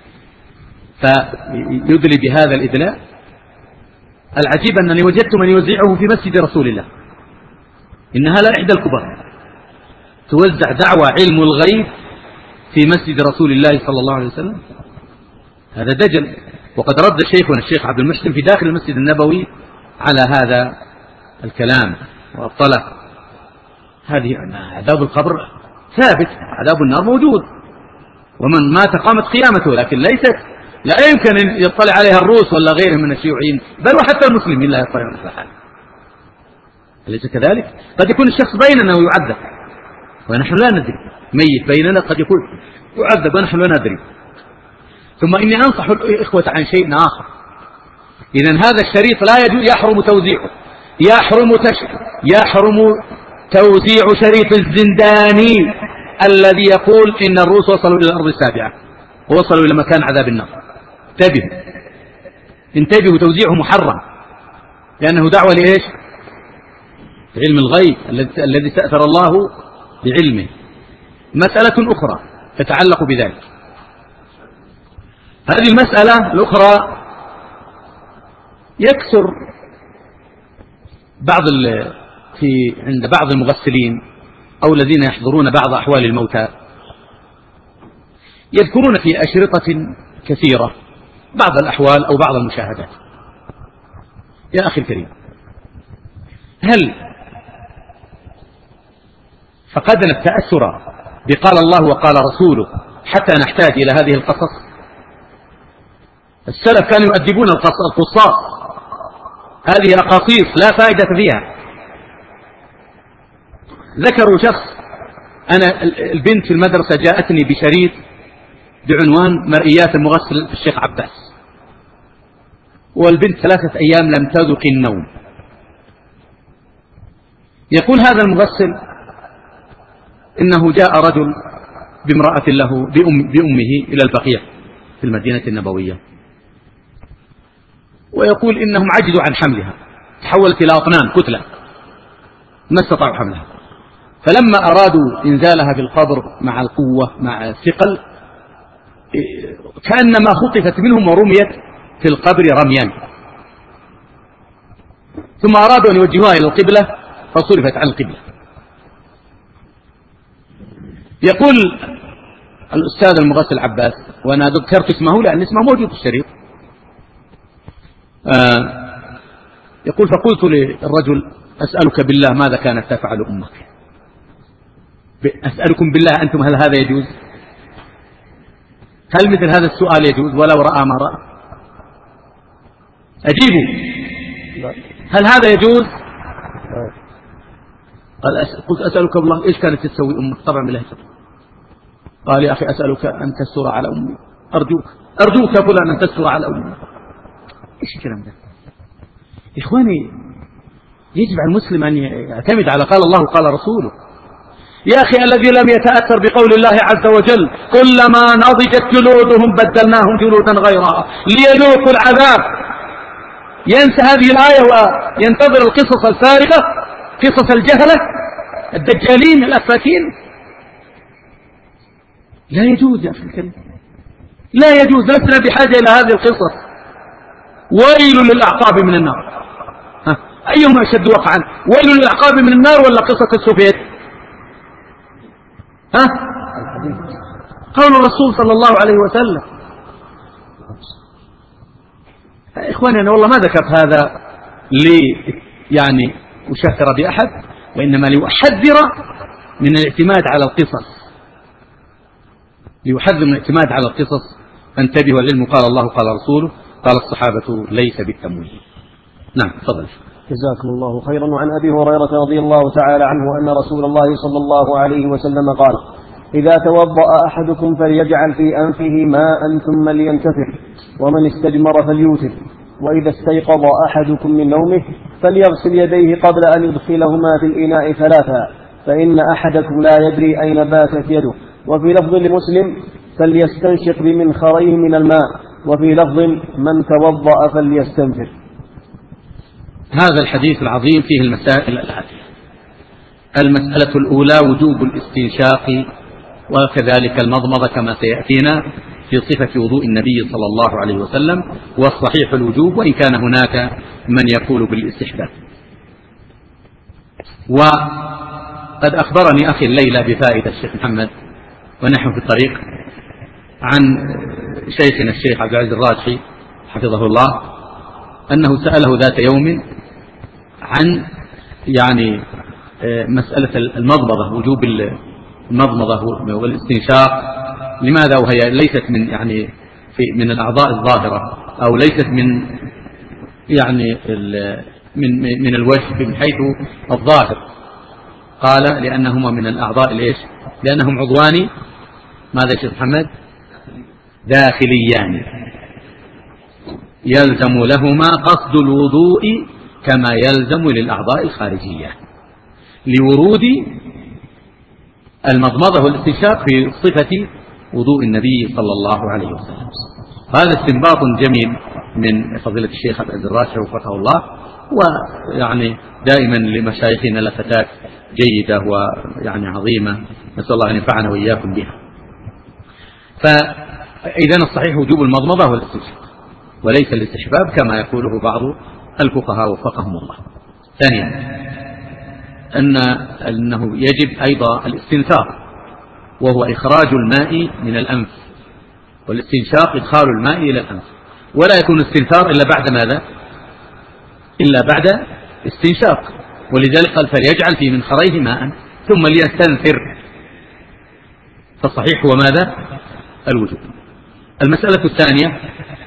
فيدلي بهذا الإدلاء. العجيب أنني وجدت من يوزعه في مسجد رسول الله، إنها لا إحدى الكبر، توزع دعوى علم الغيب في مسجد رسول الله صلى الله عليه وسلم؟ هذا دجل. وقد رد شيخنا الشيخ عبد المحسن في داخل المسجد النبوي على هذا الكلام وأبطله. هذه عذاب القبر ثابت، عذاب النار موجود، ومن مات قامت قيامته، لكن ليست لا يمكن أن يطلع عليها الروس ولا غيرهم من الشيوعيين، بل وحتى المسلمين لا يطلعون على حال. أليس كذلك؟ قد يكون الشخص بيننا ويعذب ونحن لا ندري، ميت بيننا قد يكون يعذب ونحن لا ندري. ثم إني أنصح الإخوة عن شيء آخر. إذن هذا الشريط لا يجوز، يحرم توزيعه، يحرم تش... يحرم توزيع شريط الزنداني الذي يقول إن الروس وصلوا إلى الأرض السابعة ووصلوا إلى مكان عذاب النار. انتبهوا انتبهوا، توزيعه محرم، لأنه دعوة لإيش؟ علم الغيب الذي سأثر الله بعلمه. مسألة أخرى تتعلق بذلك. هذه المسألة الأخرى يكثر بعض في عند بعض المغسلين أو الذين يحضرون بعض أحوال الموتى يذكرون في أشرطة كثيرة بعض الأحوال أو بعض المشاهدات. يا أخي الكريم، هل فقدنا التأثر بقال الله وقال رسوله حتى نحتاج إلى هذه القصص؟ السلف كانوا يؤدبون القصاص، هذه أقاصيص لا فائدة فيها. ذكروا شخص، أنا البنت في المدرسة جاءتني بشريط بعنوان مرئيات المغسل الشيخ عباس، والبنت ثلاثة أيام لم تذق النوم. يقول هذا المغسل إنه جاء رجل بامرأة له بأم بأمه إلى البقيع في المدينة النبوية، ويقول إنهم عجزوا عن حملها، تحولت إلى أطنان كتلة ما استطاعوا حملها، فلما أرادوا إنزالها بالقبر مع القوة مع الثقل كأنما خطفت منهم ورميت في القبر رميا، ثم أرادوا أن يوجهوها إلى القبلة فصرفت عن القبلة. يقول الأستاذ المغسل عباس، وأنا ذكرت اسمه لأن اسمه موجود في الشريط، آه يقول فقلت للرجل أسألك بالله ماذا كانت تفعل أمك؟ أسألكم بالله أنتم هل هذا يجوز؟ هل مثل هذا السؤال يجوز ولو رأى ما رأى؟ أجيبوا، هل هذا يجوز؟ قال قلت أسألك بالله إيش كانت تسوي أمك؟ طبعا بالله. قال يا أخي أسألك أن تستر على أمي، أرجوك أرجوك يا فلان أن تستر على أمي. إيش الكلام ده؟ إخواني، يجب على المسلم أن يعتمد على قال الله وقال رسوله. يا أخي الذي لم يتأثر بقول الله عز وجل كلما نضجت جلودهم بدلناهم جلودا غيرها ليذوقوا العذاب، ينسى هذه الآية وينتظر القصص الفارغة، قصص الجهلة الدجالين الأفاكين. لا يجوز يا أخي الكريم، لا يجوز، لسنا بحاجة إلى هذه القصص. ويل للأعقاب من النار، ها أيهما أشد وقعا؟ ويل للأعقاب من النار ولا قصة السوفيت؟ ها قول الرسول صلى الله عليه وسلم. إخواني أنا والله ما ذكرت هذا لي يعني أشهر بأحد، وإنما لأحذر من الاعتماد على القصص، ليحذر من الاعتماد على القصص. فانتبهوا، العلم قال الله قال رسوله قال الصحابة ليس بالتمويه. نعم تفضل. جزاكم الله خيرا. وعن أبي هريرة رضي الله تعالى عنه أن رسول الله صلى الله عليه وسلم قال إذا توضأ أحدكم فليجعل في أنفه ماء ثم لينتفخ، ومن استجمر فليوتر، وإذا استيقظ أحدكم من نومه فليغسل يديه قبل أن يدخلهما في الإناء ثلاثا، فإن أحدكم لا يدري أين باتت يده. وفي لفظ لمسلم فليستنشق بمنخريه من الماء، وفي لفظ من توضأ فليستنفر. هذا الحديث العظيم فيه المسائل الآتية. المسألة الأولى وجوب الاستنشاق وكذلك المضمضة كما سيأتينا في صفة وضوء النبي صلى الله عليه وسلم، والصحيح الوجوب وإن كان هناك من يقول بالاستحباب. وقد أخبرني أخي الليلة بفائدة الشيخ محمد ونحن في الطريق عن شيخنا الشيخ عبد العزيز الراجحي حفظه الله أنه سأله ذات يوم عن يعني مسألة المضمضة، وجوب المضمضة والاستنشاق، لماذا وهي ليست من يعني في من الأعضاء الظاهرة، أو ليست من يعني من من الوجه من حيث الظاهر؟ قال لأنهما من الأعضاء الإيش؟ لأنهم عضوان ماذا يا شيخ محمد؟ داخليان يلزم لهما قصد الوضوء كما يلزم للأعضاء الخارجية، لورود المضمضة والاستنشاق في صفة وضوء النبي صلى الله عليه وسلم. هذا استنباط جميل من فضيلة الشيخ عبد العزيز الراجحي وفقه الله، ويعني دائما لمشايخنا لفتات جيدة ويعني عظيمة، نسأل الله أن ينفعنا وإياكم بها. فإذا الصحيح وجوب المضمضة والاستنشاق وليس الاستحباب كما يقوله بعض الفقهاء وفقهم الله. ثانيا أن أنه يجب أيضا الاستنثار، وهو إخراج الماء من الأنف، والاستنشاق إدخال الماء إلى الأنف، ولا يكون الاستنثار إلا بعد ماذا؟ إلا بعد استنشاق، ولذلك قال فليجعل في منخريه ماء ثم ليستنثر، فالصحيح هو ماذا؟ الوجوب. المسألة الثانية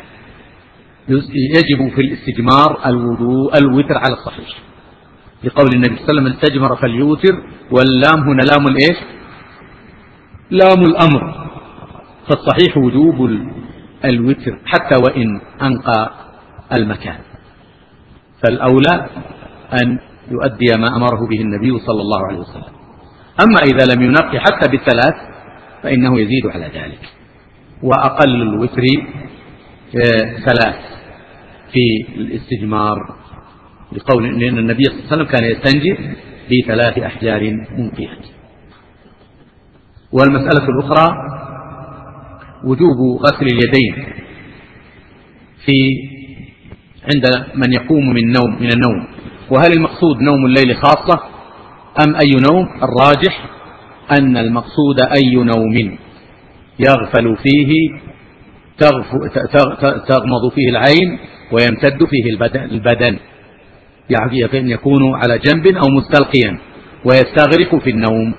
يجب في الاستجمار الوضوء الوتر على الصحيح، لقول النبي صلى الله عليه وسلم استجمر فليوتر، واللام هنا لام الايش؟ لام الأمر، فالصحيح وجوب الوتر حتى وإن أنقى المكان، فالأولى أن يؤدي ما أمره به النبي صلى الله عليه وسلم. أما إذا لم ينقي حتى بالثلاث فإنه يزيد على ذلك، وأقل الوتر ثلاث في الاستجمار، لقول أن النبي صلى الله عليه وسلم كان يستنجي بثلاث أحجار منقيات. والمسألة الأخرى وجوب غسل اليدين في عند من يقوم من النوم من النوم وهل المقصود نوم الليل خاصة أم أي نوم؟ الراجح أن المقصود أي نوم يغفل فيه تغمض فيه العين ويمتد فيه البدن، يعني يكون على جنب أو مستلقيا ويستغرق في النوم.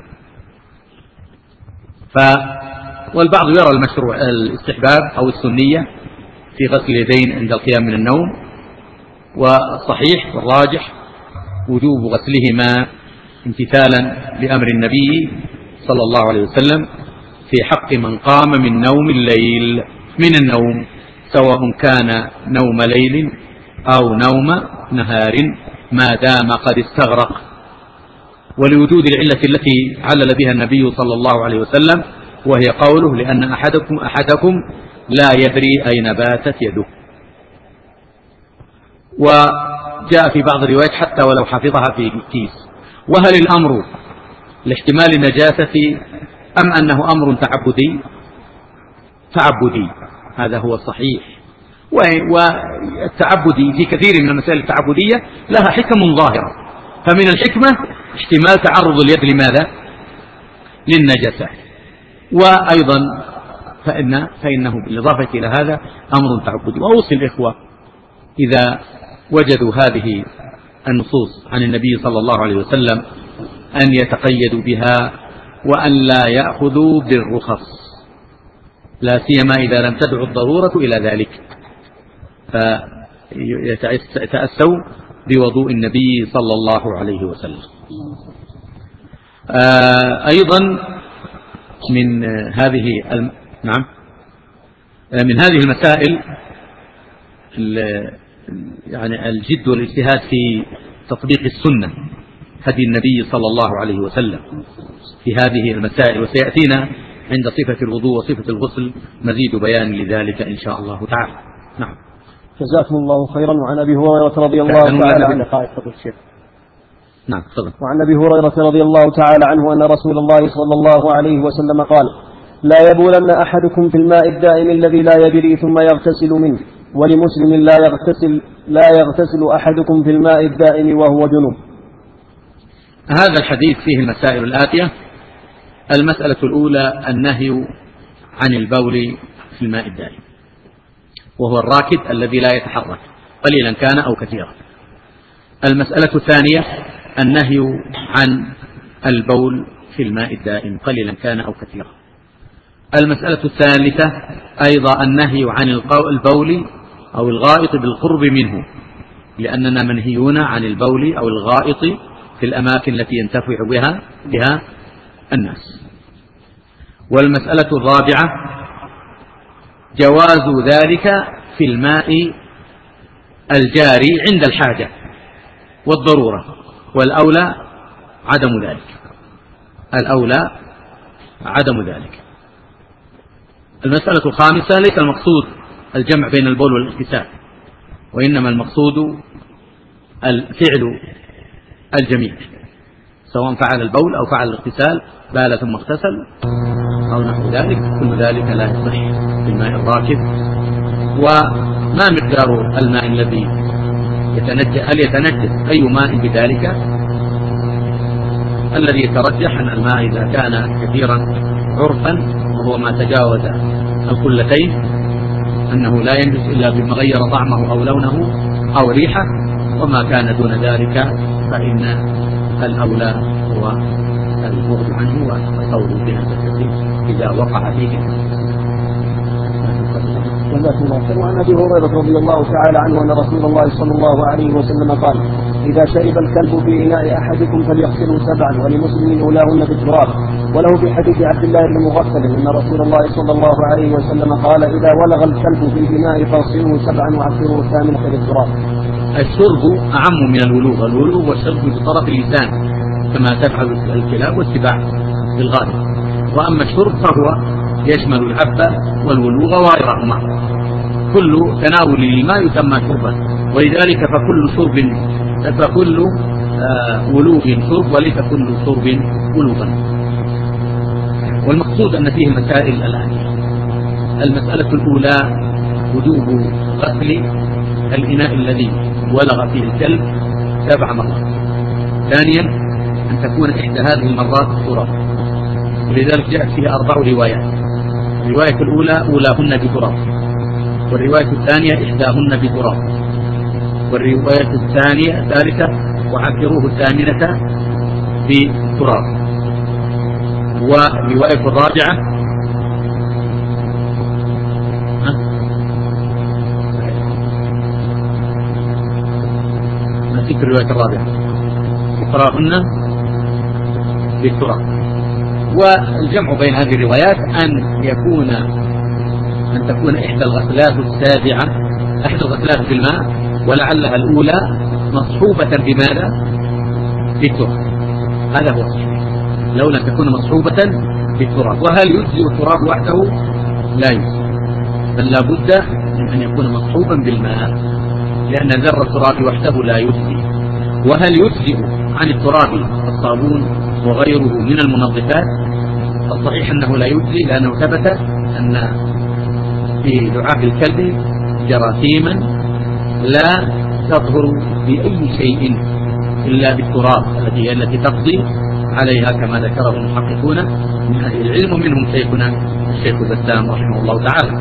ف والبعض يرى المشروع الاستحباب أو السنية في غسل اليدين عند القيام من النوم، والصحيح والراجح وجوب غسلهما امتثالا لأمر النبي صلى الله عليه وسلم في حق من قام من نوم الليل من النوم، سواء كان نوم ليل أو نوم نهار ما دام قد استغرق، ولوجود العلة التي علل بها النبي صلى الله عليه وسلم، وهي قوله لأن أحدكم أحدكم لا يدري أين باتت يده. وجاء في بعض الروايات حتى ولو حفظها في كيس. وهل الأمر لاحتمال النجاسة أم أنه أمر تعبدي؟ تعبدي، هذا هو الصحيح. والتعبدي في كثير من المسائل التعبدية لها حكم ظاهرة، فمن الحكمة احتمال تعرض اليد لماذا؟ للنجاسة. وأيضا فإن فإنه بالإضافة إلى هذا أمر تعبدي. وأوصي الإخوة إذا وجدوا هذه النصوص عن النبي صلى الله عليه وسلم أن يتقيدوا بها وأن لا يأخذوا بالرخص، لا سيما إذا لم تدعو الضرورة إلى ذلك، فيتأسوا بوضوء النبي صلى الله عليه وسلم. أيضا من هذه الم... نعم من هذه المسائل يعني الجد والاجتهاد في تطبيق السنة هدي النبي صلى الله عليه وسلم في هذه المسائل، وسيأتينا عند صفة الوضوء وصفة الغسل مزيد بيان لذلك إن شاء الله تعالى. نعم. جزاكم الله خيرا. وعن أبي هريرة رضي الله تعالى عنه نعم تفضل. وعن أبي هريرة رضي الله تعالى عنه أن رسول الله صلى الله عليه وسلم قال: لا يبولن أحدكم في الماء الدائم الذي لا يجري ثم يغتسل منه. ولمسلم: لا يغتسل لا يغتسل أحدكم في الماء الدائم وهو جنوب. هذا الحديث فيه المسائل الآتية: المسألة الأولى النهي عن البول في الماء الدائم، وهو الراكد الذي لا يتحرك قليلا كان أو كثيرا. المسألة الثانية النهي عن البول في الماء الدائم قليلا كان أو كثيرا. المسألة الثالثة أيضا النهي عن البول أو الغائط بالقرب منه، لأننا منهيون عن البول أو الغائط في الأماكن التي ينتفع بها بها الناس. والمسألة الرابعة جواز ذلك في الماء الجاري عند الحاجة والضرورة، والأولى عدم ذلك، الأولى عدم ذلك. المسألة الخامسة ليس المقصود الجمع بين البول والاغتسال، وإنما المقصود الفعل الجميع، سواء فعل البول أو فعل الاغتسال، بال ثم اغتسل أو نحو ذلك، كل ذلك لا يصح في الماء الراكد. وما مقدار الماء الذي يتنجس؟ هل يتنجس أي ماء بذلك؟ الذي يترجح أن الماء إذا كان كثيرا عرفا وهو ما تجاوز القلتين أنه لا ينجس إلا بما غير طعمه أو لونه أو ريحه، وما كان دون ذلك فإن الأولى هو البعد عنه والقول بنجاسته إذا وقع فيه. وعن أبي هريرة رضي الله تعالى عنه أن رسول الله صلى الله عليه وسلم قال: إذا شرب الكلب في إناء أحدكم فليغسله سبعا، ولمسلم أولاهن بالتراب. وله في حديث عبد الله بن مغفل أن رسول الله صلى الله عليه وسلم قال: إذا ولغ الكلب في الإناء فاغسلوه سبعا وعفروه الثامنة بالتراب. الشرب أعم من الولوغ، الولوغ والشرب بطرف اللسان كما تفعل الكلاب والسباع في الغالب، وأما الشرب فهو يشمل العب والولوغ وغيرهما. كل تناول الماء يسمى شربا، ولذلك فكل شرب فكل آه ولوغ شرب وليس كل شرب ولوغا. والمقصود أن فيه مسائل الآتية: المسألة الأولى وجوب غسل الإناء الذي ولغ فيه الكلب سبع مرات. ثانيا أن تكون إحدى هذه المرات تراب، ولذلك جاءت فيها أربع روايات. الرواية الأولى أولاهن بتراب، والرواية الثانية إحداهن بتراب، والرواية الثانية الثالثة وعكروه الثامنة بتراب، والرواية الرابعة نسيت الرواية الرابعة إقراهن بالتراب. والجمع بين هذه الروايات أن يكون أن تكون إحدى الغسلات السابعة إحدى الغسلات في الماء، ولعلها الأولى مصحوبة بماذا؟ بالتراب. هذا هو الصحيح، لولا تكون مصحوبة بالتراب. وهل يجزئ التراب وحده؟ لا يجزئ، بل لا بد من أن يكون مصحوبا بالماء، لأن ذر التراب وحده لا يجزئ. وهل يجزئ عن التراب الصابون وغيره من المنظفات؟ الصحيح أنه لا يجزي، لأنه ثبت أن في لعاب الكلب جراثيما لا تظهر بأي شيء إلا بالتراب التي التي تقضي عليها، كما ذكره المحققون من أهل العلم ومنهم شيخنا الشيخ البسام رحمه الله تعالى.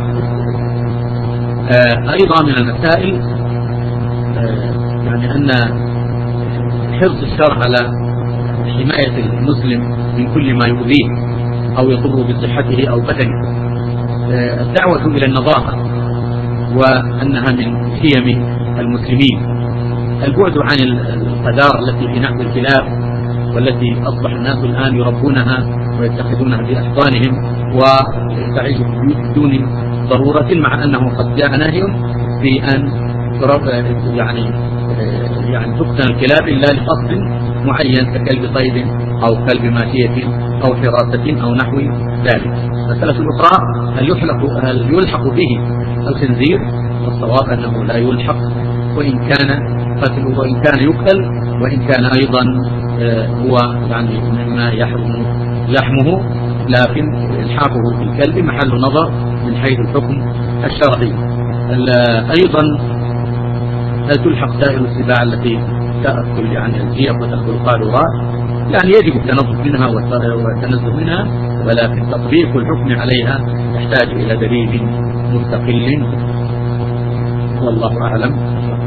آه أيضا من المسائل آه يعني أن حرص الشرع على حماية المسلم من كل ما يؤذيه أو يضر بصحته أو بدنه. الدعوة إلى النظافة وأنها من قيم المسلمين، البعد عن القذارة التي في نحو الكلاب والتي أصبح الناس الآن يربونها ويتخذونها في أحضانهم وتعيش بدون ضرورة، مع أنه قد جاء نهي في أن يعني يعني تقتل الكلاب إلا لقصد معين ككلب صيد أو كلب ماشية أو حراسة أو نحو ذلك. مسألة الأخرى هل يلحق هل يلحق به الخنزير؟ والصواب أنه لا يلحق، وإن كان قتله وإن كان يقتل، وإن كان أيضا هو يعني مما يحرم لحمه، لكن إلحاقه بالكلب محل نظر من حيث الحكم الشرعي. أيضا هل تلحق سائر السباع التي تأكل يعني الجيف وتأكل القارورات؟ يعني يجب التنظف منها والتنزه منها، ولكن تطبيق الحكم عليها يحتاج إلى دليل مستقل، والله أعلم.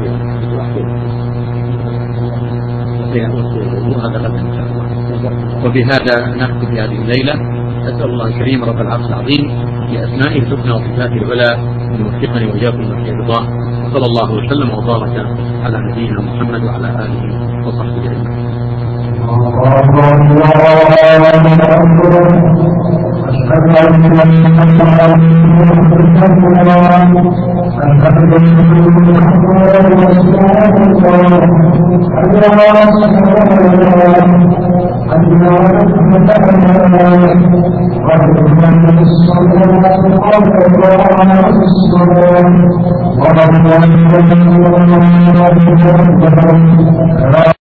وبهذا نختم هذه الليلة. أسأل الله الكريم رب العرش العظيم بأسمائه الحسنى وصفاته العلى أن يوفقني وإياكم لما رضاه، صلى الله وسلم وبارك على نبينا محمد وعلى آله وصحبه أجمعين. أشهد أن